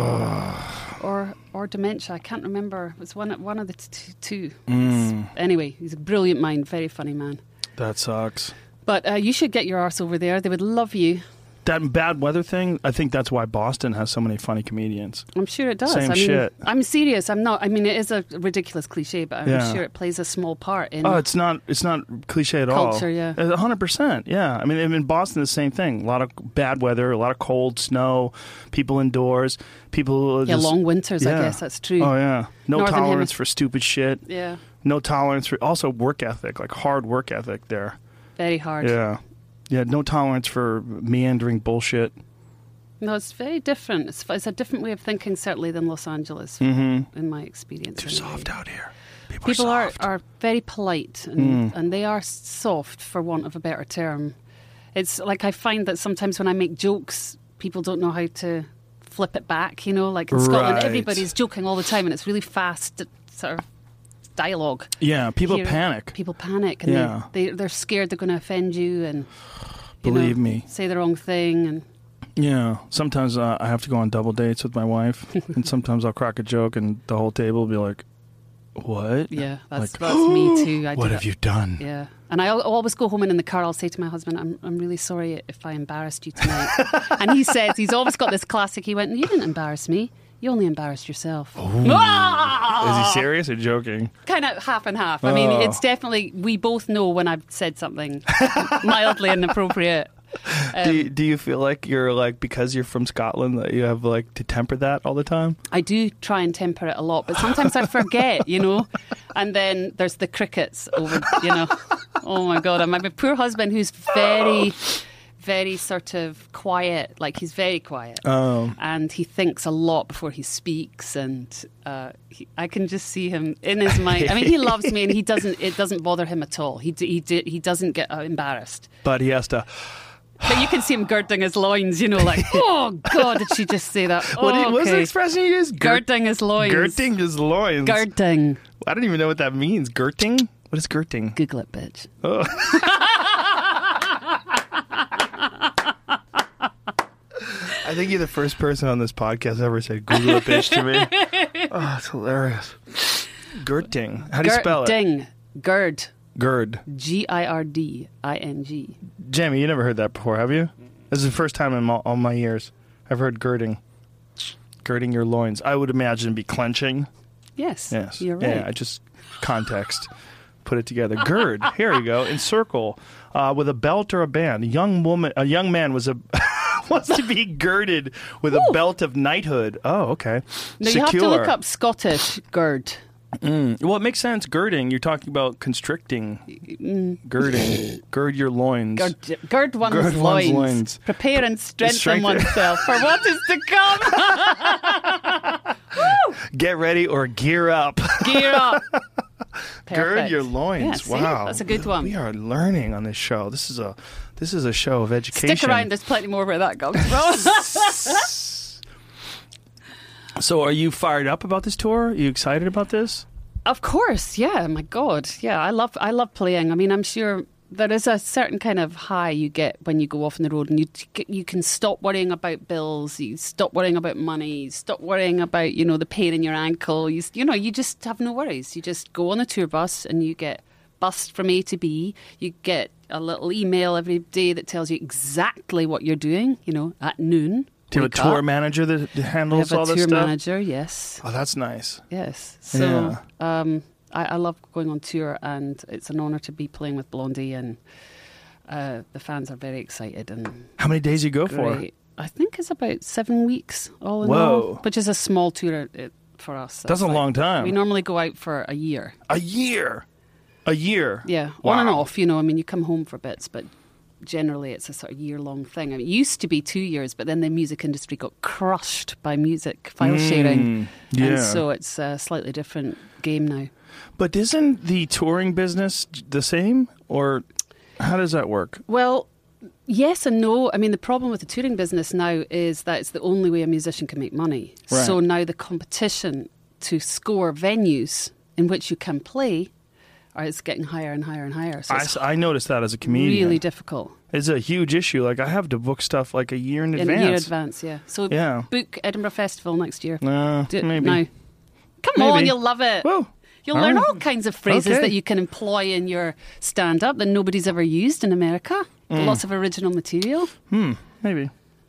Speaker 2: Oh.
Speaker 1: or or dementia. I can't remember. It's one, one of the t- two.
Speaker 2: Mm.
Speaker 1: Anyway, he's a brilliant mind, very funny man.
Speaker 2: That sucks.
Speaker 1: But uh, you should get your arse over there. They would love you.
Speaker 2: That bad weather thing, I think that's why Boston has so many funny comedians.
Speaker 1: I'm sure it does.
Speaker 2: Same
Speaker 1: I mean,
Speaker 2: shit.
Speaker 1: I'm serious. I'm not. I mean, it is a ridiculous cliche, but I'm
Speaker 2: Yeah.
Speaker 1: sure it plays a small part in
Speaker 2: Oh, it's not It's not cliche at all.
Speaker 1: culture, yeah.
Speaker 2: one hundred percent, yeah. I mean, in Boston, the same thing. A lot of bad weather, a lot of cold, snow, people indoors, people
Speaker 1: Yeah,
Speaker 2: just,
Speaker 1: long winters,
Speaker 2: yeah.
Speaker 1: I guess that's true.
Speaker 2: Oh, yeah. No
Speaker 1: Northern
Speaker 2: tolerance
Speaker 1: Hemis-
Speaker 2: for stupid shit.
Speaker 1: Yeah,
Speaker 2: No tolerance for, also work ethic, like hard work ethic there.
Speaker 1: very hard.
Speaker 2: Yeah. Yeah, no tolerance for meandering bullshit.
Speaker 1: No, it's very different. It's, it's a different way of thinking, certainly, than Los Angeles,
Speaker 2: Mm-hmm.
Speaker 1: in my experience.
Speaker 2: They're
Speaker 1: anyway.
Speaker 2: soft out here. People,
Speaker 1: People
Speaker 2: are
Speaker 1: are,
Speaker 2: soft.
Speaker 1: are very polite, and,
Speaker 2: Mm.
Speaker 1: and they are soft, for want of a better term. It's like I find that sometimes when I make jokes, people don't know how to flip it back, you know? Like in Scotland,
Speaker 2: Right.
Speaker 1: everybody's joking all the time, and it's really fast sort of dialogue.
Speaker 2: Yeah, people
Speaker 1: Here,
Speaker 2: panic.
Speaker 1: People panic, and
Speaker 2: Yeah.
Speaker 1: they, they, they're scared they're going to offend you and you
Speaker 2: Believe
Speaker 1: know,
Speaker 2: me.
Speaker 1: say the wrong thing. And
Speaker 2: Yeah, sometimes uh, I have to go on double dates with my wife, and sometimes I'll crack a joke, and the whole table will be like, "What?
Speaker 1: yeah, that's,
Speaker 2: Like,
Speaker 1: that's me too. I
Speaker 2: what
Speaker 1: do
Speaker 2: have
Speaker 1: that.
Speaker 2: you done?"
Speaker 1: Yeah. And I al- always go home and in the car I'll say to my husband, I'm I'm really sorry if I embarrassed you tonight. And he says, he's always got this classic, he went, you didn't embarrass me. You only embarrassed yourself. Ah!
Speaker 2: Is he serious or joking?
Speaker 1: Kind of half and half. I mean,
Speaker 2: Oh.
Speaker 1: it's definitely, we both know when I've said something mildly inappropriate. Um,
Speaker 2: do, you, do you feel like you're like, because you're from Scotland, that you have like to temper that all the time?
Speaker 1: I do try and temper it a lot, but sometimes I forget, you know. And then there's the crickets over, you know. Oh my God, and my poor husband, who's very, very sort of quiet, like he's very quiet,
Speaker 2: Oh.
Speaker 1: and he thinks a lot before he speaks, and uh, he, I can just see him in his mind. I mean, he loves me, and he doesn't. It doesn't bother him at all. He d- he d- he doesn't get uh, embarrassed.
Speaker 2: But he has to.
Speaker 1: But you can see him girding his loins, you know, like, oh God, did she just say that?
Speaker 2: What, do you,
Speaker 1: Oh,
Speaker 2: what's the
Speaker 1: okay.
Speaker 2: expression you use? Gir-
Speaker 1: Girding his loins.
Speaker 2: Girting his loins.
Speaker 1: Girding.
Speaker 2: I don't even know what that means. Girting? What is girting?
Speaker 1: Google it, bitch.
Speaker 2: Oh. I think you're the first person on this podcast ever said Google it, bitch, to me. Oh, it's hilarious. Girting. How do you spell it?
Speaker 1: Girding. Gird.
Speaker 2: Gird.
Speaker 1: G I R D I N G.
Speaker 2: Jamie, you never heard that before, have you? This is the first time in all, all my years I've heard girding. Girding your loins. I would imagine it'd be clenching.
Speaker 1: Yes.
Speaker 2: Yes.
Speaker 1: You're right.
Speaker 2: Yeah, I just context. Put it together. Gird. Here you go. Encircle uh, with a belt or a band. A young woman, a young man was a wants to be girded with a belt of knighthood. Oh, okay.
Speaker 1: Now
Speaker 2: Secure.
Speaker 1: you have to look up Scottish gird.
Speaker 2: Mm. Well, it makes sense. Girding. You're talking about constricting.
Speaker 1: Mm.
Speaker 2: Girding. Gird your loins.
Speaker 1: Gird, gird one's,
Speaker 2: Gird one's
Speaker 1: loins.
Speaker 2: loins.
Speaker 1: Prepare and strengthen
Speaker 2: Strengthen-
Speaker 1: oneself for what is to come.
Speaker 2: Get ready or gear up.
Speaker 1: Gear up.
Speaker 2: Gird
Speaker 1: Perfect.
Speaker 2: your loins.
Speaker 1: Yeah, see?
Speaker 2: Wow,
Speaker 1: That's a good one.
Speaker 2: We are learning on this show. This is a this is a show of education.
Speaker 1: Stick around. There's plenty more where that comes from.
Speaker 2: So, are you fired up about this tour? Are you excited about this?
Speaker 1: Of course, yeah. My God, yeah. I love, I love playing. I mean, I'm sure there is a certain kind of high you get when you go off on the road, and you you can stop worrying about bills, you stop worrying about money, you stop worrying about, you know, the pain in your ankle. You you know, you just have no worries. You just go on a tour bus and you get bussed from A to B. You get a little email every day that tells you exactly what you're doing, you know, at noon.
Speaker 2: Do you have a tour up. manager that handles
Speaker 1: we have
Speaker 2: all
Speaker 1: a
Speaker 2: this
Speaker 1: tour
Speaker 2: stuff?
Speaker 1: manager, yes.
Speaker 2: Oh, that's nice.
Speaker 1: Yes. So
Speaker 2: Yeah.
Speaker 1: um, I, I love going on tour, and it's an honour to be playing with Blondie, and uh, the fans are very excited. And
Speaker 2: How many days you go for?
Speaker 1: great. I think it's about seven weeks all in
Speaker 2: Whoa.
Speaker 1: all, which is a small tour uh, for us.
Speaker 2: That's a
Speaker 1: like-
Speaker 2: long time.
Speaker 1: We normally go out for a year.
Speaker 2: A year. A year.
Speaker 1: Yeah,
Speaker 2: Wow.
Speaker 1: on and off, you know. I mean, you come home for bits, but generally it's a sort of year-long thing. I mean, it used to be two years, but then the music industry got crushed by music file sharing.
Speaker 2: yeah.
Speaker 1: And so it's a slightly different game now.
Speaker 2: But isn't the touring business the same? Or how does that work?
Speaker 1: Well, yes and no. I mean, the problem with the touring business now is that it's the only way a musician can make money.
Speaker 2: Right.
Speaker 1: So now the competition to score venues in which you can play are it's getting higher and higher and higher. So
Speaker 2: I,
Speaker 1: it's
Speaker 2: I noticed that as a comedian.
Speaker 1: really difficult.
Speaker 2: It's a huge issue. Like, I have to book stuff like a year in,
Speaker 1: In
Speaker 2: advance.
Speaker 1: a year advance, yeah. So
Speaker 2: Yeah.
Speaker 1: book Edinburgh Festival next year.
Speaker 2: Uh,
Speaker 1: Do it
Speaker 2: maybe.
Speaker 1: now. Come
Speaker 2: Maybe.
Speaker 1: on, you'll love it.
Speaker 2: Well,
Speaker 1: You'll
Speaker 2: all
Speaker 1: learn
Speaker 2: right.
Speaker 1: all kinds of phrases
Speaker 2: Okay.
Speaker 1: that you can employ in your stand-up that nobody's ever used in America.
Speaker 2: Mm.
Speaker 1: Lots of original material.
Speaker 2: Hmm, maybe.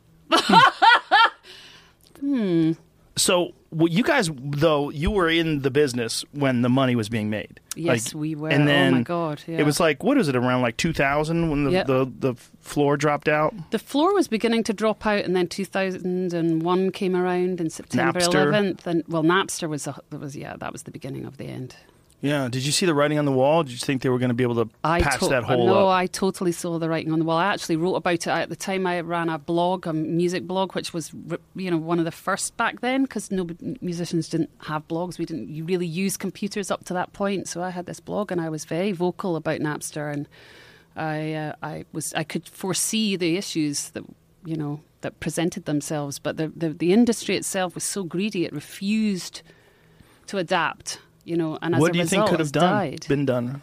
Speaker 2: hmm. So, well, you guys, though, you were in the business when the money was being made.
Speaker 1: Yes,
Speaker 2: Like,
Speaker 1: we were.
Speaker 2: And then
Speaker 1: oh my God, yeah.
Speaker 2: it was like, what is it, around like two thousand when the,
Speaker 1: Yep.
Speaker 2: the, the floor dropped out?
Speaker 1: The floor was beginning to drop out, and then two thousand one came around in September
Speaker 2: Napster.
Speaker 1: eleventh. And well, Napster was a, was yeah, that was the beginning of the end.
Speaker 2: Yeah. Did you see the writing on the wall? Did you think they were going to be able to
Speaker 1: I
Speaker 2: patch
Speaker 1: to-
Speaker 2: that hole
Speaker 1: No,
Speaker 2: up?
Speaker 1: I totally saw the writing on the wall. I actually wrote about it at the time. I ran a blog, a music blog, which was you know one of the first back then because no musicians didn't have blogs. We didn't you really use computers up to that point. So I had this blog, and I was very vocal about Napster, and I uh, I was I could foresee the issues that you know that presented themselves. But the the, the industry itself was so greedy; it refused to adapt. You know, and as
Speaker 2: what
Speaker 1: a
Speaker 2: do you
Speaker 1: result,
Speaker 2: think could have
Speaker 1: it's
Speaker 2: done,
Speaker 1: died.
Speaker 2: been done?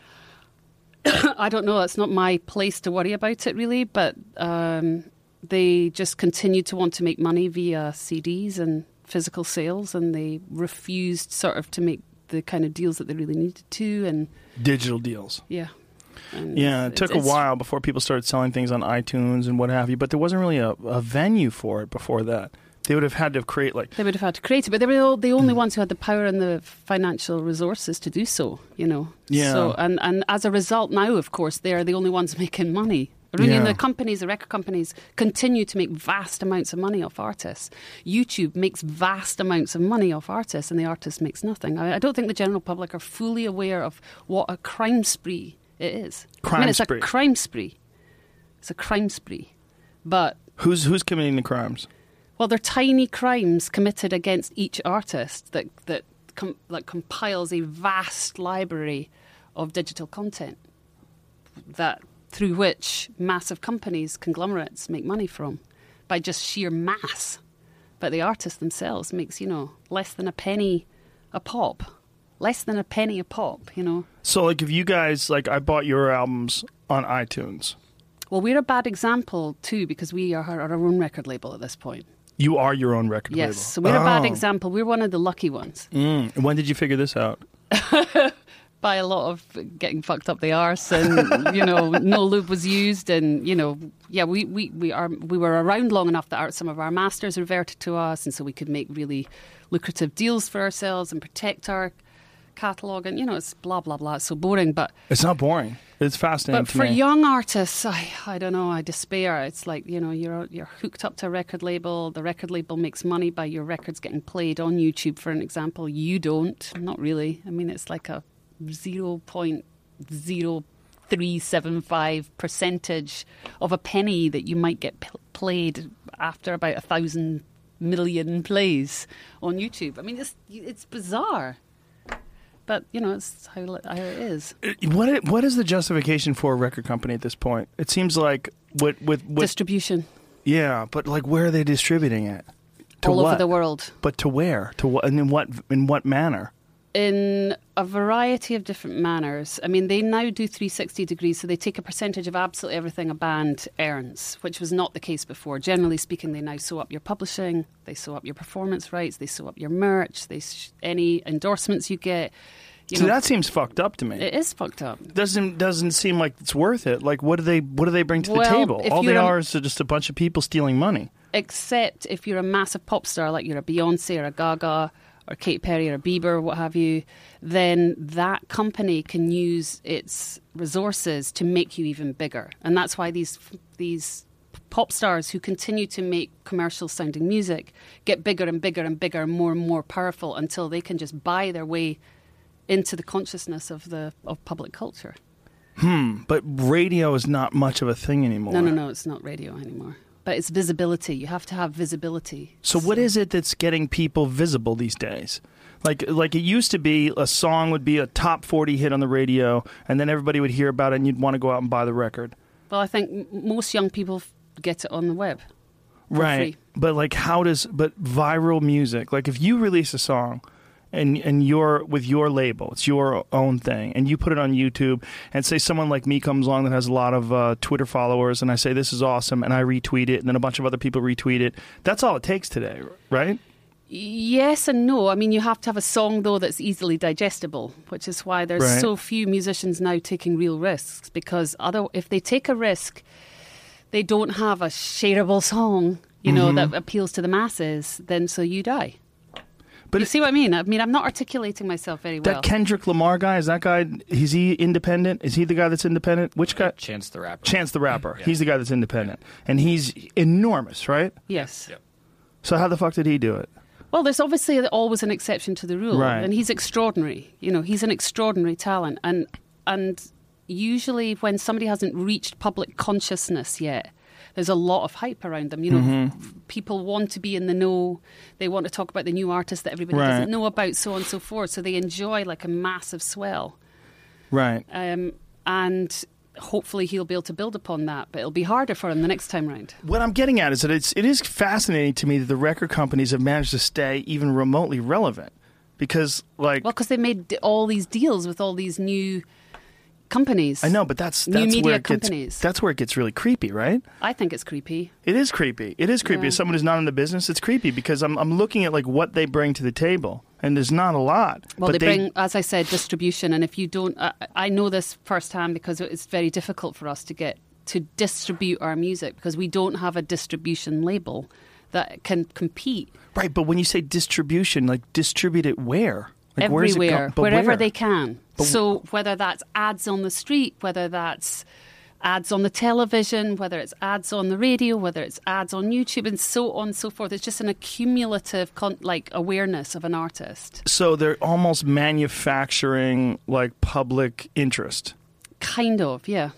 Speaker 1: I don't know. That's not my place to worry about it, really. But um, they just continued to want to make money via C Ds and physical sales, and they refused sort of to make the kind of deals that they really needed to. And
Speaker 2: Digital deals.
Speaker 1: yeah, and
Speaker 2: Yeah, it took a
Speaker 1: it's-
Speaker 2: while before people started selling things on iTunes and what have you, but there wasn't really a, a venue for it before that. They would have had to create like
Speaker 1: They would have had to create it, but they were all, the only ones who had the power and the financial resources to do so. You know.
Speaker 2: Yeah.
Speaker 1: So and and as a result, now of course they are the only ones making money. I mean,
Speaker 2: Yeah.
Speaker 1: the companies, the record companies, continue to make vast amounts of money off artists. YouTube makes vast amounts of money off artists, and the artist makes nothing. I, I don't think the general public are fully aware of what a crime spree it is. I
Speaker 2: Crime
Speaker 1: mean, it's
Speaker 2: spree.
Speaker 1: a crime spree. It's a crime spree, but
Speaker 2: who's who's committing the crimes?
Speaker 1: well, they're tiny crimes committed against each artist that that com- like compiles a vast library of digital content that through which massive companies, conglomerates, make money from by just sheer mass. But the artist themselves makes, you know, less than a penny a pop. Less than a penny a pop, you know.
Speaker 2: So, like, if you guys, like, I bought your albums on iTunes.
Speaker 1: Well, we're a bad example, too, because we are our own record label at this point.
Speaker 2: You are your own record
Speaker 1: Yes,
Speaker 2: label.
Speaker 1: so we're a bad
Speaker 2: Oh.
Speaker 1: example. We're one of the lucky ones.
Speaker 2: Mm. When did you figure this out?
Speaker 1: By a lot of getting fucked up the arse, and you know, no lube was used, and you know, yeah, we we we are we were around long enough that our, some of our masters reverted to us, and so we could make really lucrative deals for ourselves and protect our catalogue. And you know, it's blah blah blah. It's so boring, but
Speaker 2: It's not boring. It's fascinating
Speaker 1: but
Speaker 2: to
Speaker 1: for
Speaker 2: me.
Speaker 1: young artists, I I don't know, I despair. It's like you know, you're you're hooked up to a record label. The record label makes money by your records getting played on YouTube, for an example. You don't, not really. I mean, it's like a zero point zero three seven five percentage of a penny that you might get p- played after about a thousand million plays on YouTube. I mean, it's it's bizarre, but you know, it's how, how it is.
Speaker 2: What i- what is the justification for a record company at this point? It seems like with with, with
Speaker 1: Distribution
Speaker 2: yeah, but like where are they distributing it? To
Speaker 1: all
Speaker 2: what?
Speaker 1: over the world.
Speaker 2: But to where? To what? And in what? In what manner?
Speaker 1: In a variety of different manners. I mean, they now do three sixty degrees, so they take a percentage of absolutely everything a band earns, which was not the case before. Generally speaking, they now sew up your publishing, they sew up your performance rights, they sew up your merch, they sh- any endorsements you get. You
Speaker 2: So
Speaker 1: know,
Speaker 2: that seems fucked up to me.
Speaker 1: it is fucked up.
Speaker 2: doesn't doesn't seem like it's worth it. Like, what do they what do they bring to the
Speaker 1: Well,
Speaker 2: table?
Speaker 1: if
Speaker 2: All they
Speaker 1: you're a-
Speaker 2: are is just a bunch of people stealing money.
Speaker 1: Except if you're a massive pop star, like you're a Beyonce or a Gaga or Katy Perry or a Bieber or what have you, then that company can use its resources to make you even bigger. And that's why these these pop stars who continue to make commercial sounding music get bigger and bigger and bigger and more and more powerful until they can just buy their way into the consciousness of the of public culture.
Speaker 2: But radio is not much of a thing anymore.
Speaker 1: No, no, no, it's not radio anymore. But it's visibility. You have to have visibility.
Speaker 2: So what is it that's getting people visible these days? Like like it used to be, a song would be a top forty hit on the radio, and then everybody would hear about it, and you'd want to go out and buy the record.
Speaker 1: Well, I think m- most young people f- get it on the web. for
Speaker 2: Right.
Speaker 1: free.
Speaker 2: But like how does but viral music, like if you release a song and and you're with your label, it's your own thing, and you put it on YouTube, and say someone like me comes along that has a lot of uh, Twitter followers, and I say this is awesome, and I retweet it, and then a bunch of other people retweet it. That's all it takes today, right?
Speaker 1: Yes and no. I mean, you have to have a song, though, that's easily digestible, which is why there's
Speaker 2: Right.
Speaker 1: so few musicians now taking real risks, because other, if they take a risk, they don't have a shareable song, you know,
Speaker 2: Mm-hmm.
Speaker 1: that appeals to the masses, then so you die.
Speaker 2: But
Speaker 1: You see what I mean? I mean, I'm not articulating myself very well.
Speaker 2: that Kendrick Lamar guy, is that guy, is he independent? Is he the guy that's independent? Which guy?
Speaker 3: Chance the Rapper.
Speaker 2: Chance the Rapper.
Speaker 3: Yeah.
Speaker 2: He's the guy that's independent. And he's enormous, right?
Speaker 1: Yes.
Speaker 3: Yep.
Speaker 2: So how the fuck did he do it?
Speaker 1: Well, there's obviously always an exception to the rule,
Speaker 2: Right.
Speaker 1: and he's extraordinary. You know, he's an extraordinary talent, and and usually when somebody hasn't reached public consciousness yet, there's a lot of hype around them. You know,
Speaker 2: Mm-hmm.
Speaker 1: f- people want to be in the know. They want to talk about the new artist that everybody
Speaker 2: Right.
Speaker 1: doesn't know about, so on and so forth. So they enjoy like a massive swell,
Speaker 2: Right.
Speaker 1: um, and hopefully he'll be able to build upon that. But it'll be harder for him the next time round.
Speaker 2: What I'm getting at is that it's it is fascinating to me that the record companies have managed to stay even remotely relevant, because like
Speaker 1: Well, because they made d- all these deals with all these new companies.
Speaker 2: I know, but that's
Speaker 1: New
Speaker 2: that's
Speaker 1: media
Speaker 2: where it gets
Speaker 1: companies.
Speaker 2: that's where it gets really creepy, right?
Speaker 1: I think it's creepy.
Speaker 2: It is creepy. It is creepy.
Speaker 1: Yeah.
Speaker 2: As someone who's not in the business, it's creepy because I'm I'm looking at like what they bring to the table, and there's not a lot.
Speaker 1: Well,
Speaker 2: but
Speaker 1: they, bring, as I said, distribution. And if you don't, I, I know this firsthand because it's very difficult for us to get to distribute our music because we don't have a distribution label that can compete
Speaker 2: right. But when you say distribution, like distribute it where? Like where's it go-
Speaker 1: everywhere,
Speaker 2: but
Speaker 1: wherever
Speaker 2: where?
Speaker 1: they can.
Speaker 2: But-
Speaker 1: so whether that's ads on the street, whether that's ads on the television, whether it's ads on the radio, whether it's ads on YouTube, and so on and so forth. It's just an accumulative con- like awareness of an artist.
Speaker 2: So they're almost manufacturing like public interest.
Speaker 1: Kind of, yeah.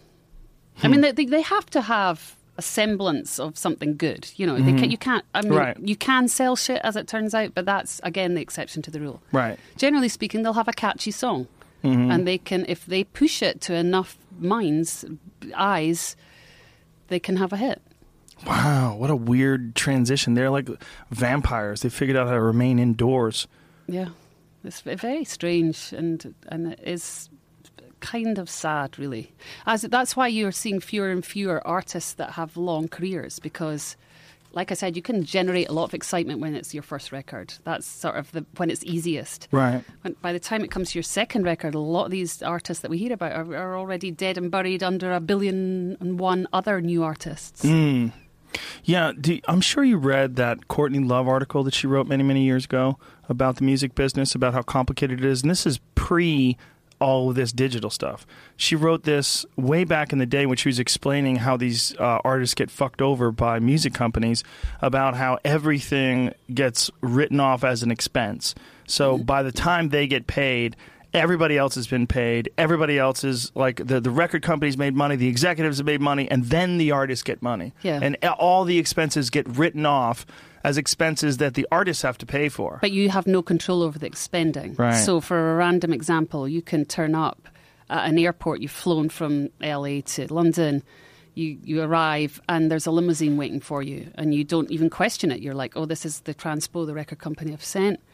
Speaker 1: I
Speaker 2: Hmm.
Speaker 1: mean, they, they they have to have a semblance of something good. You know, they can, you can't. I mean,
Speaker 2: Mm-hmm. Right.
Speaker 1: you can sell shit as it turns out, but that's again the exception to the rule.
Speaker 2: Right.
Speaker 1: Generally speaking, they'll have a catchy song,
Speaker 2: Mm-hmm.
Speaker 1: and they can, if they push it to enough minds, eyes, they can have a hit.
Speaker 2: Wow, what a weird transition. They're like vampires. They figured out how to remain indoors.
Speaker 1: Yeah, it's v- very strange, and and it is kind of sad, really. As that's why you're seeing fewer and fewer artists that have long careers because, like I said, you can generate a lot of excitement when it's your first record. That's sort of the when it's easiest.
Speaker 2: Right.
Speaker 1: When, by the time it comes to your second record, a lot of these artists that we hear about are, are already dead and buried under a billion and one other new artists.
Speaker 2: Mm. Yeah, do, I'm sure you read that Courtney Love article that she wrote many, many years ago about the music business, about how complicated it is. And this is pre all of this digital stuff. She wrote this way back in the day when she was explaining how these uh, artists get fucked over by music companies, about how everything gets written off as an expense. So by the time they get paid, everybody else has been paid. Everybody else is like the, the record companies made money, the executives have made money, and then the artists get money.
Speaker 1: Yeah.
Speaker 2: And all the expenses get written off as expenses that the artists have to pay for.
Speaker 1: But you have no control over the expending.
Speaker 2: Right.
Speaker 1: So for a random example, you can turn up at an airport, you've flown from L A to London, you, you arrive and there's a limousine waiting for you and you don't even question it. You're like, oh, this is the transpo the record company have sent.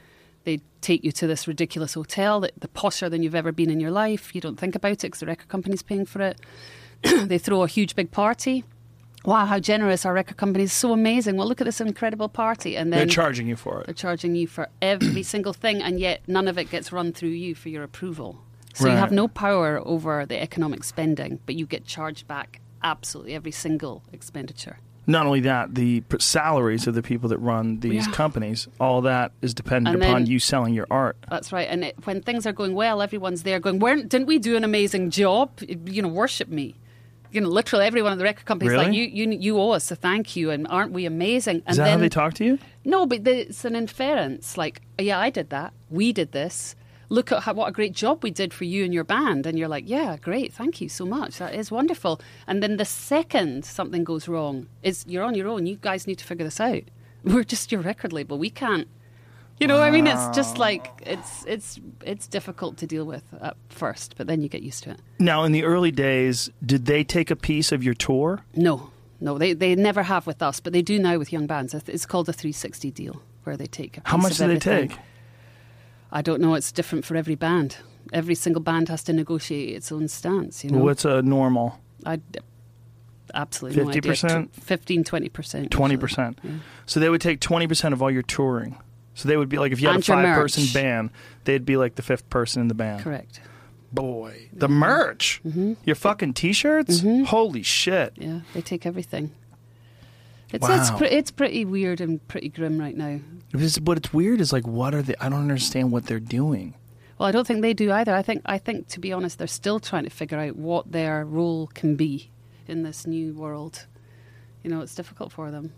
Speaker 1: they take you to this ridiculous hotel, that the posher than you've ever been in your life. You don't think about it because the record company's paying for it. They throw a huge big party. Wow, how generous our record company is. So amazing. Well, look at this incredible party. And then
Speaker 2: They're charging you for
Speaker 1: they're
Speaker 2: it.
Speaker 1: charging you for every single thing, and yet none of it gets run through you for your approval. So
Speaker 2: Right.
Speaker 1: you have no power over the economic spending, but you get charged back absolutely every single expenditure.
Speaker 2: Not only that, the p- salaries of the people that run these
Speaker 1: Yeah.
Speaker 2: companies, all that is dependent
Speaker 1: And
Speaker 2: upon
Speaker 1: then-
Speaker 2: you selling your art.
Speaker 1: That's right. And it, when things are going well, everyone's there going, Weren't, didn't we do an amazing job? You know, worship me. You know, literally everyone at the record company is like,
Speaker 2: Really?
Speaker 1: you, you, you owe us a thank you, and aren't we amazing? And
Speaker 2: Is that
Speaker 1: then,
Speaker 2: how they talk to you?
Speaker 1: No, but the, it's an inference. Like, yeah, I did that. We did this. Look at how, what a great job we did for you and your band. And you're like, yeah, great. Thank you so much. That is wonderful. And then the second something goes wrong, it's, you're on your own. You guys need to figure this out. We're just your record label. We can't. You know, I mean, it's just like, it's it's it's difficult to deal with at first, but then you get used to it.
Speaker 2: Now, in the early days, did they take a piece of your tour?
Speaker 1: No, no, they, they never have with us, but they do now with young bands. It's called a three sixty deal, where they take a piece
Speaker 2: How much
Speaker 1: of
Speaker 2: do they
Speaker 1: everything.
Speaker 2: take?
Speaker 1: I don't know. It's different for every band. Every single band has to negotiate its own stance. You know,
Speaker 2: What's a normal?
Speaker 1: I absolutely no idea.
Speaker 2: fifty percent?
Speaker 1: fifteen, twenty percent.
Speaker 2: twenty
Speaker 1: usually.
Speaker 2: percent.
Speaker 1: Yeah.
Speaker 2: So they would take twenty percent of all your touring. So they would be like, if you had
Speaker 1: And
Speaker 2: a
Speaker 1: your
Speaker 2: five-person
Speaker 1: merch.
Speaker 2: band, they'd be like the fifth person in the band.
Speaker 1: Correct.
Speaker 2: Boy, the merch,
Speaker 1: Mm-hmm.
Speaker 2: your fucking t-shirts, holy shit!
Speaker 1: Yeah, they take everything. It's it's,
Speaker 2: Wow.
Speaker 1: pre- it's pretty weird and pretty grim right now.
Speaker 2: This- What it's weird is like, what are they? I don't understand what they're doing.
Speaker 1: Well, I don't think they do either. I think, I think, to be honest, they're still trying to figure out what their role can be in this new world. You know, it's difficult for them.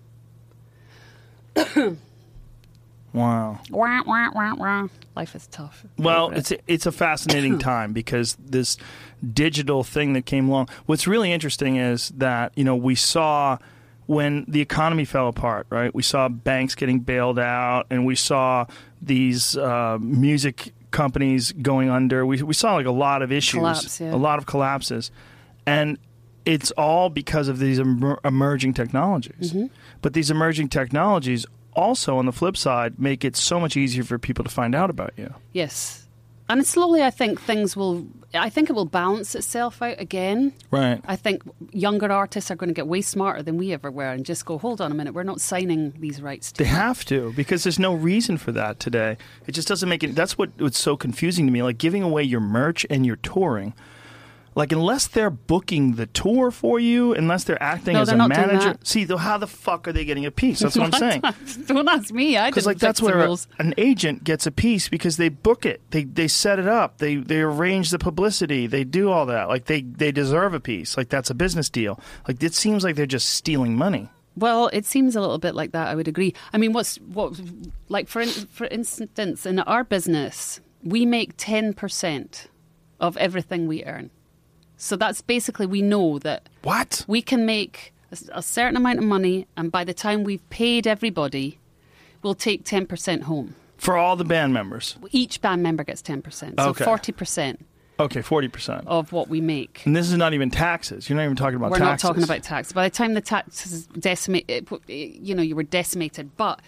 Speaker 2: Wow.
Speaker 1: Wah, wah, wah, wah. Life is tough.
Speaker 2: Well,
Speaker 1: Over it.
Speaker 2: it's a, it's a fascinating time because this digital thing that came along. What's really interesting is that, you know, we saw when the economy fell apart, right? We saw banks getting bailed out, and we saw these uh, music companies going under. We we saw like a lot of issues,
Speaker 1: Collapse, yeah.
Speaker 2: a lot of collapses, and it's all because of these emer- emerging technologies.
Speaker 1: Mm-hmm.
Speaker 2: But these emerging technologies also, on the flip side, make it so much easier for people to find out about you.
Speaker 1: Yes. And slowly, I think things will, I think it will balance itself out again.
Speaker 2: Right.
Speaker 1: I think younger artists are going to get way smarter than we ever were and just go, hold on a minute, we're not signing these rights to
Speaker 2: They have to, because there's no reason for that today. It just doesn't make it. That's what what's so confusing to me. Like giving away your merch and your touring. Like, unless they're booking the tour for you, unless they're acting
Speaker 1: No,
Speaker 2: as
Speaker 1: they're
Speaker 2: a
Speaker 1: not doing
Speaker 2: manager.
Speaker 1: that.
Speaker 2: See, though, how the fuck are they getting a piece? That's what I'm saying.
Speaker 1: Don't ask me. I
Speaker 2: Because
Speaker 1: didn't
Speaker 2: like that's
Speaker 1: fix the
Speaker 2: where a-
Speaker 1: rules.
Speaker 2: an agent gets a piece because they book it, they they set it up, they they arrange the publicity, they do all that. Like they they deserve a piece. Like that's a business deal. Like it seems like they're just stealing money.
Speaker 1: Well, it seems a little bit like that. I would agree. I mean, what's what? Like for in, for instance, in our business, we make ten percent of everything we earn. So that's basically, we know that
Speaker 2: What?
Speaker 1: we can make a, a certain amount of money, and by the time we've paid everybody, we'll take ten percent home.
Speaker 2: For all the band members.
Speaker 1: Each band member gets ten percent. So
Speaker 2: Okay.
Speaker 1: forty percent
Speaker 2: Okay, forty percent.
Speaker 1: of what we make.
Speaker 2: And this is not even taxes. You're not even talking about
Speaker 1: We're
Speaker 2: taxes.
Speaker 1: not talking about tax. By the time the taxes decimate, you know, you were decimated. But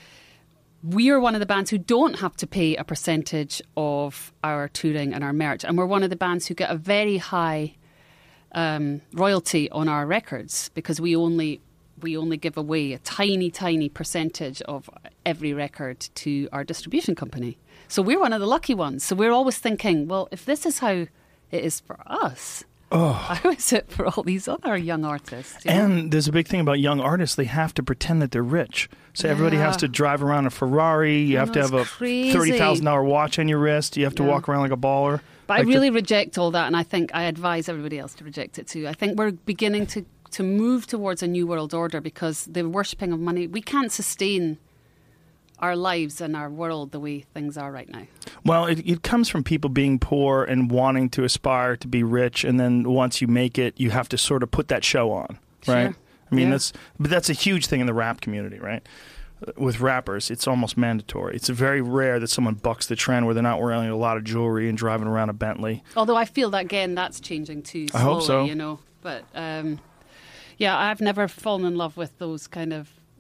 Speaker 1: we are one of the bands who don't have to pay a percentage of our touring and our merch, and we're one of the bands who get a very high um, royalty on our records because we only we only give away a tiny, tiny percentage of every record to our distribution company. So we're one of the lucky ones. So we're always thinking, well, if this is how it is for us, how is it for all these other young artists? you know?
Speaker 2: And there's a big thing about young artists. They have to pretend that they're rich. So everybody has
Speaker 1: Yeah.
Speaker 2: to drive around a Ferrari. You
Speaker 1: I
Speaker 2: have
Speaker 1: know,
Speaker 2: to
Speaker 1: it's
Speaker 2: have a
Speaker 1: crazy.
Speaker 2: thirty thousand dollars watch on your wrist. You have to
Speaker 1: Yeah.
Speaker 2: walk around like a baller.
Speaker 1: But
Speaker 2: Like
Speaker 1: I really reject all that, and I think I advise everybody else to reject it too. I think we're beginning to, to move towards a new world order because the worshipping of money, we can't sustain our lives and our world the way things are right now.
Speaker 2: Well, it, it comes from people being poor and wanting to aspire to be rich, and then once you make it, you have to sort of put that show on, right?
Speaker 1: Sure.
Speaker 2: I mean,
Speaker 1: Yeah.
Speaker 2: that's but that's a huge thing in the rap community, right? With rappers, it's almost mandatory. It's very rare that someone bucks the trend where they're not wearing a lot of jewelry and driving around a Bentley.
Speaker 1: Although I feel that, again, that's changing too
Speaker 2: I
Speaker 1: slowly,
Speaker 2: hope so.
Speaker 1: you know. But, um, yeah, I've never fallen in love with those kind of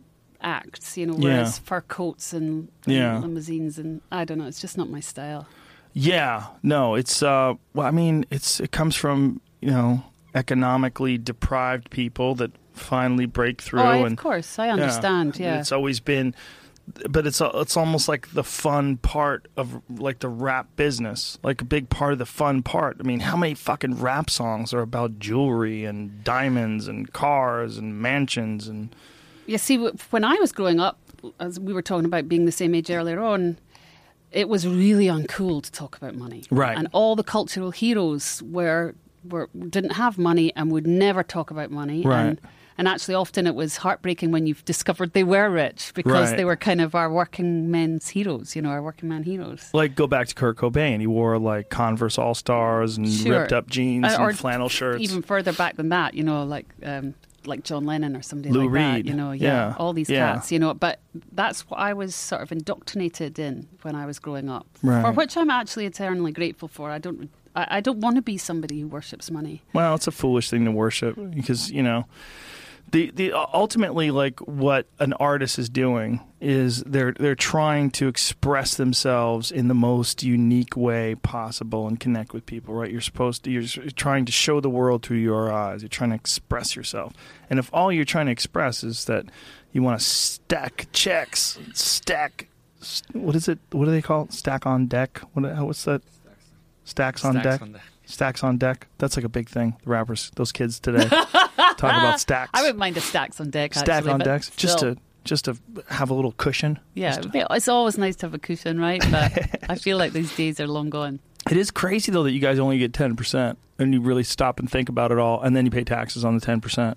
Speaker 1: acts, you know,
Speaker 2: Yeah.
Speaker 1: whereas fur coats and, and
Speaker 2: Yeah.
Speaker 1: limousines and I don't know, it's just not my style.
Speaker 2: Yeah, no, it's uh well I mean, it's it comes from, you know, economically deprived people that finally break through
Speaker 1: Oh, I,
Speaker 2: and
Speaker 1: of course, I understand, yeah.
Speaker 2: It's always been but it's it's almost like the fun part of like the rap business, like a big part of the fun part. I mean, how many fucking rap songs are about jewelry and diamonds and cars and mansions and
Speaker 1: You see, w- when I was growing up, as we were talking about being the same age earlier on, it was really uncool to talk about money.
Speaker 2: Right.
Speaker 1: And all the cultural heroes were, were didn't have money and would never talk about money.
Speaker 2: Right.
Speaker 1: And, and actually, often it was heartbreaking when you've discovered they were rich because
Speaker 2: Right.
Speaker 1: they were kind of our working men's heroes, you know, our working man heroes.
Speaker 2: like go back to Kurt Cobain. He wore like Converse All Stars and
Speaker 1: Sure.
Speaker 2: ripped up jeans
Speaker 1: Uh, or
Speaker 2: and flannel shirts.
Speaker 1: Even further back than that, you know, like um, like John Lennon or somebody
Speaker 2: Lou
Speaker 1: like that,
Speaker 2: Reed.
Speaker 1: you know, yeah,
Speaker 2: Yeah.
Speaker 1: all these
Speaker 2: Yeah.
Speaker 1: cats, you know. But that's what I was sort of indoctrinated in when I was growing up,
Speaker 2: Right.
Speaker 1: for which I'm actually eternally grateful for. I don't, I, I don't want to be somebody who worships money.
Speaker 2: Well, it's a foolish thing to worship because, you know, the the ultimately like what an artist is doing is they're they're trying to express themselves in the most unique way possible and connect with people, right? You're supposed to you're just trying to show the world through your eyes. You're trying to express yourself. And if all you're trying to express is that you want to stack checks, stack what is it? What do they call it? Stack on deck? What what's that? Stacks on
Speaker 3: Stacks
Speaker 2: deck.
Speaker 3: on deck.
Speaker 2: Stacks on deck. That's like a big thing. The rappers, those kids today, talk about stacks.
Speaker 1: I wouldn't mind a stacks on deck.
Speaker 2: Stack
Speaker 1: actually,
Speaker 2: on
Speaker 1: but
Speaker 2: decks, just
Speaker 1: still.
Speaker 2: to just to have a little cushion.
Speaker 1: Yeah,
Speaker 2: Just to-
Speaker 1: it's always nice to have a cushion, right? But I feel like these days are long gone.
Speaker 2: it is crazy though that you guys only get ten percent, and you really stop and think about it all, and then you pay taxes on the ten percent.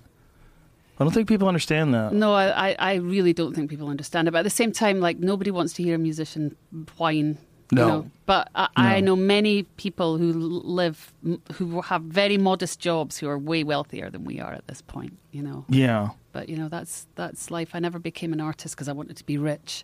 Speaker 2: I don't think people understand that.
Speaker 1: No, I, I- I really don't think people understand it. But at the same time, like nobody wants to hear a musician whine.
Speaker 2: No.
Speaker 1: You know? But I, I
Speaker 2: No.
Speaker 1: know many people who live, who have very modest jobs, who are way wealthier than we are at this point. You know.
Speaker 2: Yeah.
Speaker 1: But you know, that's that's life. I never became an artist because I wanted to be rich.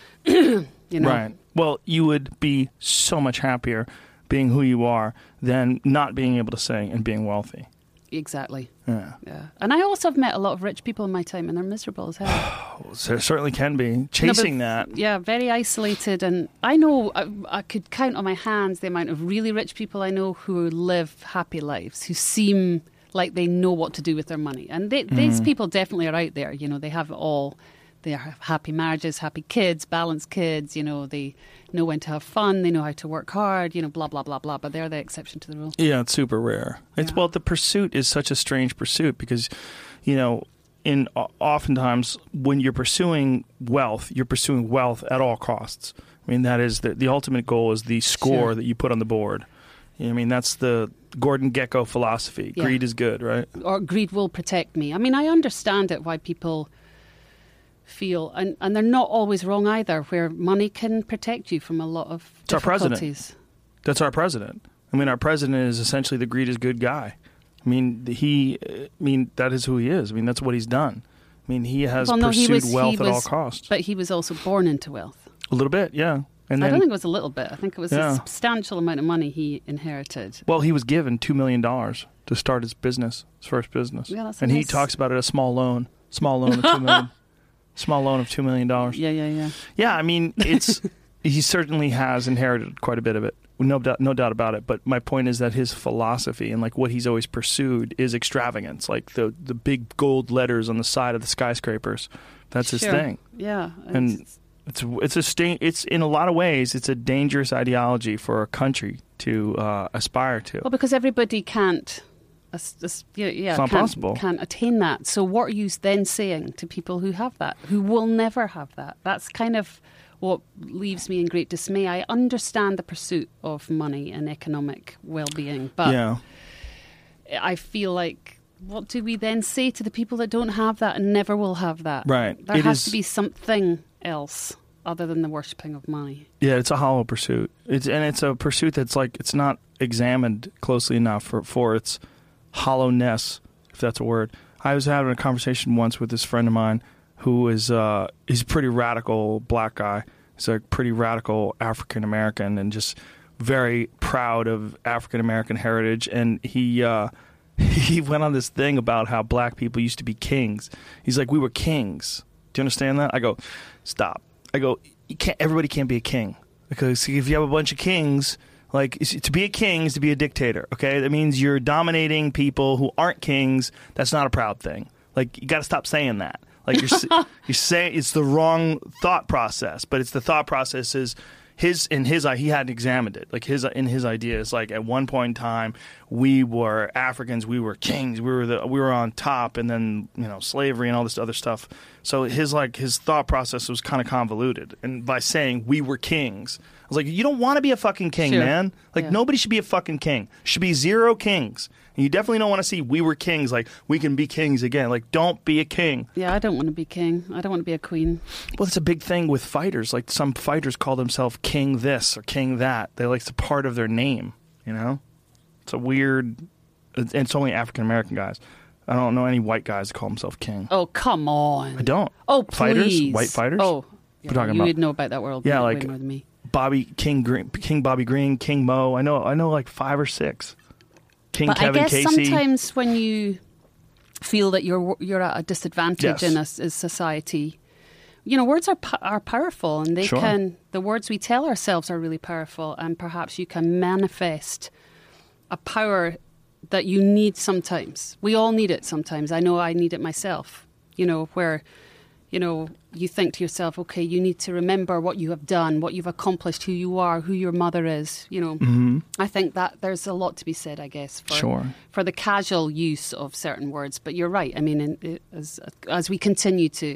Speaker 1: you know.
Speaker 2: Right. Well, you would be so much happier being who you are than not being able to sing and being wealthy.
Speaker 1: Exactly.
Speaker 2: Yeah.
Speaker 1: Yeah. And I also have met a lot of rich people in my time, and they're miserable as hell.
Speaker 2: So it certainly can be. Chasing that.
Speaker 1: Yeah, very isolated. And I know I, I could count on my hands the amount of really rich people I know who live happy lives, who seem like they know what to do with their money. And they, these people definitely are out there. You know, they have it all. They have happy marriages, happy kids, balanced kids. You know, they know when to have fun. They know how to work hard. You know, blah, blah, blah, blah. But they're the exception to the rule.
Speaker 2: Yeah, it's super rare. It's
Speaker 1: Yeah.
Speaker 2: well, the pursuit is such a strange pursuit because, you know, in o- oftentimes when you're pursuing wealth, you're pursuing wealth at all costs. I mean, that is the the ultimate goal is the score
Speaker 1: Sure.
Speaker 2: that you put on the board. You know, I mean, that's the Gordon Gekko philosophy.
Speaker 1: Yeah.
Speaker 2: Greed is good, right?
Speaker 1: Or greed will protect me. I mean, I understand it, why people feel, and, and they're not always wrong either, where money can protect you from a lot of
Speaker 2: It's our president.
Speaker 1: difficulties.
Speaker 2: That's our president. I mean, our president is essentially the greed is good guy. I mean, he. I mean, that is who he is. I mean, that's what he's done. I mean, he has
Speaker 1: Well, no, he
Speaker 2: pursued
Speaker 1: was- he
Speaker 2: wealth at all
Speaker 1: was-
Speaker 2: costs.
Speaker 1: But he was also born into wealth.
Speaker 2: A little bit, yeah. And
Speaker 1: I
Speaker 2: then,
Speaker 1: don't think it was a little bit. I think it was
Speaker 2: Yeah.
Speaker 1: a substantial amount of money he inherited.
Speaker 2: well, he was given two million dollars to start his business, his first business,
Speaker 1: Yeah, that's a
Speaker 2: and he
Speaker 1: nice-
Speaker 2: talks about it a small loan, small loan of two million, small loan of two million dollars.
Speaker 1: Yeah, yeah, yeah.
Speaker 2: Yeah, I mean, it's he certainly has inherited quite a bit of it, no doubt, no doubt about it. But my point is that his philosophy and like what he's always pursued is extravagance, like the the big gold letters on the side of the skyscrapers. That's his
Speaker 1: Sure.
Speaker 2: thing.
Speaker 1: Yeah.
Speaker 2: And
Speaker 1: it's-
Speaker 2: It's it's a sta- it's in a lot of ways it's a dangerous ideology for a country to uh, aspire to.
Speaker 1: well, because everybody can't. as- as- yeah, yeah,
Speaker 2: It's not
Speaker 1: can't,
Speaker 2: possible.
Speaker 1: can't attain that. So what are you then saying to people who have that, who will never have that? That's kind of what leaves me in great dismay. I understand the pursuit of money and economic well-being, but
Speaker 2: yeah.
Speaker 1: I feel like, what do we then say to the people that don't have that and never will have that?
Speaker 2: Right.
Speaker 1: There
Speaker 2: It
Speaker 1: has
Speaker 2: is-
Speaker 1: to be something else other than the worshipping of money.
Speaker 2: Yeah, it's a hollow pursuit. It's and it's a pursuit that's like it's not examined closely enough for for its hollowness, if that's a word. I was having a conversation once with this friend of mine who is uh he's a pretty radical black guy. He's a pretty radical African American and just very proud of African American heritage, and he uh he went on this thing about how black people used to be kings. He's like, we were kings. Do you understand that? I go, stop. I go, you can't. Everybody can't be a king. Because if you have a bunch of kings, like, to be a king is to be a dictator, okay? That means you're dominating people who aren't kings. That's not a proud thing. Like, you got to stop saying that. Like, you're, you're saying it's the wrong thought process, but it's the thought process is his, in his, he hadn't examined it. Like, his, in his ideas, like, at one point in time, we were Africans, we were kings, we were the, we were on top, and then, you know, slavery and all this other stuff. So his, like, his thought process was kind of convoluted. And by saying we were kings, I was like, you don't want to be a fucking king,
Speaker 1: Sure.
Speaker 2: man. Like,
Speaker 1: Yeah.
Speaker 2: nobody should be a fucking king. Should be zero kings. And you definitely don't want to see we were kings, like, we can be kings again. Like, don't be a king.
Speaker 1: Yeah, I don't want to be king. I don't want to be a queen.
Speaker 2: Well, it's a big thing with fighters. Like, some fighters call themselves king this or king that. They like, it's a part of their name, you know? It's a weird, and it's only African-American guys. I don't know any white guys that call themselves king.
Speaker 1: Oh, come on.
Speaker 2: I don't.
Speaker 1: Oh,
Speaker 2: Fighters?
Speaker 1: please.
Speaker 2: White fighters?
Speaker 1: Oh, yeah,
Speaker 2: We're talking
Speaker 1: you
Speaker 2: about-
Speaker 1: would know about that world
Speaker 2: Yeah,
Speaker 1: way
Speaker 2: like-
Speaker 1: more than me.
Speaker 2: Bobby, King Green, King Bobby Green, King Mo. I know, I know like five or six. King
Speaker 1: But
Speaker 2: Kevin
Speaker 1: I guess
Speaker 2: Casey.
Speaker 1: sometimes when you feel that you're you're at a disadvantage
Speaker 2: Yes.
Speaker 1: in a, a society, you know, words are po- are powerful, and they
Speaker 2: Sure.
Speaker 1: can. The words we tell ourselves are really powerful, and perhaps you can manifest a power that you need sometimes. We all need it sometimes. I know I need it myself. You know, where, you know, you think to yourself, okay, you need to remember what you have done, what you've accomplished, who you are, who your mother is. You know, mm-hmm. I think that there's a lot to be said, I guess, for,
Speaker 2: Sure.
Speaker 1: for the casual use of certain words. But you're right. I mean, in, it, as as we continue to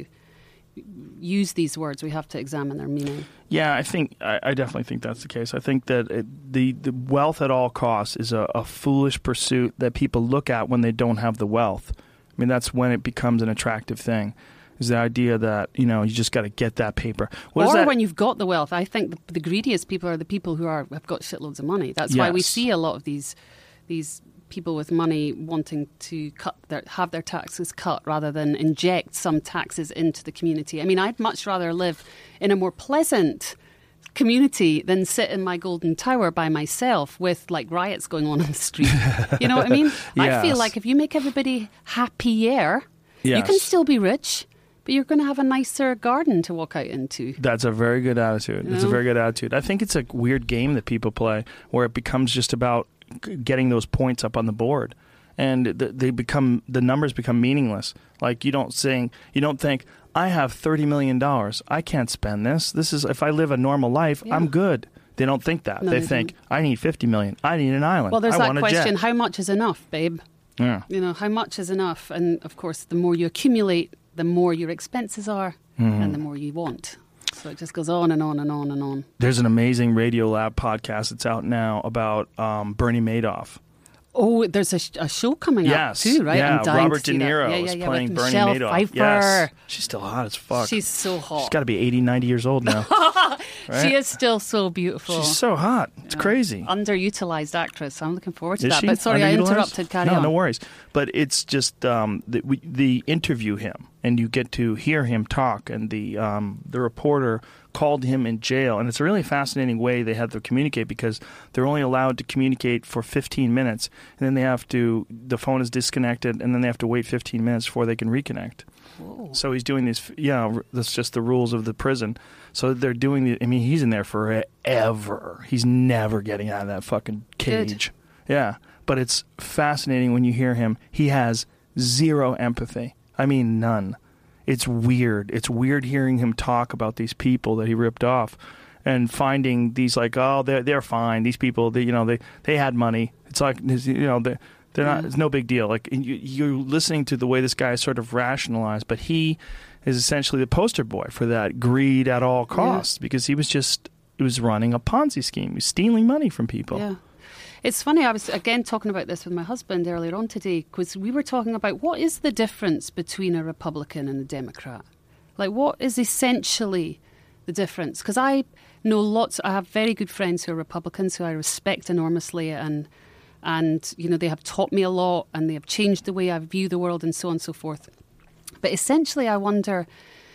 Speaker 1: use these words, we have to examine their meaning.
Speaker 2: Yeah, I think I, I definitely think that's the case. I think that it, the the wealth at all costs is a, a foolish pursuit that people look at when they don't have the wealth. I mean, that's when it becomes an attractive thing. Is the idea that, you know, you just got to get that paper. What is
Speaker 1: or
Speaker 2: that?
Speaker 1: when you've got the wealth. I think the, the greediest people are the people who are have got shitloads of money. That's why we
Speaker 2: Yes.
Speaker 1: see a lot of these these people with money wanting to cut their, have their taxes cut rather than inject some taxes into the community. I mean, I'd much rather live in a more pleasant community than sit in my golden tower by myself with like riots going on in the street. You know what I mean? I feel
Speaker 2: Yes.
Speaker 1: like if you make everybody happier, you
Speaker 2: Yes.
Speaker 1: can still be rich, but you're going to have a nicer garden to walk out into.
Speaker 2: That's a very good attitude. It's a
Speaker 1: know?
Speaker 2: very good attitude. I think it's a weird game that people play where it becomes just about g- getting those points up on the board, and th- they become the numbers become meaningless. Like you don't sing, you don't think I have thirty million dollars. I can't spend this. This is if I live a normal life,
Speaker 1: Yeah.
Speaker 2: I'm good. They don't think that.
Speaker 1: No,
Speaker 2: they
Speaker 1: they
Speaker 2: think
Speaker 1: don't.
Speaker 2: I need fifty million. I need an island.
Speaker 1: Well, there's
Speaker 2: I
Speaker 1: that
Speaker 2: want a
Speaker 1: question,
Speaker 2: jet.
Speaker 1: how much is enough, babe?
Speaker 2: Yeah.
Speaker 1: You know, how much is enough? And of course, the more you accumulate, the more your expenses are
Speaker 2: Mm-hmm.
Speaker 1: and the more you want. So it just goes on and on and on and on.
Speaker 2: There's an amazing Radio Lab podcast that's out now about um, Bernie Madoff.
Speaker 1: Oh, there's a, sh- a show coming
Speaker 2: Yes.
Speaker 1: up too, right?
Speaker 2: Yeah,
Speaker 1: I'm dying
Speaker 2: Robert
Speaker 1: to
Speaker 2: De
Speaker 1: see that.
Speaker 2: Niro
Speaker 1: yeah,
Speaker 2: is
Speaker 1: yeah, yeah,
Speaker 2: playing
Speaker 1: with
Speaker 2: Bernie
Speaker 1: Michelle
Speaker 2: Madoff.
Speaker 1: Pfeiffer.
Speaker 2: Yes. She's still hot as fuck.
Speaker 1: She's so hot.
Speaker 2: She's got to be eighty, ninety years old now. right?
Speaker 1: She is still so beautiful.
Speaker 2: She's so hot. It's crazy.
Speaker 1: Underutilized actress. I'm looking forward to
Speaker 2: Is
Speaker 1: that.
Speaker 2: she?
Speaker 1: But sorry, I
Speaker 2: Underutilized?
Speaker 1: interrupted. Carry
Speaker 2: no,
Speaker 1: on.
Speaker 2: no worries. But it's just um, the, we, the interview him, and you get to hear him talk, and the um, the reporter called him in jail, and it's a really fascinating way they have to communicate because they're only allowed to communicate for fifteen minutes, and then they have to the phone is disconnected, and then they have to wait fifteen minutes before they can reconnect.
Speaker 1: Whoa.
Speaker 2: So he's doing these, yeah, r- that's just the rules of the prison. So they're doing the, I mean, he's in there forever. He's never getting out of that fucking
Speaker 1: Good.
Speaker 2: cage. Yeah. But it's fascinating when you hear him. He has zero empathy. I mean, none. It's weird. It's weird hearing him talk about these people that he ripped off and finding these like, oh, they're, they're fine. These people, they, you know, they, they had money. It's like, you know, they're, they're not,
Speaker 1: Yeah.
Speaker 2: it's no big deal. Like, you, you're listening to the way this guy is sort of rationalized, but he is essentially the poster boy for that greed at all costs because he was just, he was running a Ponzi scheme. He was stealing money from people.
Speaker 1: Yeah. It's funny, I was again talking about this with my husband earlier on today because we were talking about what is the difference between a Republican and a Democrat? Like, what is essentially the difference? Because I know lots, I have very good friends who are Republicans who I respect enormously and, and, you know, they have taught me a lot and they have changed the way I view the world and so on and so forth. But essentially, I wonder,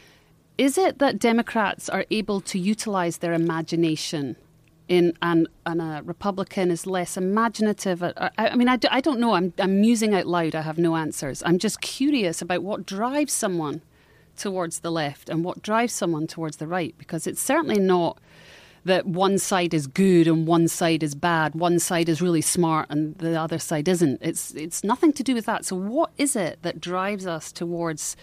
Speaker 1: is it that Democrats are able to utilize their imagination in and, and a Republican is less imaginative? I, I mean, I, do, I don't know. I'm, I'm musing out loud. I have no answers. I'm just curious about what drives someone towards the left and what drives someone towards the right, because it's certainly not that one side is good and one side is bad, one side is really smart and the other side isn't. It's it's nothing to do with that. So what is it that drives us towards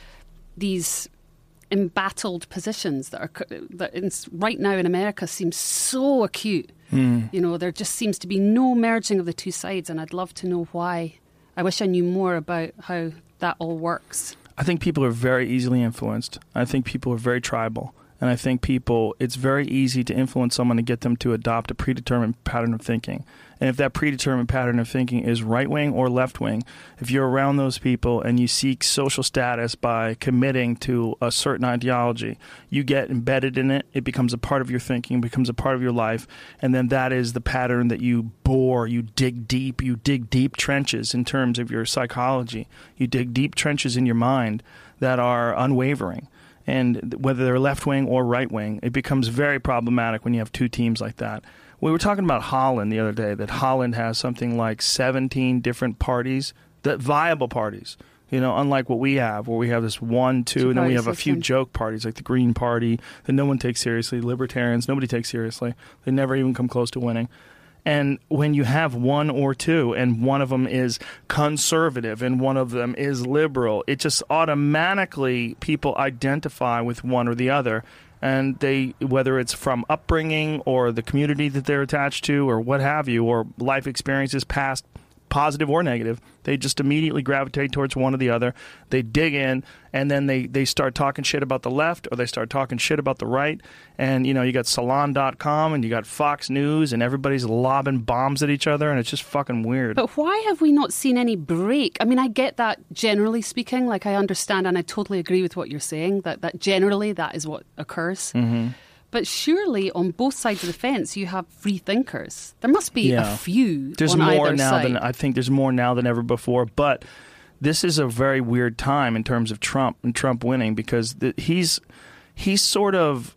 Speaker 1: these embattled positions that are that in, right now in America seem so acute? Mm. You know, there just seems to be no merging of the two sides, and I'd love to know why. I wish I knew more about how that all works.
Speaker 2: I think people are very easily influenced. I think people are very tribal. And I think people, it's very easy to influence someone to get them to adopt a predetermined pattern of thinking. And if that predetermined pattern of thinking is right-wing or left-wing, if you're around those people and you seek social status by committing to a certain ideology, you get embedded in it, it becomes a part of your thinking, becomes a part of your life, and then that is the pattern that you bore, you dig deep, you dig deep trenches in terms of your psychology. You dig deep trenches in your mind that are unwavering. And whether they're left-wing or right-wing, it becomes very problematic when you have two teams like that. We were talking about Holland the other day, that Holland has something like seventeen different parties, that viable parties, you know, unlike what we have, where we have this one, two, and then we have a few joke parties, like the Green Party, that no one takes seriously, Libertarians, nobody takes seriously. They never even come close to winning. And when you have one or two, and one of them is conservative and one of them is liberal, it just automatically people identify with one or the other. And they, whether it's from upbringing or the community that they're attached to or what have you, or life experiences past, positive or negative, they just immediately gravitate towards one or the other. They dig in, and then they, they start talking shit about the left, or they start talking shit about the right. And, you know, you got Salon dot com and you got Fox News, and everybody's lobbing bombs at each other, and it's just fucking weird.
Speaker 1: But why have we not seen any break? I mean, I get that generally speaking, like I understand, and I totally agree with what you're saying, that, that generally that is what occurs. Mm-hmm. But surely on both sides of the fence, you have free thinkers. There must be
Speaker 2: yeah.
Speaker 1: a few.
Speaker 2: There's
Speaker 1: on
Speaker 2: more
Speaker 1: either
Speaker 2: now
Speaker 1: side.
Speaker 2: than I think. There's more now than ever before. But this is a very weird time in terms of Trump and Trump winning, because the, he's he's sort of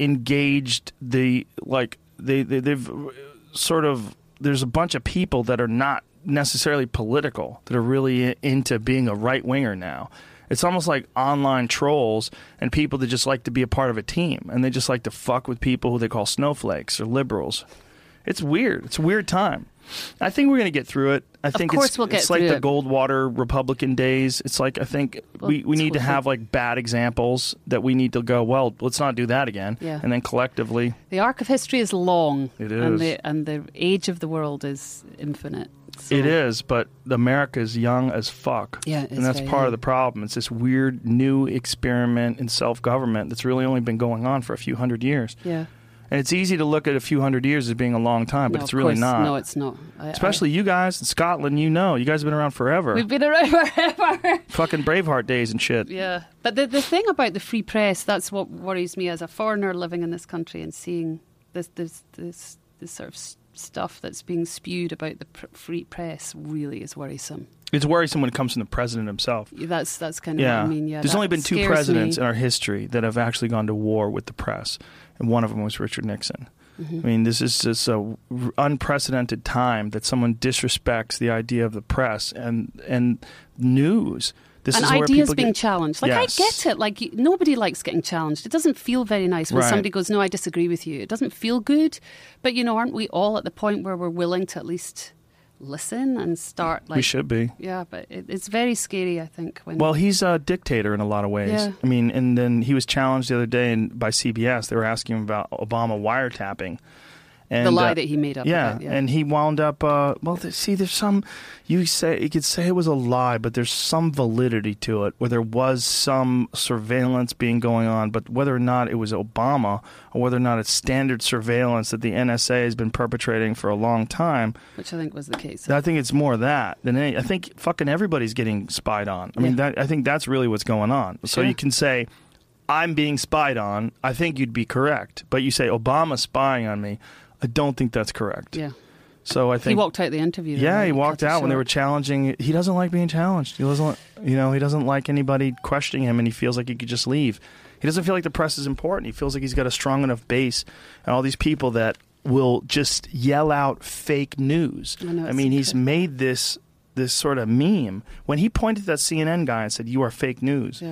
Speaker 2: engaged the like they, they they've sort of there's a bunch of people that are not necessarily political that are really into being a right winger now. It's almost like online trolls and people that just like to be a part of a team, and they just like to fuck with people who they call snowflakes or liberals. It's weird. It's a weird time. I think we're going to get through it. I think
Speaker 1: of course
Speaker 2: it's,
Speaker 1: we'll get
Speaker 2: it's like
Speaker 1: through
Speaker 2: the
Speaker 1: it.
Speaker 2: Goldwater Republican days. It's like I think
Speaker 1: Well,
Speaker 2: we, we need to
Speaker 1: totally.
Speaker 2: have like bad examples that we need to go, well, let's not do that again.
Speaker 1: Yeah.
Speaker 2: And then collectively.
Speaker 1: The arc of history is long.
Speaker 2: It
Speaker 1: And
Speaker 2: is.
Speaker 1: the, and the age of the world is infinite. So.
Speaker 2: It is, but America is young as fuck.
Speaker 1: Yeah, it's
Speaker 2: and that's
Speaker 1: very
Speaker 2: part
Speaker 1: young.
Speaker 2: of the problem. It's this weird new experiment in self-government that's really only been going on for a few hundred years.
Speaker 1: Yeah.
Speaker 2: And it's easy to look at a few hundred years as being a long time, but
Speaker 1: No,
Speaker 2: it's
Speaker 1: of
Speaker 2: really
Speaker 1: course.
Speaker 2: not.
Speaker 1: No, it's not. I,
Speaker 2: Especially you guys in Scotland, you know. You guys have been around forever.
Speaker 1: I, we've been around forever.
Speaker 2: Fucking Braveheart days and shit.
Speaker 1: Yeah. But the, the thing about the free press, that's what worries me as a foreigner living in this country and seeing this, this, this, this sort of s- stuff that's being spewed about the pr- free press really is worrisome.
Speaker 2: It's worrisome when it comes from the president himself.
Speaker 1: That's that's kind of
Speaker 2: Yeah.
Speaker 1: what I mean. Yeah,
Speaker 2: There's
Speaker 1: that
Speaker 2: only been two
Speaker 1: scares
Speaker 2: presidents
Speaker 1: me.
Speaker 2: in our history that have actually gone to war with the press, and one of them was Richard Nixon.
Speaker 1: Mm-hmm.
Speaker 2: I mean, this is just a r- unprecedented time that someone disrespects the idea of the press and and news. This
Speaker 1: and
Speaker 2: is where
Speaker 1: ideas
Speaker 2: people
Speaker 1: being
Speaker 2: get,
Speaker 1: challenged. Like,
Speaker 2: Yes.
Speaker 1: I get it. Like, y- nobody likes getting challenged. It doesn't feel very nice when
Speaker 2: Right.
Speaker 1: somebody goes, no, I disagree with you. It doesn't feel good. But, you know, aren't we all at the point where we're willing to at least listen and start, like...
Speaker 2: we should be.
Speaker 1: Yeah, but it, it's very scary, I think. When
Speaker 2: Well, he's a dictator in a lot of ways.
Speaker 1: Yeah.
Speaker 2: I mean, and then he was challenged the other day in, by C B S. They were asking him about Obama wiretapping. And,
Speaker 1: the lie
Speaker 2: uh,
Speaker 1: that he made up.
Speaker 2: Yeah,
Speaker 1: about, yeah.
Speaker 2: and he wound up. Uh, well, th- see, there's some. You say you could say it was a lie, but there's some validity to it, where there was some surveillance being going on. But whether or not it was Obama, or whether or not it's standard surveillance that the N S A has been perpetrating for a long time,
Speaker 1: Which I think was the case.
Speaker 2: I think it's more that than any. I think fucking everybody's getting spied on. I mean,
Speaker 1: Yeah.
Speaker 2: that I think that's really what's going on. So
Speaker 1: Sure.
Speaker 2: you can say, I'm being spied on. I think you'd be correct, but you say Obama's spying on me. I don't think that's correct.
Speaker 1: Yeah.
Speaker 2: So I think
Speaker 1: He walked out the interview.
Speaker 2: yeah,
Speaker 1: right?
Speaker 2: he walked
Speaker 1: cut it
Speaker 2: out when they
Speaker 1: short.
Speaker 2: were challenging. He doesn't like being challenged. He doesn't, you know, he doesn't like anybody questioning him, and he feels like he could just leave. He doesn't feel like the press is important. He feels like he's got a strong enough base, and all these people that will just yell out fake news.
Speaker 1: I know,
Speaker 2: I
Speaker 1: it's
Speaker 2: mean, he's
Speaker 1: incredible.
Speaker 2: made this this sort of meme when he pointed to that C N N guy and said, "You are fake news."
Speaker 1: Yeah.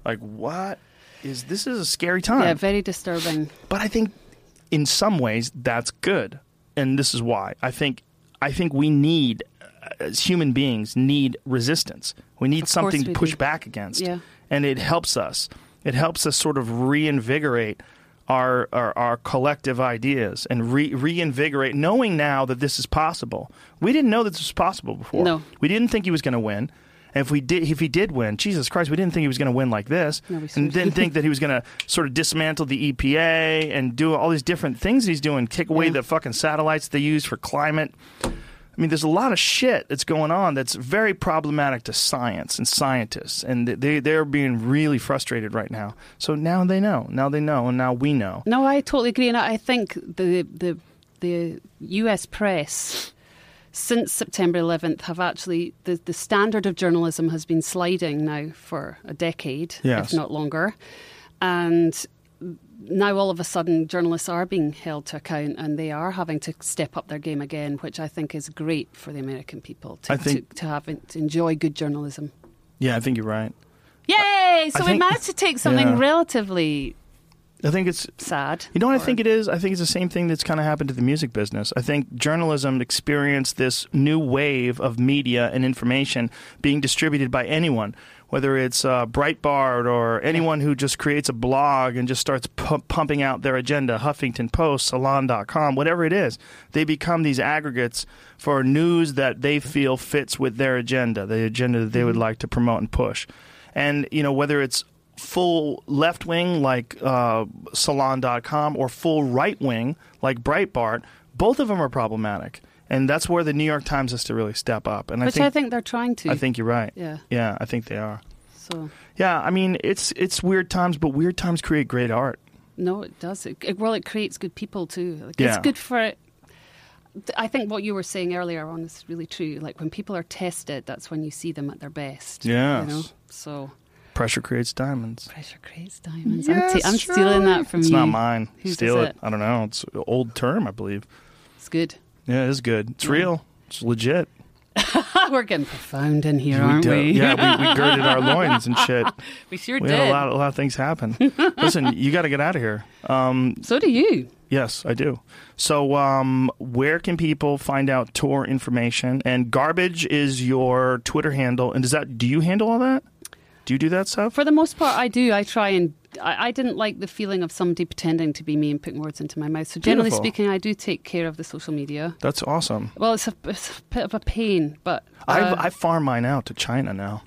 Speaker 2: Like, what is this? Is a scary time.
Speaker 1: Yeah, very disturbing.
Speaker 2: But I think in some ways that's good. And this is why. I think I think we need, as human beings, need resistance. We need
Speaker 1: Of
Speaker 2: something
Speaker 1: course
Speaker 2: to
Speaker 1: we
Speaker 2: push
Speaker 1: do.
Speaker 2: back against.
Speaker 1: Yeah.
Speaker 2: And it helps us. It helps us sort of reinvigorate our our, our collective ideas and re- reinvigorate, knowing now that this is possible. We didn't know this was possible before.
Speaker 1: No.
Speaker 2: We didn't think he was going to win. And if we did, if he did win, Jesus Christ, we didn't think he was going to win like this,
Speaker 1: No, we
Speaker 2: and
Speaker 1: certainly
Speaker 2: didn't think that he was going to sort of dismantle the E P A and do all these different things he's doing, kick away
Speaker 1: Yeah.
Speaker 2: the fucking satellites they use for climate. I mean, there's a lot of shit that's going on that's very problematic to science and scientists, and they they're being really frustrated right now. So now they know, now they know, and now we know.
Speaker 1: No, I totally agree, and I think the the the U S press since September eleventh have actually the the standard of journalism has been sliding now for a decade,
Speaker 2: Yes.
Speaker 1: if not longer, and now all of a sudden journalists are being held to account and they are having to step up their game again, which I think is great for the American people to
Speaker 2: I think-
Speaker 1: to, to have to enjoy good journalism.
Speaker 2: Yeah, I think you're right.
Speaker 1: Yay! So
Speaker 2: I
Speaker 1: we
Speaker 2: think-
Speaker 1: managed to take something
Speaker 2: yeah.
Speaker 1: relatively
Speaker 2: I think it's
Speaker 1: sad.
Speaker 2: You know what I
Speaker 1: or-
Speaker 2: think it is? I think it's the same thing that's kind of happened to the music business. I think journalism experienced this new wave of media and information being distributed by anyone, whether it's uh, Breitbart or anyone who just creates a blog and just starts pu- pumping out their agenda, Huffington Post, Salon dot com, whatever it is. They become these aggregates for news that they feel fits with their agenda, the agenda that they would like to promote and push. And, you know, whether it's full left wing like uh, Salon dot com or full right wing like Breitbart, both of them are problematic, and that's where the New York Times has to really step up. And
Speaker 1: Which
Speaker 2: I think
Speaker 1: I think they're trying to.
Speaker 2: I think you're right.
Speaker 1: Yeah.
Speaker 2: yeah, I think they are.
Speaker 1: So
Speaker 2: Yeah, I mean it's it's weird times, but weird times create great art.
Speaker 1: no, it does. It, it, well, it creates good people too. Like,
Speaker 2: Yeah.
Speaker 1: It's good for. I think what you were saying earlier on is really true. Like when people are tested, that's when you see them at their best.
Speaker 2: Yes.
Speaker 1: You know? So
Speaker 2: Pressure creates diamonds.
Speaker 1: pressure creates diamonds.
Speaker 2: Yes,
Speaker 1: I'm, t- I'm
Speaker 2: sure.
Speaker 1: stealing that from
Speaker 2: It's
Speaker 1: you.
Speaker 2: not mine.
Speaker 1: Whose
Speaker 2: Steal
Speaker 1: is
Speaker 2: it.
Speaker 1: it?
Speaker 2: I don't know. It's an old term, I believe.
Speaker 1: It's good.
Speaker 2: Yeah, it is good. It's
Speaker 1: Yeah.
Speaker 2: real. It's legit.
Speaker 1: We're getting profound in here,
Speaker 2: We
Speaker 1: aren't
Speaker 2: do-
Speaker 1: we?
Speaker 2: Yeah, we, we girded our loins and shit.
Speaker 1: we sure
Speaker 2: We
Speaker 1: did.
Speaker 2: had a lot, a lot of things happen. Listen, you got to get out of here. Um,
Speaker 1: So do you.
Speaker 2: yes, I do. So, um, where can people find out tour information? And Garbage is your Twitter handle. And does that? Do you handle all that? Do you do that stuff?
Speaker 1: For the most part, I do. I try and I, I didn't like the feeling of somebody pretending to be me and putting words into my mouth. So generally
Speaker 2: Beautiful.
Speaker 1: speaking, I do take care of the social media.
Speaker 2: That's awesome.
Speaker 1: Well, it's a, it's a bit of a pain, but uh,
Speaker 2: I I farm mine out to China now.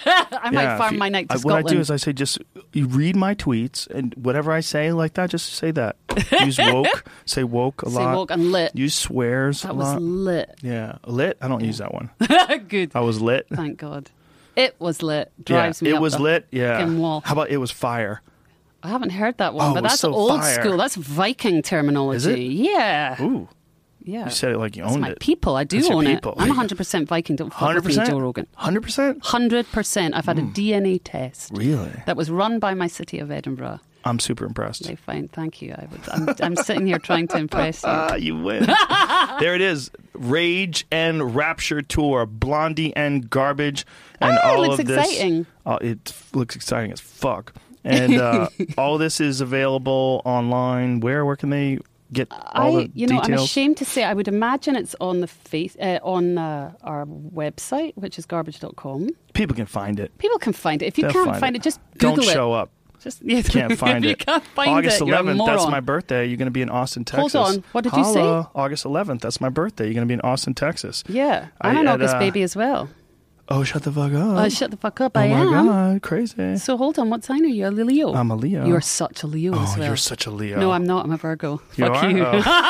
Speaker 1: I might
Speaker 2: Yeah, if
Speaker 1: farm
Speaker 2: you-
Speaker 1: mine out to
Speaker 2: I, What
Speaker 1: Scotland.
Speaker 2: I do is I say just you read my tweets and whatever I say like that, just say that. Use woke. Say woke a
Speaker 1: Say
Speaker 2: lot.
Speaker 1: woke and lit.
Speaker 2: Use swears
Speaker 1: That
Speaker 2: a
Speaker 1: was
Speaker 2: lot.
Speaker 1: lit.
Speaker 2: Yeah, lit. I don't use that one.
Speaker 1: Good.
Speaker 2: I was lit.
Speaker 1: Thank God. It was lit. Drives
Speaker 2: yeah,
Speaker 1: me
Speaker 2: it
Speaker 1: up
Speaker 2: was
Speaker 1: the
Speaker 2: lit. Yeah.
Speaker 1: fucking wall.
Speaker 2: How about it was fire?
Speaker 1: I haven't heard that one,
Speaker 2: Oh,
Speaker 1: but
Speaker 2: it was
Speaker 1: that's
Speaker 2: so
Speaker 1: old
Speaker 2: fire.
Speaker 1: school. That's Viking terminology.
Speaker 2: Is it?
Speaker 1: Yeah.
Speaker 2: Ooh,
Speaker 1: Yeah.
Speaker 2: you said it like you
Speaker 1: That's
Speaker 2: owned
Speaker 1: my
Speaker 2: it.
Speaker 1: people. I do
Speaker 2: That's your
Speaker 1: own
Speaker 2: people.
Speaker 1: it. I'm one hundred percent Viking. Don't fuck
Speaker 2: Hundred
Speaker 1: with me,
Speaker 2: percent.
Speaker 1: Joe Rogan.
Speaker 2: Hundred percent.
Speaker 1: one hundred percent. I've had a D N A test
Speaker 2: Really?
Speaker 1: that was run by my city of Edinburgh.
Speaker 2: I'm super impressed.
Speaker 1: They fine. Thank you. I would, I'm, I'm sitting here trying to impress you.
Speaker 2: Ah, you win. There it is. Rage and Rapture Tour. Blondie and Garbage. And
Speaker 1: Oh, it
Speaker 2: all
Speaker 1: looks
Speaker 2: of this.
Speaker 1: exciting.
Speaker 2: Uh, it f- looks exciting as fuck. And uh, all this is available online. Where? Where can they get all
Speaker 1: I,
Speaker 2: the
Speaker 1: you know,
Speaker 2: details?
Speaker 1: I'm ashamed to say. I would imagine it's on the face uh, on uh, our website, which is garbage dot com.
Speaker 2: People can find it.
Speaker 1: People can find it. If you
Speaker 2: They'll
Speaker 1: can't
Speaker 2: find
Speaker 1: find
Speaker 2: it.
Speaker 1: it, just Google
Speaker 2: Don't
Speaker 1: it.
Speaker 2: show up.
Speaker 1: Just yeah,
Speaker 2: Can't find
Speaker 1: if
Speaker 2: it.
Speaker 1: you can't find
Speaker 2: August
Speaker 1: it, you're a
Speaker 2: eleventh, that's
Speaker 1: moron.
Speaker 2: my birthday. You're going to be in Austin,
Speaker 1: Hold
Speaker 2: Texas.
Speaker 1: on. What did you say?
Speaker 2: Holla. August eleventh, that's my birthday. You're going to be in Austin, Texas.
Speaker 1: Yeah,
Speaker 2: I-
Speaker 1: I'm an
Speaker 2: at,
Speaker 1: August
Speaker 2: uh,
Speaker 1: baby as well.
Speaker 2: Oh, shut the fuck up.
Speaker 1: Oh, shut the fuck up!
Speaker 2: oh
Speaker 1: I
Speaker 2: my
Speaker 1: am.
Speaker 2: God, crazy.
Speaker 1: So hold on. What sign are you? A Leo.
Speaker 2: I'm a Leo.
Speaker 1: You're such a Leo
Speaker 2: oh,
Speaker 1: as well.
Speaker 2: you're such a Leo.
Speaker 1: No, I'm not. I'm a Virgo.
Speaker 2: You
Speaker 1: Fuck
Speaker 2: are?
Speaker 1: you.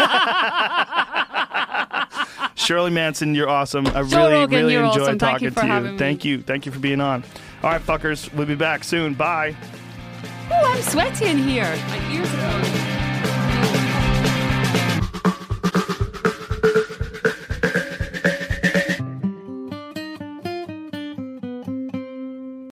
Speaker 2: Oh. Shirley Manson, you're awesome. I
Speaker 1: Joe
Speaker 2: really,
Speaker 1: Rogan,
Speaker 2: really
Speaker 1: you're
Speaker 2: enjoyed
Speaker 1: awesome. Thank
Speaker 2: talking
Speaker 1: you for
Speaker 2: to you.
Speaker 1: having me.
Speaker 2: Thank you. Thank you for being on. All right, fuckers. We'll be back soon. Bye.
Speaker 1: Oh, I'm sweaty in here. My ears are going.